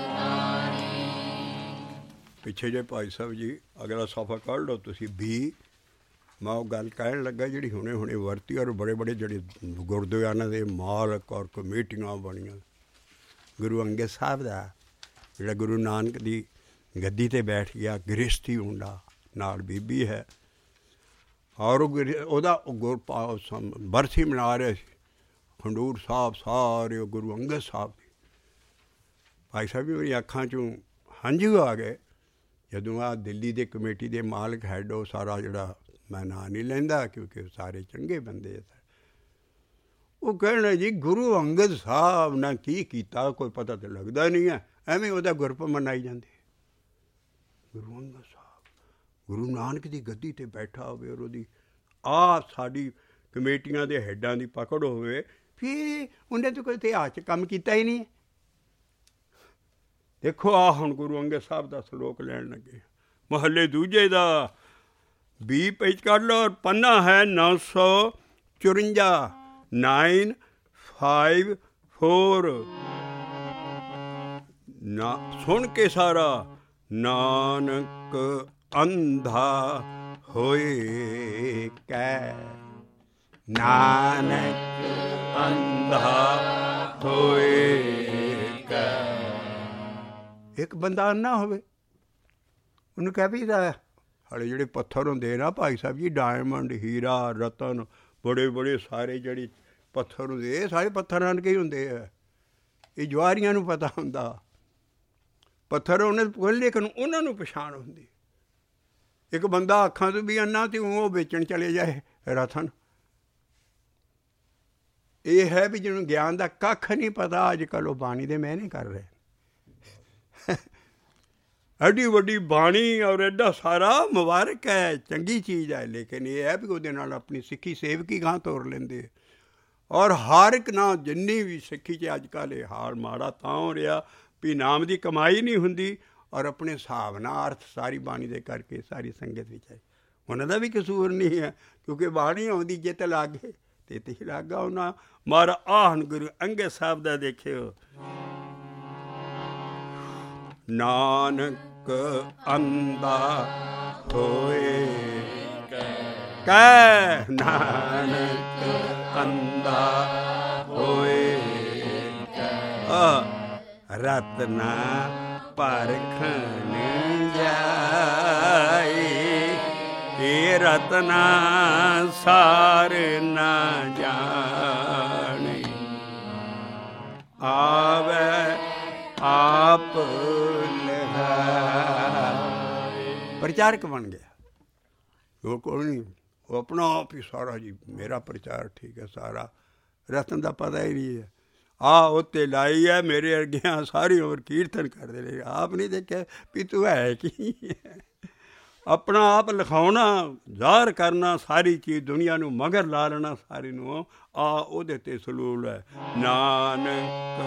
ਪਿੱਛੇ ਜੇ ਭਾਈ ਸਾਹਿਬ ਜੀ ਅਗਲਾ ਸਫ਼ਾ ਕੱਢ ਲਓ ਤੁਸੀਂ ਵੀ, ਮੈਂ ਉਹ ਗੱਲ ਕਹਿਣ ਲੱਗਾ ਜਿਹੜੀ ਹੁਣੇ ਹੁਣੇ ਵਰਤੀ, ਔਰ ਬੜੇ ਬੜੇ ਜਿਹੜੇ ਗੁਰਦੁਆਰਿਆਂ ਦੇ ਮਾਲਕ ਔਰ ਕਮੇਟੀਆਂ ਬਣੀਆਂ। ਗੁਰੂ ਅੰਗਦ ਸਾਹਿਬ ਦਾ ਜਿਹੜਾ ਗੁਰੂ ਨਾਨਕ ਦੀ ਗੱਦੀ 'ਤੇ ਬੈਠ ਗਿਆ, ਗ੍ਰਸਤੀ ਮੁੰਡਾ, ਨਾਲ ਬੀਬੀ ਹੈ, ਔਰ ਉਹ ਉਹਦਾ ਗੁਰ ਬਰਸੀ ਮਨਾ ਰਹੇ ਸੀ ਖੰਡੂਰ ਸਾਹਿਬ ਸਾਰੇ, ਉਹ ਗੁਰੂ ਅੰਗਦ ਸਾਹਿਬ ਦੀ। ਭਾਈ ਸਾਹਿਬ ਵੀ ਮੇਰੀ ਅੱਖਾਂ 'ਚੋਂ ਹੰਝੂ ਆ ਗਏ ਜਦੋਂ ਆਹ ਦਿੱਲੀ ਦੇ ਕਮੇਟੀ ਦੇ ਮਾਲਕ ਹੈਡ, ਉਹ ਸਾਰਾ ਜਿਹੜਾ, ਮੈਂ ਨਾਂ ਨਹੀਂ ਲੈਂਦਾ ਕਿਉਂਕਿ ਸਾਰੇ ਚੰਗੇ ਬੰਦੇ ਆ, ਉਹ ਕਹਿਣਾ ਜੀ ਗੁਰੂ ਅੰਗਦ ਸਾਹਿਬ ਨੇ ਕੀ ਕੀਤਾ ਕੋਈ ਪਤਾ ਤਾਂ ਲੱਗਦਾ ਨਹੀਂ ਹੈ, ਐਵੇਂ ਉਹਦਾ ਗੁਰਪੁਰਬ ਮਨਾਈ ਜਾਂਦੇ। ਗੁਰੂ ਅੰਗਦ ਸਾਹਿਬ ਗੁਰੂ ਨਾਨਕ ਦੀ ਗੱਦੀ 'ਤੇ ਬੈਠਾ ਹੋਵੇ, ਔਰ ਉਹਦੀ ਆਹ ਸਾਡੀ ਕਮੇਟੀਆਂ ਦੇ ਹੈਡਾਂ ਦੀ ਪਕੜ ਹੋਵੇ, ਫਿਰ ਉਹਨੇ ਤਾਂ ਕੋਈ ਇਤਿਹਾਸ 'ਚ ਕੰਮ ਕੀਤਾ ਹੀ ਨਹੀਂ। ਦੇਖੋ ਆਹ ਹੁਣ ਗੁਰੂ ਅੰਗਦ ਸਾਹਿਬ ਦਾ ਸਲੋਕ ਲੈਣ ਲੱਗੇ, ਮੁਹੱਲੇ ਦੂਜੇ ਦਾ ਵੀਹ ਪੇਜ ਕੱਢ ਲਓ, ਔਰ ਪੰਨਾ ਹੈ ਨੌ ਸੌ ਚੁਰੰਜਾ, ਨਾਈਨ ਫਾਈਵ ਫੋਰ। ਨਾ ਸੁਣ ਕੇ ਸਾਰਾ, ਨਾਨਕ ਅੰਧਾ ਹੋਏ ਕੈ, ਨਾਨਕ ਅੰਧਾ ਹੋਏ ਕੈ। ਇੱਕ ਬੰਦਾ ਅੰਨਾ ਹੋਵੇ, ਉਹਨੂੰ ਕਹਿ ਵੀ ਦਾ ਹਾਲੇ ਜਿਹੜੇ ਪੱਥਰ ਹੁੰਦੇ ਨਾ ਭਾਈ ਸਾਹਿਬ ਜੀ, ਡਾਇਮੰਡ, ਹੀਰਾ, ਰਤਨ, ਬੜੇ ਬੜੇ ਸਾਰੇ ਜਿਹੜੇ ਪੱਥਰ ਹੁੰਦੇ, ਇਹ ਸਾਰੇ ਪੱਥਰਾਂ ਕੇ ਹੀ ਹੁੰਦੇ ਆ। ਇਹ ਜਵਾਰੀਆਂ ਨੂੰ ਪਤਾ ਹੁੰਦਾ ਪੱਥਰ ਉਹਨੇ, ਲੇਕਿਨ ਉਹਨਾਂ ਨੂੰ ਪਛਾਣ ਹੁੰਦੀ। ਇੱਕ ਬੰਦਾ ਅੱਖਾਂ ਤੋਂ ਵੀ ਅੰਨਾ ਤੇ ਉਹ ਵੇਚਣ ਚਲੇ ਜਾਏ ਰਤਨ। ਇਹ ਹੈ ਵੀ ਜਿਹਨੂੰ ਗਿਆਨ ਦਾ ਕੱਖ ਨਹੀਂ ਪਤਾ, ਅੱਜ ਕੱਲ੍ਹ ਉਹ ਬਾਣੀ ਦੇ ਮਿਹਨੇ ਕਰ ਰਹੇ। ਐਡੀ ਵੱਡੀ ਬਾਣੀ ਔਰ ਐਡਾ ਸਾਰਾ ਮੁਬਾਰਕ ਹੈ, ਚੰਗੀ ਚੀਜ਼ ਹੈ, ਲੇਕਿਨ ਇਹ ਹੈ ਵੀ ਉਹਦੇ ਨਾਲ ਆਪਣੀ ਸਿੱਖੀ ਸੇਵਕੀ ਗਾਂ ਤੋਰ ਲੈਂਦੇ। ਔਰ ਹਰ ਇੱਕ ਨਾ ਜਿੰਨੀ ਵੀ ਸਿੱਖੀ 'ਚ ਅੱਜ ਕੱਲ੍ਹ ਇਹ ਹਾਲ ਮਾੜਾ ਤਾਂ ਹੋ ਰਿਹਾ ਵੀ ਨਾਮ ਦੀ ਕਮਾਈ ਨਹੀਂ ਹੁੰਦੀ, ਔਰ ਆਪਣੇ ਹਿਸਾਬ ਨਾਲ ਅਰਥ ਸਾਰੀ ਬਾਣੀ ਦੇ ਕਰਕੇ ਸਾਰੀ ਸੰਗਤ ਵਿੱਚ ਆਈ। ਉਹਨਾਂ ਦਾ ਵੀ ਕਸੂਰ ਨਹੀਂ ਹੈ, ਕਿਉਂਕਿ ਬਾਣੀ ਆਉਂਦੀ ਜਿੱਤ ਲਾਗੇ ਤੇ ਤੇ ਲਾਗਾ ਉਹਨਾਂ ਮਾਰਾ। ਆਹਨ ਗੁਰੂ ਅੰਗਦ ਸਾਹਿਬ ਦਾ ਦੇਖਿਓ, ਨਾਨਕ ਅੰਧਾ ਹੋਏ ਕੈ, ਨਾਨਕ ਅੰਧਾ ਹੋਏ ਕੈ, ਰਤਨਾ ਪਰਖਣ ਜਾਏ, ਇਹ ਰਤਨਾ ਸਾਰ ਨਾ ਜਾਣੇ, ਆਵੇ ਆਪ ਲਹਾਏ। ਪ੍ਰਚਾਰਕ ਬਣ ਗਿਆ, ਉਹ ਕੋਈ ਨਹੀਂ, ਉਹ ਆਪਣਾ ਆਪ ਹੀ ਸਾਰਾ ਜੀ ਮੇਰਾ ਪ੍ਰਚਾਰ ਠੀਕ ਹੈ, ਸਾਰਾ ਰਤਨ ਦਾ ਪਤਾ ਹੀ ਨਹੀਂ ਹੈ। ਆਹ ਉੱਤੇ ਲਾਈ ਹੈ, ਮੇਰੇ ਅਰਗਿਆਂ ਸਾਰੀ ਉਮਰ ਕੀਰਤਨ ਕਰਦੇ ਰਹੇ, ਆਪ ਨਹੀਂ ਦੇਖਿਆ ਵੀ ਤੂੰ ਹੈ ਕੀ ਹੈ। ਆਪਣਾ ਆਪ ਲਿਖਾਉਣਾ, ਜ਼ਾਹਰ ਕਰਨਾ, ਸਾਰੀ ਚੀਜ਼ ਦੁਨੀਆ ਨੂੰ ਮਗਰ ਲਾ ਲੈਣਾ ਸਾਰੀ ਨੂੰ, ਆ ਉਹਦੇ 'ਤੇ ਸਲੂਲ ਹੈ। ਨਾਨਕ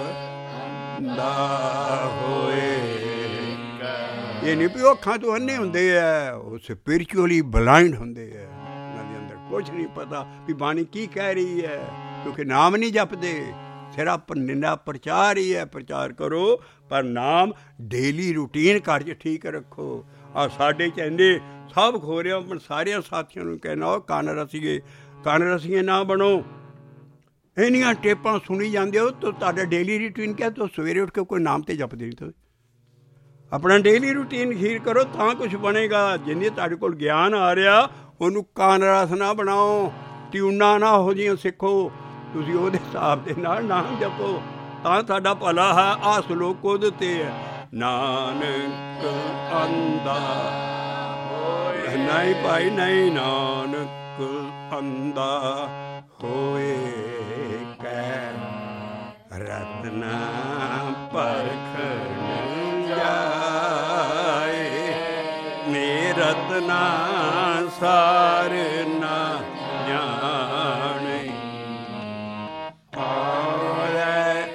ਦਾ ਹੋਏ, ਇਹ ਨਹੀਂ ਵੀ ਉਹ ਅੱਖਾਂ ਤੋਂ ਅੰਨੇ ਹੁੰਦੇ ਹੈ, ਉਹ ਸਪਿਰਿਚੁਅਲੀ ਬਲਾਈਂਡ ਹੁੰਦੇ ਹੈ, ਉਹਨਾਂ ਦੇ ਅੰਦਰ ਕੁਛ ਨਹੀਂ ਪਤਾ ਵੀ ਬਾਣੀ ਕੀ ਕਹਿ ਰਹੀ ਹੈ, ਕਿਉਂਕਿ ਨਾਮ ਨਹੀਂ ਜਪਦੇ, ਸਿਰਫ ਨਿੰਦਾ ਪ੍ਰਚਾਰ ਹੀ ਹੈ। ਪ੍ਰਚਾਰ ਕਰੋ ਪਰ ਨਾਮ ਡੇਲੀ ਰੂਟੀਨ ਘਰ 'ਚ ਠੀਕ ਰੱਖੋ। ਆ ਸਾਡੇ 'ਚ ਇੰਨੇ ਸਭ ਖੋ ਰਿਹਾ, ਪਰ ਸਾਰਿਆਂ ਸਾਥੀਆਂ ਨੂੰ ਕਹਿਣਾ ਉਹ ਕੰਨ ਰਸੀਏ, ਕੰਨ ਰਸੀਏ ਨਾ ਬਣੋ। ਇੰਨੀਆਂ ਟੇਪਾਂ ਸੁਣੀ ਜਾਂਦੇ ਹੋ ਤਾਂ ਤੁਹਾਡਾ ਡੇਲੀ ਰੂਟੀਨ ਕਿਹਾ, ਤੂੰ ਸਵੇਰੇ ਉੱਠ ਕੇ ਕੋਈ ਨਾਮ 'ਤੇ ਜਪਦੇ ਨਹੀਂ। ਤੁਸੀਂ ਆਪਣਾ ਡੇਲੀ ਰੂਟੀਨ ਖੀਰ ਕਰੋ ਤਾਂ ਕੁਛ ਬਣੇਗਾ। ਜਿੰਨੀ ਤੁਹਾਡੇ ਕੋਲ ਗਿਆਨ ਆ ਰਿਹਾ ਉਹਨੂੰ ਕੰਨ ਰਸ ਨਾ ਬਣਾਓ, ਟਿਊਨਾਂ ਨਾ ਹੋ ਜਿਹੀਆਂ ਸਿੱਖੋ। ਤੁਸੀਂ ਉਹਦੇ ਹਿਸਾਬ ਦੇ ਨਾਲ ਨਾਮ ਜਪੋ ਤਾਂ ਤੁਹਾਡਾ ਭਲਾ ਹੈ। ਆਹ ਸਲੋਕ ਉਹਦੇ 'ਤੇ ਹੈ, ਨਾਨਕ ਅੰਧਾ ਹੋਏ, ਨਹੀਂ ਭਾਈ ਨਹੀਂ, ਨਾਨਕ ਅੰਧਾ ਹੋਏ ਕੈ, ਰਤਨਾ ਪਰਖਣ ਜਾਏ, ਮੇ ਰਤਨਾ ਸਾਰ ਨਾ ਜਾਣੇ,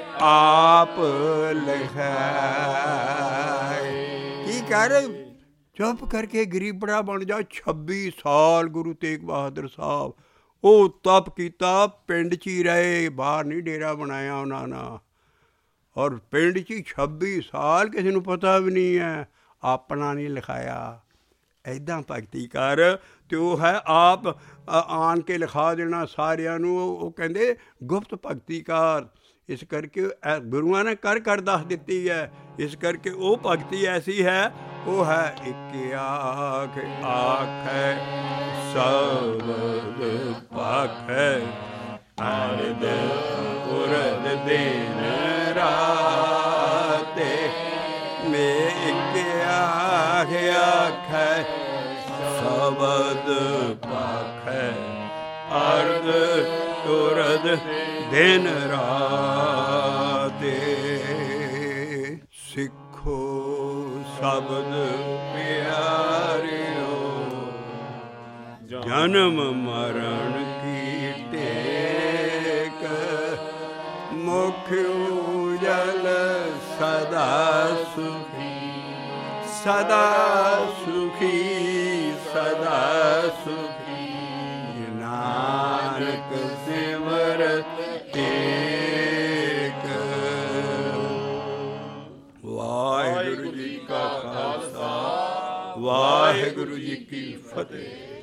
ਆਪ ਲਿਖਾਏ। ਕੀ ਕਰ ਚੁੱਪ ਕਰਕੇ ਗਰੀਬੜਾ ਬਣ ਜਾ। ਛੱਬੀ ਸਾਲ ਗੁਰੂ ਤੇਗ ਬਹਾਦਰ ਸਾਹਿਬ ਉਹ ਤਪ ਕੀਤਾ, ਪਿੰਡ 'ਚ ਹੀ ਰਹੇ, ਬਾਹਰ ਨਹੀਂ ਡੇਰਾ ਬਣਾਇਆ ਉਹਨਾਂ ਨੇ। ਔਰ ਪਿੰਡ 'ਚ ਹੀ ਛੱਬੀ ਸਾਲ ਕਿਸੇ ਨੂੰ ਪਤਾ ਵੀ ਨਹੀਂ ਹੈ, ਆਪਣਾ ਨਹੀਂ ਲਿਖਾਇਆ। ਇੱਦਾਂ ਭਗਤੀ ਕਰ। ਅਤੇ ਉਹ ਹੈ ਆਪ ਆਣ ਕੇ ਲਿਖਾ ਦੇਣਾ ਸਾਰਿਆਂ ਨੂੰ। ਉਹ ਕਹਿੰਦੇ ਗੁਪਤ ਭਗਤੀ ਕਰ। ਇਸ ਕਰਕੇ ਗੁਰੂਆਂ ਨੇ ਕਰ ਕਰ ਦੱਸ ਦਿੱਤੀ ਹੈ। ਇਸ ਕਰਕੇ ਉਹ ਭਗਤੀ ਐਸੀ ਹੈ, ਉਹ ਹੈ ਇੱਕ ਆਖ ਆਖੈ ਸਬਦ ਭਾਖੈ, ਅਰਧ ਉਰਧ ਦਿਨ ਰਾਤੇ, ਮੇ ਇੱਕ ਆਖ ਆਖੈ ਸਬਦ ਭਾਖੈ, ਅਰਧ ਉਰਧ ਦਿਨ ਰਾਤੇ। ਸਿੱਖੋ ਸ਼ਬਦ ਪਿਆਰਿਓ, ਜਨਮ ਮਰਨ ਕੀ ਟੇਕ, ਮੁਖ ਉਜਲ ਸਦਾ ਸੁਖੀ, ਸਦਾ ਸੁਖੀ, ਸਦਾ ਸੁਖੀ, ਨਾਨਕ ਸਿਮਰਤ ਟੇਕ। ਵਾਹਿਗੁਰੂ ਜੀ ਕਾ ਖਾਲਸਾ, ਵਾਹਿਗੁਰੂ ਜੀ ਕੀ ਫਤਿਹ।